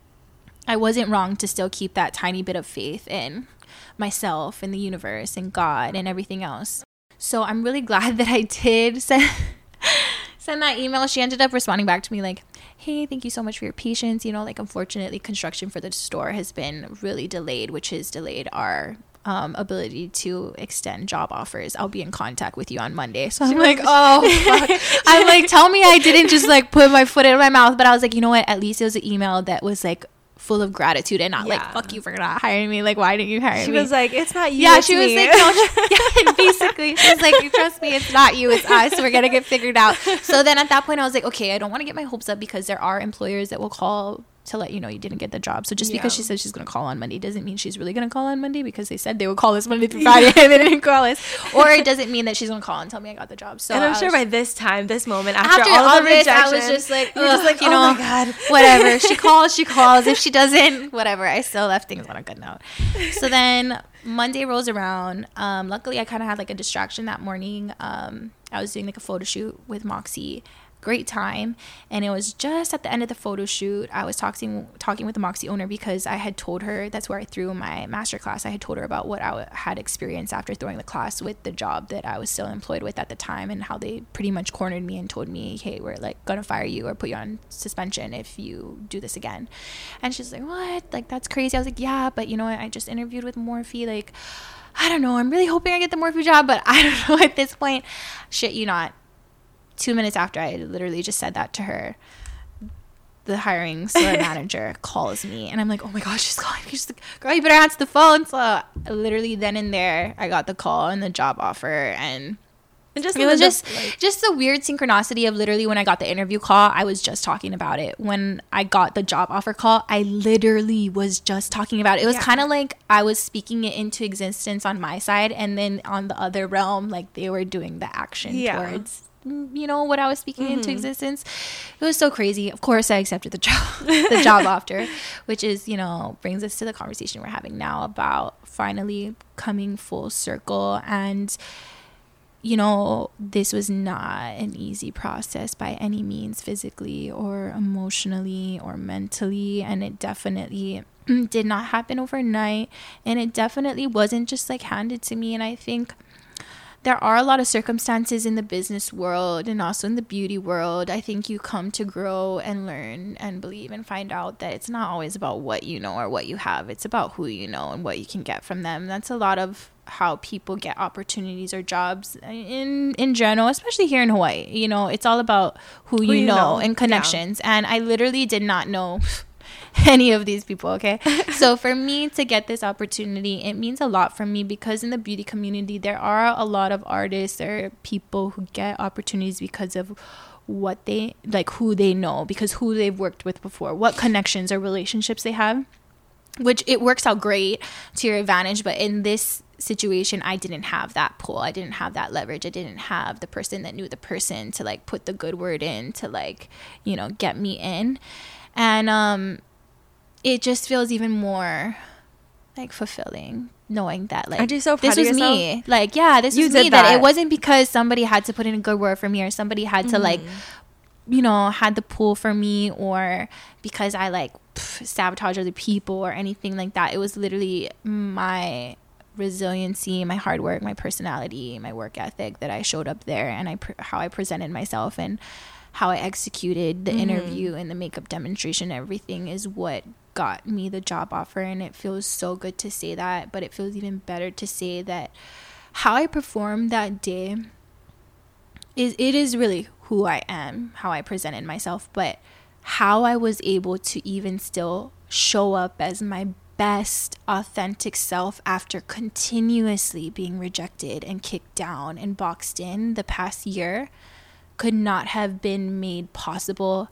I wasn't wrong to still keep that tiny bit of faith in myself and the universe and God and everything else. So I'm really glad that I did send, send that email. She ended up responding back to me like, hey, thank you so much for your patience. You know, like, unfortunately, construction for the store has been really delayed, which has delayed our um, ability to extend job offers. I'll be in contact with you on Monday. So I'm like, oh, fuck. I'm like, tell me I didn't just like put my foot in my mouth. But I was like, you know what? At least it was an email that was like full of gratitude and not Yeah. like, fuck you for not hiring me. Like, why didn't you hire She me? was like, it's not you. Yeah, it's she was me. like, no, tr- yeah, basically, she was like, trust me, it's not you, it's us. We're gonna get figured out. So then at that point, I was like, okay, I don't want to get my hopes up, because there are employers that will call to let you know you didn't get the job. So just Yeah. because she says she's gonna call on Monday doesn't mean she's really gonna call on Monday, because they said they would call us Monday through Friday and they didn't call us. Or it doesn't mean that she's gonna call and tell me I got the job. So And I'm I sure was- by this time, this moment, after, after all, all the this, rejection, I was just like, you're just like, you oh know, my God. whatever. She calls, she calls. If she doesn't, whatever. I still left things on a good note. So then Monday rolls around. Um, luckily, I kind of had like a distraction that morning. Um, I was doing like a photo shoot with Moxie. Great time. And it was just at the end of the photo shoot, I was talking talking with the Moxie owner, because I had told her, that's where I threw my master class. I had told her about what I w- had experienced after throwing the class with the job that I was still employed with at the time, and how they pretty much cornered me and told me, hey, we're like gonna fire you or put you on suspension if you do this again. And she's like, what? Like, that's crazy. I was like, yeah, but you know what? I just interviewed with Morphe. Like, I don't know. I'm really hoping I get the Morphe job, but I don't know at this point. Shit you not. Two minutes after I literally just said that to her, the hiring store manager calls me, and I'm like, oh my gosh, she's calling me. She's like, girl, you better answer the phone. So literally then and there, I got the call and the job offer, and And just it was the- just like, just the weird synchronicity of literally when I got the interview call, I was just talking about it. When I got the job offer call, I literally was just talking about it. It was Yeah. kind of like I was speaking it into existence on my side, and then on the other realm, like they were doing the action Yeah. towards, you know, what I was speaking Mm-hmm. into existence. It was so crazy. Of course, I accepted the job, the job offer, which is, you know, brings us to the conversation we're having now about finally coming full circle. And you know, this was not an easy process by any means, physically or emotionally or mentally. And it definitely did not happen overnight. And it definitely wasn't just like handed to me. And I think there are a lot of circumstances in the business world and also in the beauty world. I think you come to grow and learn and believe and find out that it's not always about what you know or what you have. It's about who you know and what you can get from them. That's a lot of how people get opportunities or jobs in in general, especially here in Hawaii. You know, it's all about who, Who you, you know, know. and connections. Yeah. And I literally did not know any of these people, okay? So for me to get this opportunity, it means a lot for me, because in the beauty community there are a lot of artists or people who get opportunities because of what they like, who they know, because who they've worked with before, what connections or relationships they have, which it works out great to your advantage. But in this situation, I didn't have that pull. I didn't have that leverage. I didn't have the person that knew the person to like put the good word in to like, you know, get me in. And um it just feels even more like fulfilling knowing that like, aren't you so proud this of was yourself? me. Like, yeah, this You was did me. That. that. It wasn't because somebody had to put in a good word for me, or somebody had to like, you know, had the pull for me, or because I like pff, sabotage other people or anything like that. It was literally my resiliency, my hard work, my personality, my work ethic that I showed up there, and I pr- how I presented myself and how I executed the mm-hmm. interview and the makeup demonstration, everything is what got me the job offer. And it feels so good to say that, but it feels even better to say that how I performed that day is it is really who I am, how I presented myself, but how I was able to even still show up as my best authentic self after continuously being rejected and kicked down and boxed in the past year could not have been made possible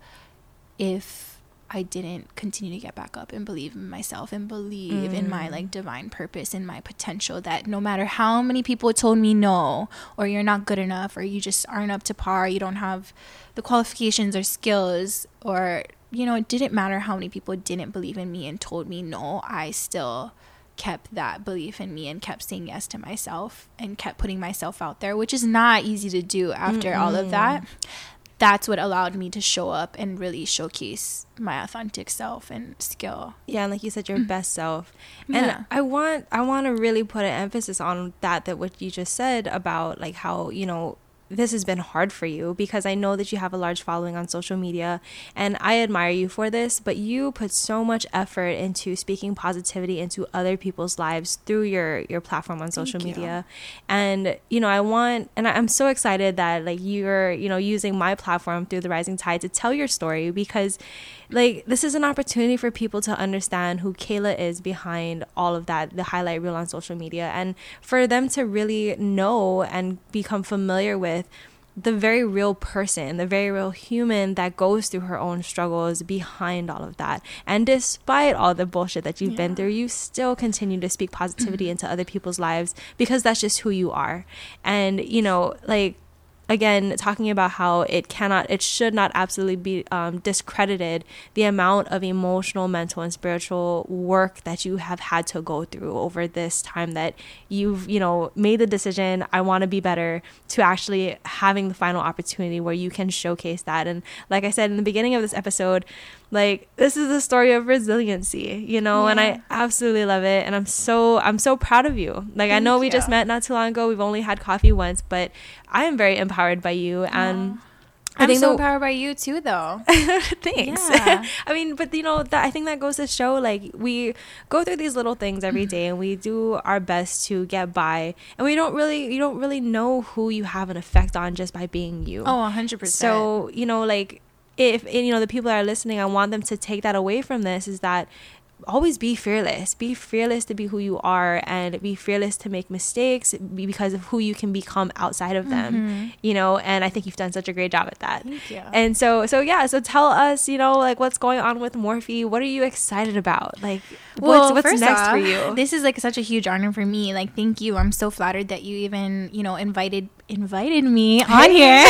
if I didn't continue to get back up and believe in myself and believe mm. in my like divine purpose and my potential, that no matter how many people told me no, or you're not good enough, or you just aren't up to par, you don't have the qualifications or skills, or you know, it didn't matter how many people didn't believe in me and told me no, I still kept that belief in me and kept saying yes to myself and kept putting myself out there, which is not easy to do after Mm-mm. all of that. That's what allowed me to show up and really showcase my authentic self and skill. Yeah, and like you said, your best self. And yeah. I want I want to really put an emphasis on that, that what you just said about like how, you know, this has been hard for you, because I know that you have a large following on social media and I admire you for this, but you put so much effort into speaking positivity into other people's lives through your, your platform on social Thank media. You. And, you know, I want, and I'm so excited that like you're, you know, using my platform through the Rising Tide to tell your story, because like this is an opportunity for people to understand who Kayla is behind all of that, the highlight reel on social media, and for them to really know and become familiar with the very real person, the very real human that goes through her own struggles behind all of that. And despite all the bullshit that you've yeah. been through, you still continue to speak positivity into other people's lives, because that's just who you are. And, you know, like, again, talking about how it cannot, it should not absolutely be um, discredited, the amount of emotional, mental, and spiritual work that you have had to go through over this time that you've, you know, made the decision, I want to be better, to actually having the final opportunity where you can showcase that. And like I said in the beginning of this episode, like this is a story of resiliency, you know, yeah. and I absolutely love it. And I'm so, I'm so proud of you. Like, Thank I know we you. just met not too long ago. We've only had coffee once, but I am very empowered by you. And oh. I I'm think so the, empowered by you too, though. Thanks. Yeah. I mean, but you know, that I think that goes to show, like, we go through these little things every day and we do our best to get by, and we don't really, you don't really know who you have an effect on just by being you. Oh, one hundred percent. So, you know, like, if, you know, the people that are listening, I want them to take that away from this, is that always be fearless. Be fearless to be who you are, and be fearless to make mistakes because of who you can become outside of them, mm-hmm. you know, and I think you've done such a great job at that. Thank you. And so, so yeah, so tell us, you know, like, what's going on with Morphe? What are you excited about? Like, well, what's, what's next off, for you? This is like such a huge honor for me. Like, thank you. I'm so flattered that you even, you know, invited invited me on here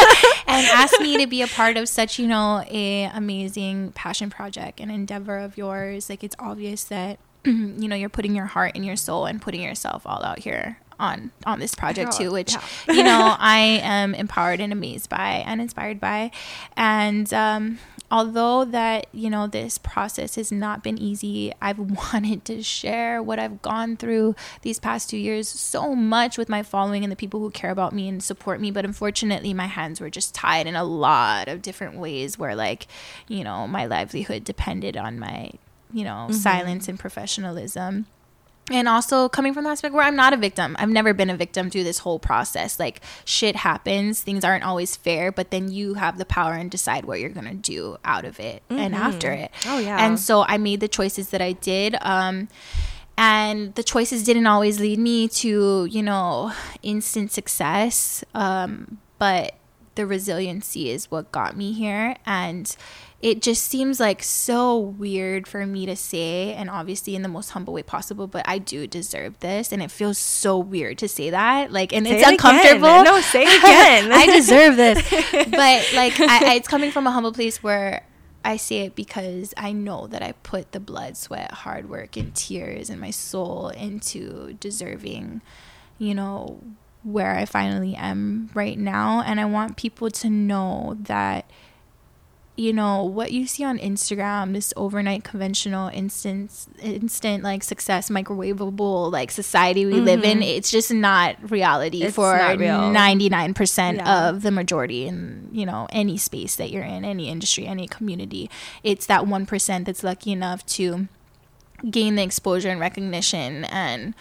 and asked me to be a part of such, you know, a amazing passion project and endeavor of yours. Like, it's obvious that you know, you're putting your heart and your soul and putting yourself all out here on on this project too, which yeah. you know, I am empowered and amazed by and inspired by. And um although that, you know, this process has not been easy, I've wanted to share what I've gone through these past two years so much with my following and the people who care about me and support me. But unfortunately, my hands were just tied in a lot of different ways where, like, you know, my livelihood depended on my, you know, mm-hmm. silence and professionalism. And also coming from the aspect where I'm not a victim. I've never been a victim through this whole process. Like, shit happens. Things aren't always fair, but then you have the power and decide what you're going to do out of it mm-hmm. and after it. Oh, yeah. And so I made the choices that I did. Um, and the choices didn't always lead me to, you know, instant success. Um, but the resiliency is what got me here. And it just seems like so weird for me to say, and obviously in the most humble way possible, but I do deserve this. And it feels so weird to say that. Like, and say it's it uncomfortable. Again. No, say it again. I deserve this. But like, I, I, it's coming from a humble place where I say it because I know that I put the blood, sweat, hard work, and tears and my soul into deserving, you know, where I finally am right now. And I want people to know that you know, what you see on Instagram, this overnight conventional instant instant like success, microwavable like society we mm-hmm. live in, it's just not reality it's for ninety-nine percent yeah. of the majority in, you know, any space that you're in, any industry, any community. It's that one percent that's lucky enough to gain the exposure and recognition. And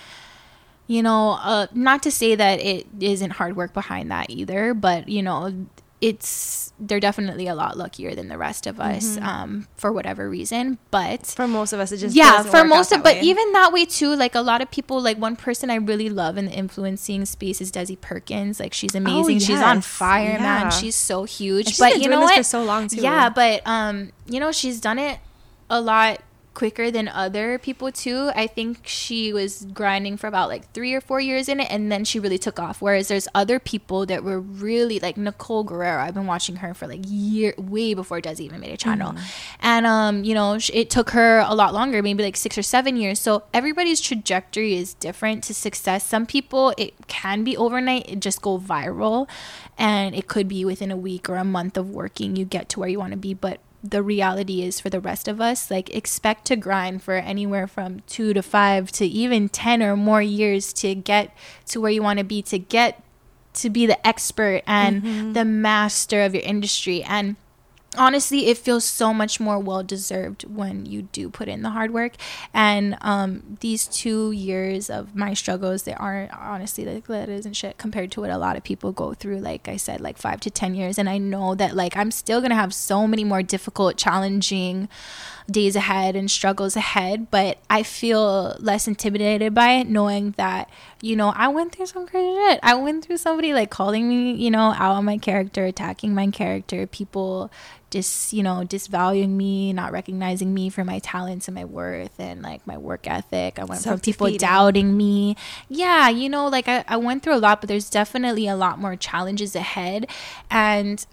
you know, uh, not to say that it isn't hard work behind that either, but you know, it's they're definitely a lot luckier than the rest of us, mm-hmm. um, for whatever reason. But for most of us, it just yeah, for most of, but way. Even that way too. Like a lot of people, like one person I really love in the influencing space is Desi Perkins. Like she's amazing. Oh, yes. She's on fire, yeah. man. She's so huge. And she's but been you doing know this what? For so long too. Yeah, but um, you know, she's done it a lot quicker than other people too. I think she was grinding for about like three or four years in it, and then she really took off. Whereas there's other people that were really like Nicole Guerrero. I've been watching her for like year way before Desi even made a channel, mm-hmm. and um, you know, it took her a lot longer, maybe like six or seven years. So everybody's trajectory is different to success. Some people it can be overnight, it just go viral, and it could be within a week or a month of working you get to where you want to be. But the reality is for the rest of us, like expect to grind for anywhere from two to five to even ten or more years to get to where you want to be, to get to be the expert and mm-hmm. the master of your industry. And honestly, it feels so much more well-deserved when you do put in the hard work. And um, these two years of my struggles, they aren't honestly like that isn't shit compared to what a lot of people go through. Like I said, like five to ten years. And I know that like I'm still gonna have so many more difficult, challenging days ahead and struggles ahead, but I feel less intimidated by it, knowing that, you know, I went through some crazy shit. I went through somebody like calling me, you know, out on my character, attacking my character, people just, you know, disvaluing me, not recognizing me for my talents and my worth and like my work ethic. I went from people doubting me. Yeah, you know, like I, I went through a lot, but there's definitely a lot more challenges ahead. And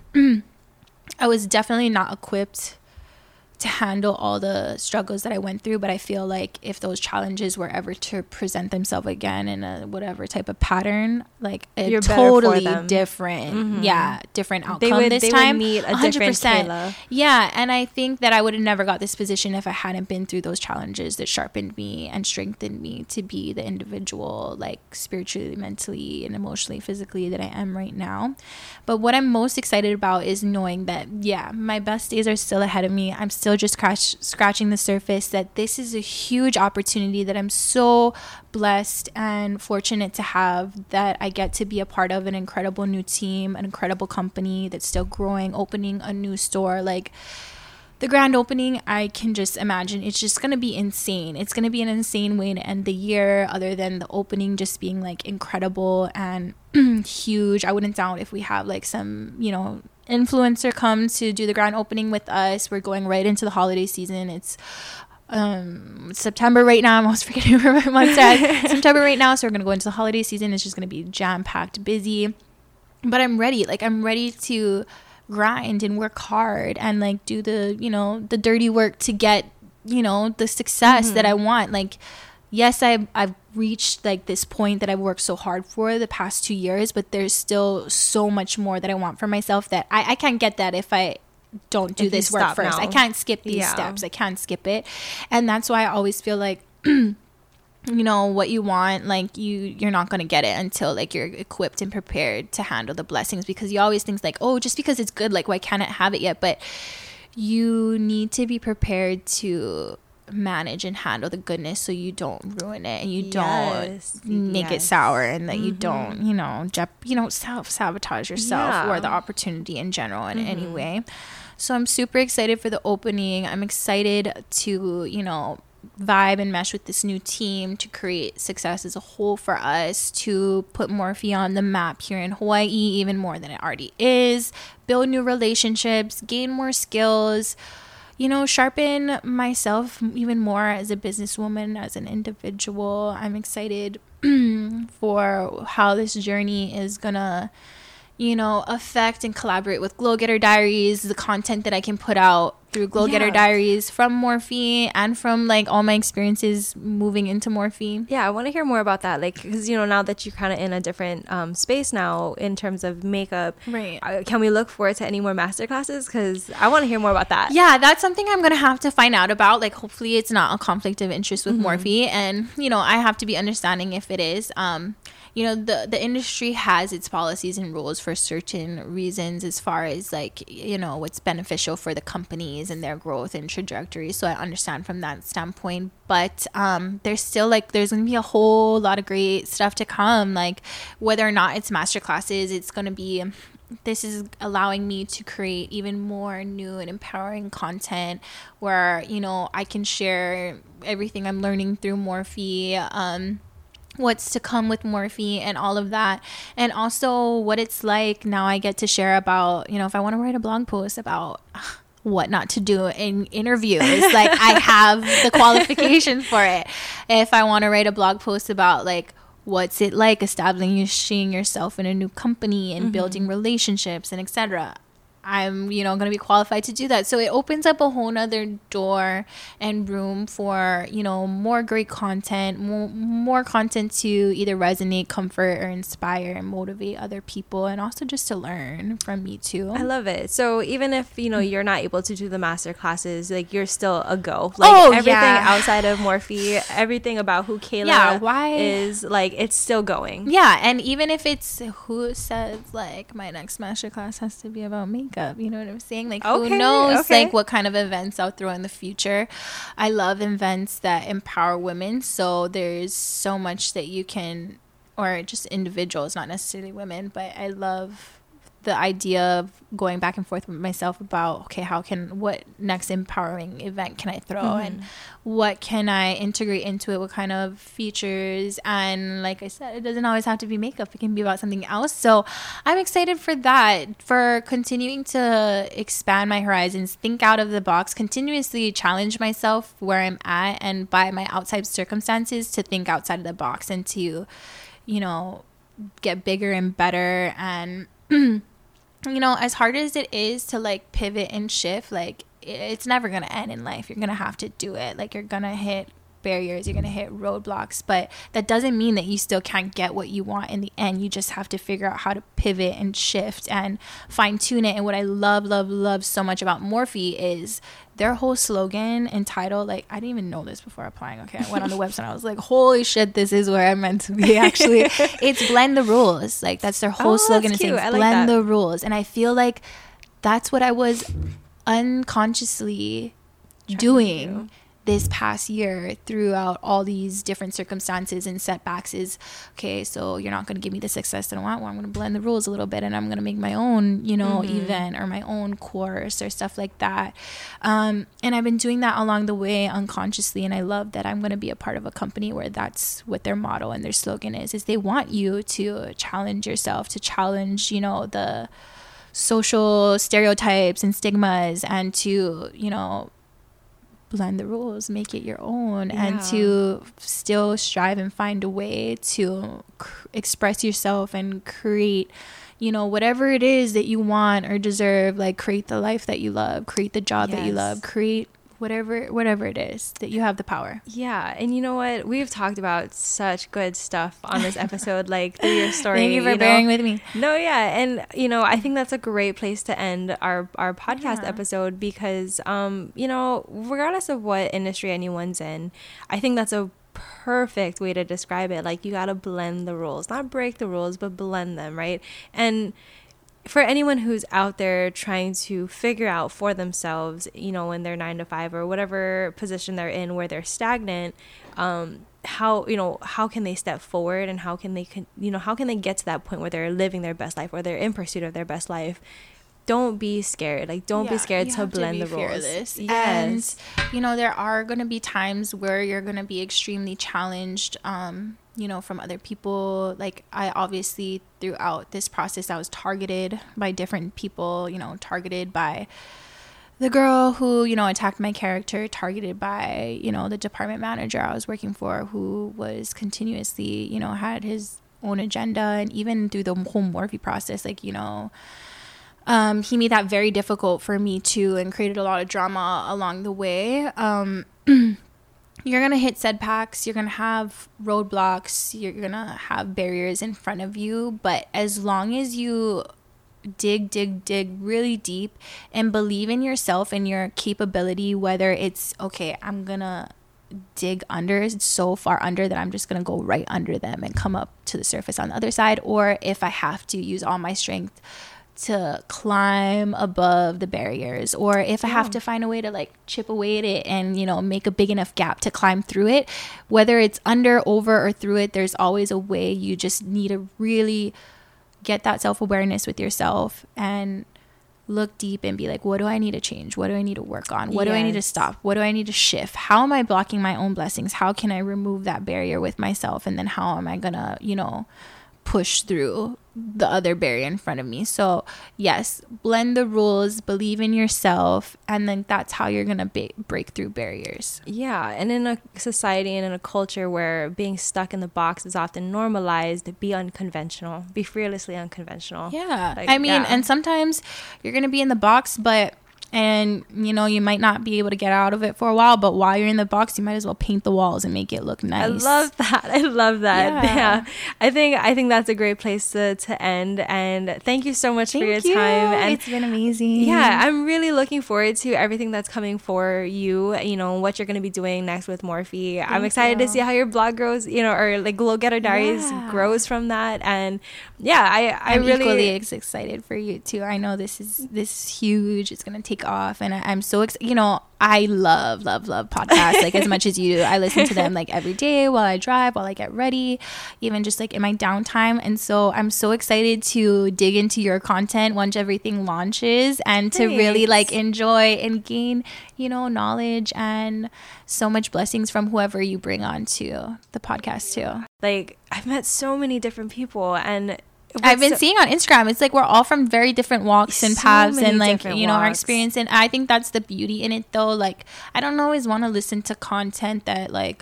I was definitely not equipped to handle all the struggles that I went through. But I feel like if those challenges were ever to present themselves again in a whatever type of pattern, like a You're totally different, mm-hmm. yeah, different outcome they would, this they time. Would meet a one hundred percent. Different Kayla. Yeah, and I think that I would have never got this position if I hadn't been through those challenges that sharpened me and strengthened me to be the individual, like spiritually, mentally, and emotionally, physically that I am right now. But what I'm most excited about is knowing that, yeah, my best days are still ahead of me. I'm still just crash, scratching the surface, that this is a huge opportunity that I'm so blessed and fortunate to have, that I get to be a part of an incredible new team, an incredible company that's still growing, opening a new store. Like the grand opening, I can just imagine it's just going to be insane. It's going to be an insane way to end the year, other than the opening just being like incredible and huge. I wouldn't doubt if we have like some, you know, influencer come to do the grand opening with us. We're going right into the holiday season. It's um September right now. I'm almost forgetting where my month's at. September right now, so we're gonna go into the holiday season. It's just gonna be jam-packed, busy, but I'm ready. Like I'm ready to grind and work hard and like do the, you know, the dirty work to get, you know, the success mm-hmm. that I want. Like yes, I've, I've reached like this point that I've worked so hard for the past two years, but there's still so much more that I want for myself that I, I can't get that if I don't do if this work first. Now. I can't skip these yeah. steps. I can't skip it. And that's why I always feel like, you know, what you want, like you, you're not going to get it until like you're equipped and prepared to handle the blessings, because you always think like, oh, just because it's good, like why can't I have it yet? But you need to be prepared to manage and handle the goodness so you don't ruin it and you yes. don't make yes. it sour, and that mm-hmm. you don't, you know, jep- you don't self-sabotage yourself yeah. or the opportunity in general in mm-hmm. any way. So I'm super excited for the opening. I'm excited to, you know, vibe and mesh with this new team to create success as a whole for us, to put Morphe on the map here in Hawaii even more than it already is, build new relationships, gain more skills, you know, sharpen myself even more as a businesswoman, as an individual. I'm excited for how this journey is gonna, you know, affect and collaborate with Glow Getter Diaries, the content that I can put out through Glow Getter Yeah. Diaries from Morphe and from like all my experiences moving into Morphe. Yeah, I want to hear more about that. Like, because, you know, now that you're kind of in a different um, space now in terms of makeup, Right. uh, can we look forward to any more masterclasses? Because I want to hear more about that. Yeah, that's something I'm going to have to find out about. Like, hopefully it's not a conflict of interest with Mm-hmm. Morphe. And, you know, I have to be understanding if it is. Um, you know, the, the industry has its policies and rules for certain reasons as far as, like, you know, what's beneficial for the companies and their growth and trajectory. So I understand from that standpoint. But um, there's still, like, there's going to be a whole lot of great stuff to come. Like, whether or not it's masterclasses, it's going to be... This is allowing me to create even more new and empowering content where, you know, I can share everything I'm learning through Morphe, um, what's to come with Morphe and all of that. And also what it's like now I get to share about, you know, if I want to write a blog post about what not to do in interviews, like I have the qualification for it. If I want to write a blog post about like, what's it like establishing yourself in a new company and mm-hmm. building relationships and et cetera. I'm, you know, going to be qualified to do that. So it opens up a whole nother door and room for, you know, more great content, more, more content to either resonate, comfort, or inspire and motivate other people, and also just to learn from me too. I love it. So even if, you know, you're not able to do the master classes, like you're still a go. Like oh, everything yeah. outside of Morphe, everything about who Kayla yeah, why? is, like, it's still going. Yeah, and even if it's who says like my next master class has to be about makeup, you know what I'm saying? Like, okay, who knows okay. like what kind of events I'll throw in the future. I love events that empower women, so there's so much that you can, or just individuals, not necessarily women, but I love the idea of going back and forth with myself about, okay, how can, what next empowering event can I throw, mm-hmm. and what can I integrate into it, what kind of features. And like I said, it doesn't always have to be makeup, it can be about something else. So I'm excited for that, for continuing to expand my horizons, think out of the box, continuously challenge myself where I'm at, and by my outside circumstances to think outside of the box and to, you know, get bigger and better. And you know, as hard as it is to like pivot and shift, like it's never going to end in life. You're going to have to do it. Like you're going to hit barriers, you're going to hit roadblocks, but that doesn't mean that you still can't get what you want in the end. You just have to figure out how to pivot and shift and fine tune it. And what I love, love, love so much about Morphe is their whole slogan and title. Like, I didn't even know this before applying. Okay, I went on the website, I was like, holy shit, this is where I'm meant to be. Actually, it's blend the rules. Like, that's their whole oh, slogan. It's like blend that. the rules. And I feel like that's what I was unconsciously Trying doing do. this past year throughout all these different circumstances and setbacks is, okay, so you're not going to give me the success that I want. Well, I'm going to blend the rules a little bit, and I'm going to make my own, you know, mm-hmm. event or my own course or stuff like that. Um, and I've been doing that along the way unconsciously. And I love that I'm going to be a part of a company where that's what their motto and their slogan is, is they want you to challenge yourself, to challenge, you know, the social stereotypes and stigmas, and to, you know, blend the rules, make it your own, yeah. and to still strive and find a way to cr- express yourself and create, you know, whatever it is that you want or deserve. Like, create the life that you love, create the job yes. that you love, create whatever whatever it is that you have the power. Yeah. And you know what, we've talked about such good stuff on this episode, like through your story. Thank you for you bearing know? with me. No, yeah. And you know, I think that's a great place to end our our podcast yeah. episode, because um you know, regardless of what industry anyone's in, I think that's a perfect way to describe it. Like, you got to blend the rules, not break the rules, but blend them, right? And for anyone who's out there trying to figure out for themselves, you know, in their nine to five or whatever position they're in where they're stagnant, um, how, you know, how can they step forward, and how can they, con- you know, how can they get to that point where they're living their best life, or they're in pursuit of their best life? Don't be scared. Like, don't yeah, be scared to blend to the rules. Fearless. Yes. And, you know, there are going to be times where you're going to be extremely challenged, um, you know, from other people. Like, I obviously, throughout this process, I was targeted by different people, you know, targeted by the girl who, you know, attacked my character, targeted by, you know, the department manager I was working for, who was continuously, you know, had his own agenda. And even through the whole Morphe process, like, you know, um, he made that very difficult for me too, and created a lot of drama along the way. Um, you're going to hit setbacks. You're going to have roadblocks. You're going to have barriers in front of you. But as long as you dig, dig, dig really deep and believe in yourself and your capability, whether it's, okay, I'm going to dig under so far under that I'm just going to go right under them and come up to the surface on the other side, or if I have to use all my strength to climb above the barriers, or if I have to find a way to like chip away at it and, you know, make a big enough gap to climb through it, whether it's under, over, or through it, there's always a way. You just need to really get that self-awareness with yourself and look deep and be like, what do I need to change? What do I need to work on? What yes. do I need to stop? What do I need to shift? How am I blocking my own blessings? How can I remove that barrier with myself? And then how am I gonna, you know, push through the other barrier in front of me? So yes, blend the rules, believe in yourself, and then that's how you're gonna ba- break through barriers. Yeah, and in a society and in a culture where being stuck in the box is often normalized, be unconventional, be fearlessly unconventional. Yeah, like, I mean, yeah. and sometimes you're gonna be in the box, but and you know, you might not be able to get out of it for a while, but while you're in the box, you might as well paint the walls and make it look nice. I love that. I love that. Yeah. yeah. I think I think that's a great place to, to end. And thank you so much thank for your you. time. And it's been amazing. Yeah, I'm really looking forward to everything that's coming for you, you know, what you're going to be doing next with Morphe. Thank I'm excited you. to see how your blog grows, you know, or like Glow Getter Diaries yeah. grows from that. And yeah, I, I I'm really equally excited for you too. I know this is this is huge. It's going to take off, and I, I'm so excited. You know, I love, love, love podcasts like as much as you do. I listen to them like every day while I drive, while I get ready, even just like in my downtime. And so I'm so excited to dig into your content once everything launches, and to Thanks. really like enjoy and gain, you know, knowledge and so much blessings from whoever you bring on to the podcast too. Like, I've met so many different people, and I've been so, seeing on Instagram, it's like we're all from very different walks and paths, so and like, you know, walks. our experience. And I think that's the beauty in it though. Like, I don't always want to listen to content that like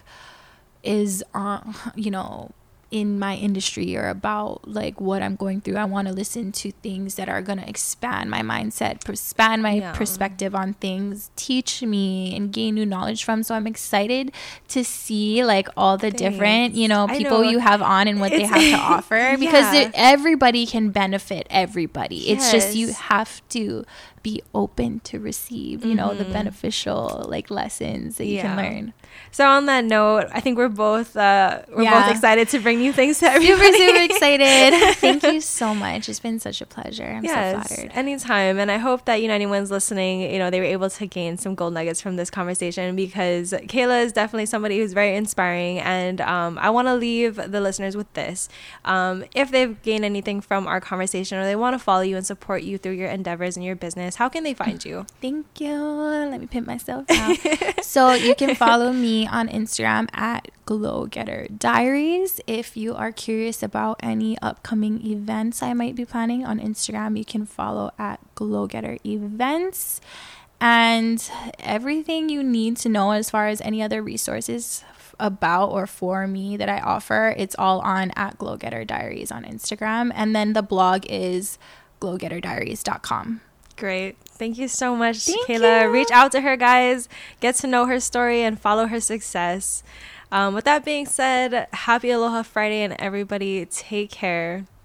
is uh, you know, in my industry or about like what I'm going through. I want to listen to things that are going to expand my mindset, expand my yeah. perspective on things, teach me and gain new knowledge from. So I'm excited to see like all the Thanks. different, you know, people know. you have on and what it's, they have to offer, because yeah. everybody can benefit everybody. Yes. It's just you have to be open to receive, you know, mm-hmm. the beneficial like lessons that you yeah. can learn. So on that note, I think we're both uh, we're yeah. both excited to bring new things to everybody. Super, super excited. Thank you so much. It's been such a pleasure. I'm yes, so flattered. Anytime. And I hope that, you know, anyone's listening, you know, they were able to gain some gold nuggets from this conversation, because Kayla is definitely somebody who's very inspiring. And um, I want to leave the listeners with this. Um, if they've gained anything from our conversation, or they want to follow you and support you through your endeavors and your business, how can they find you? Thank you. Let me pimp myself out. So you can follow me on Instagram at Glow Getter Diaries. If you are curious about any upcoming events I might be planning on Instagram, you can follow at Glow Getter Events. And everything you need to know as far as any other resources about or for me that I offer, it's all on at Glow Getter Diaries on Instagram. And then the blog is glow getter diaries dot com. Great. Thank you so much, Thank Kayla. You. Reach out to her, guys. Get to know her story and follow her success. Um, with that being said, happy Aloha Friday, and everybody take care.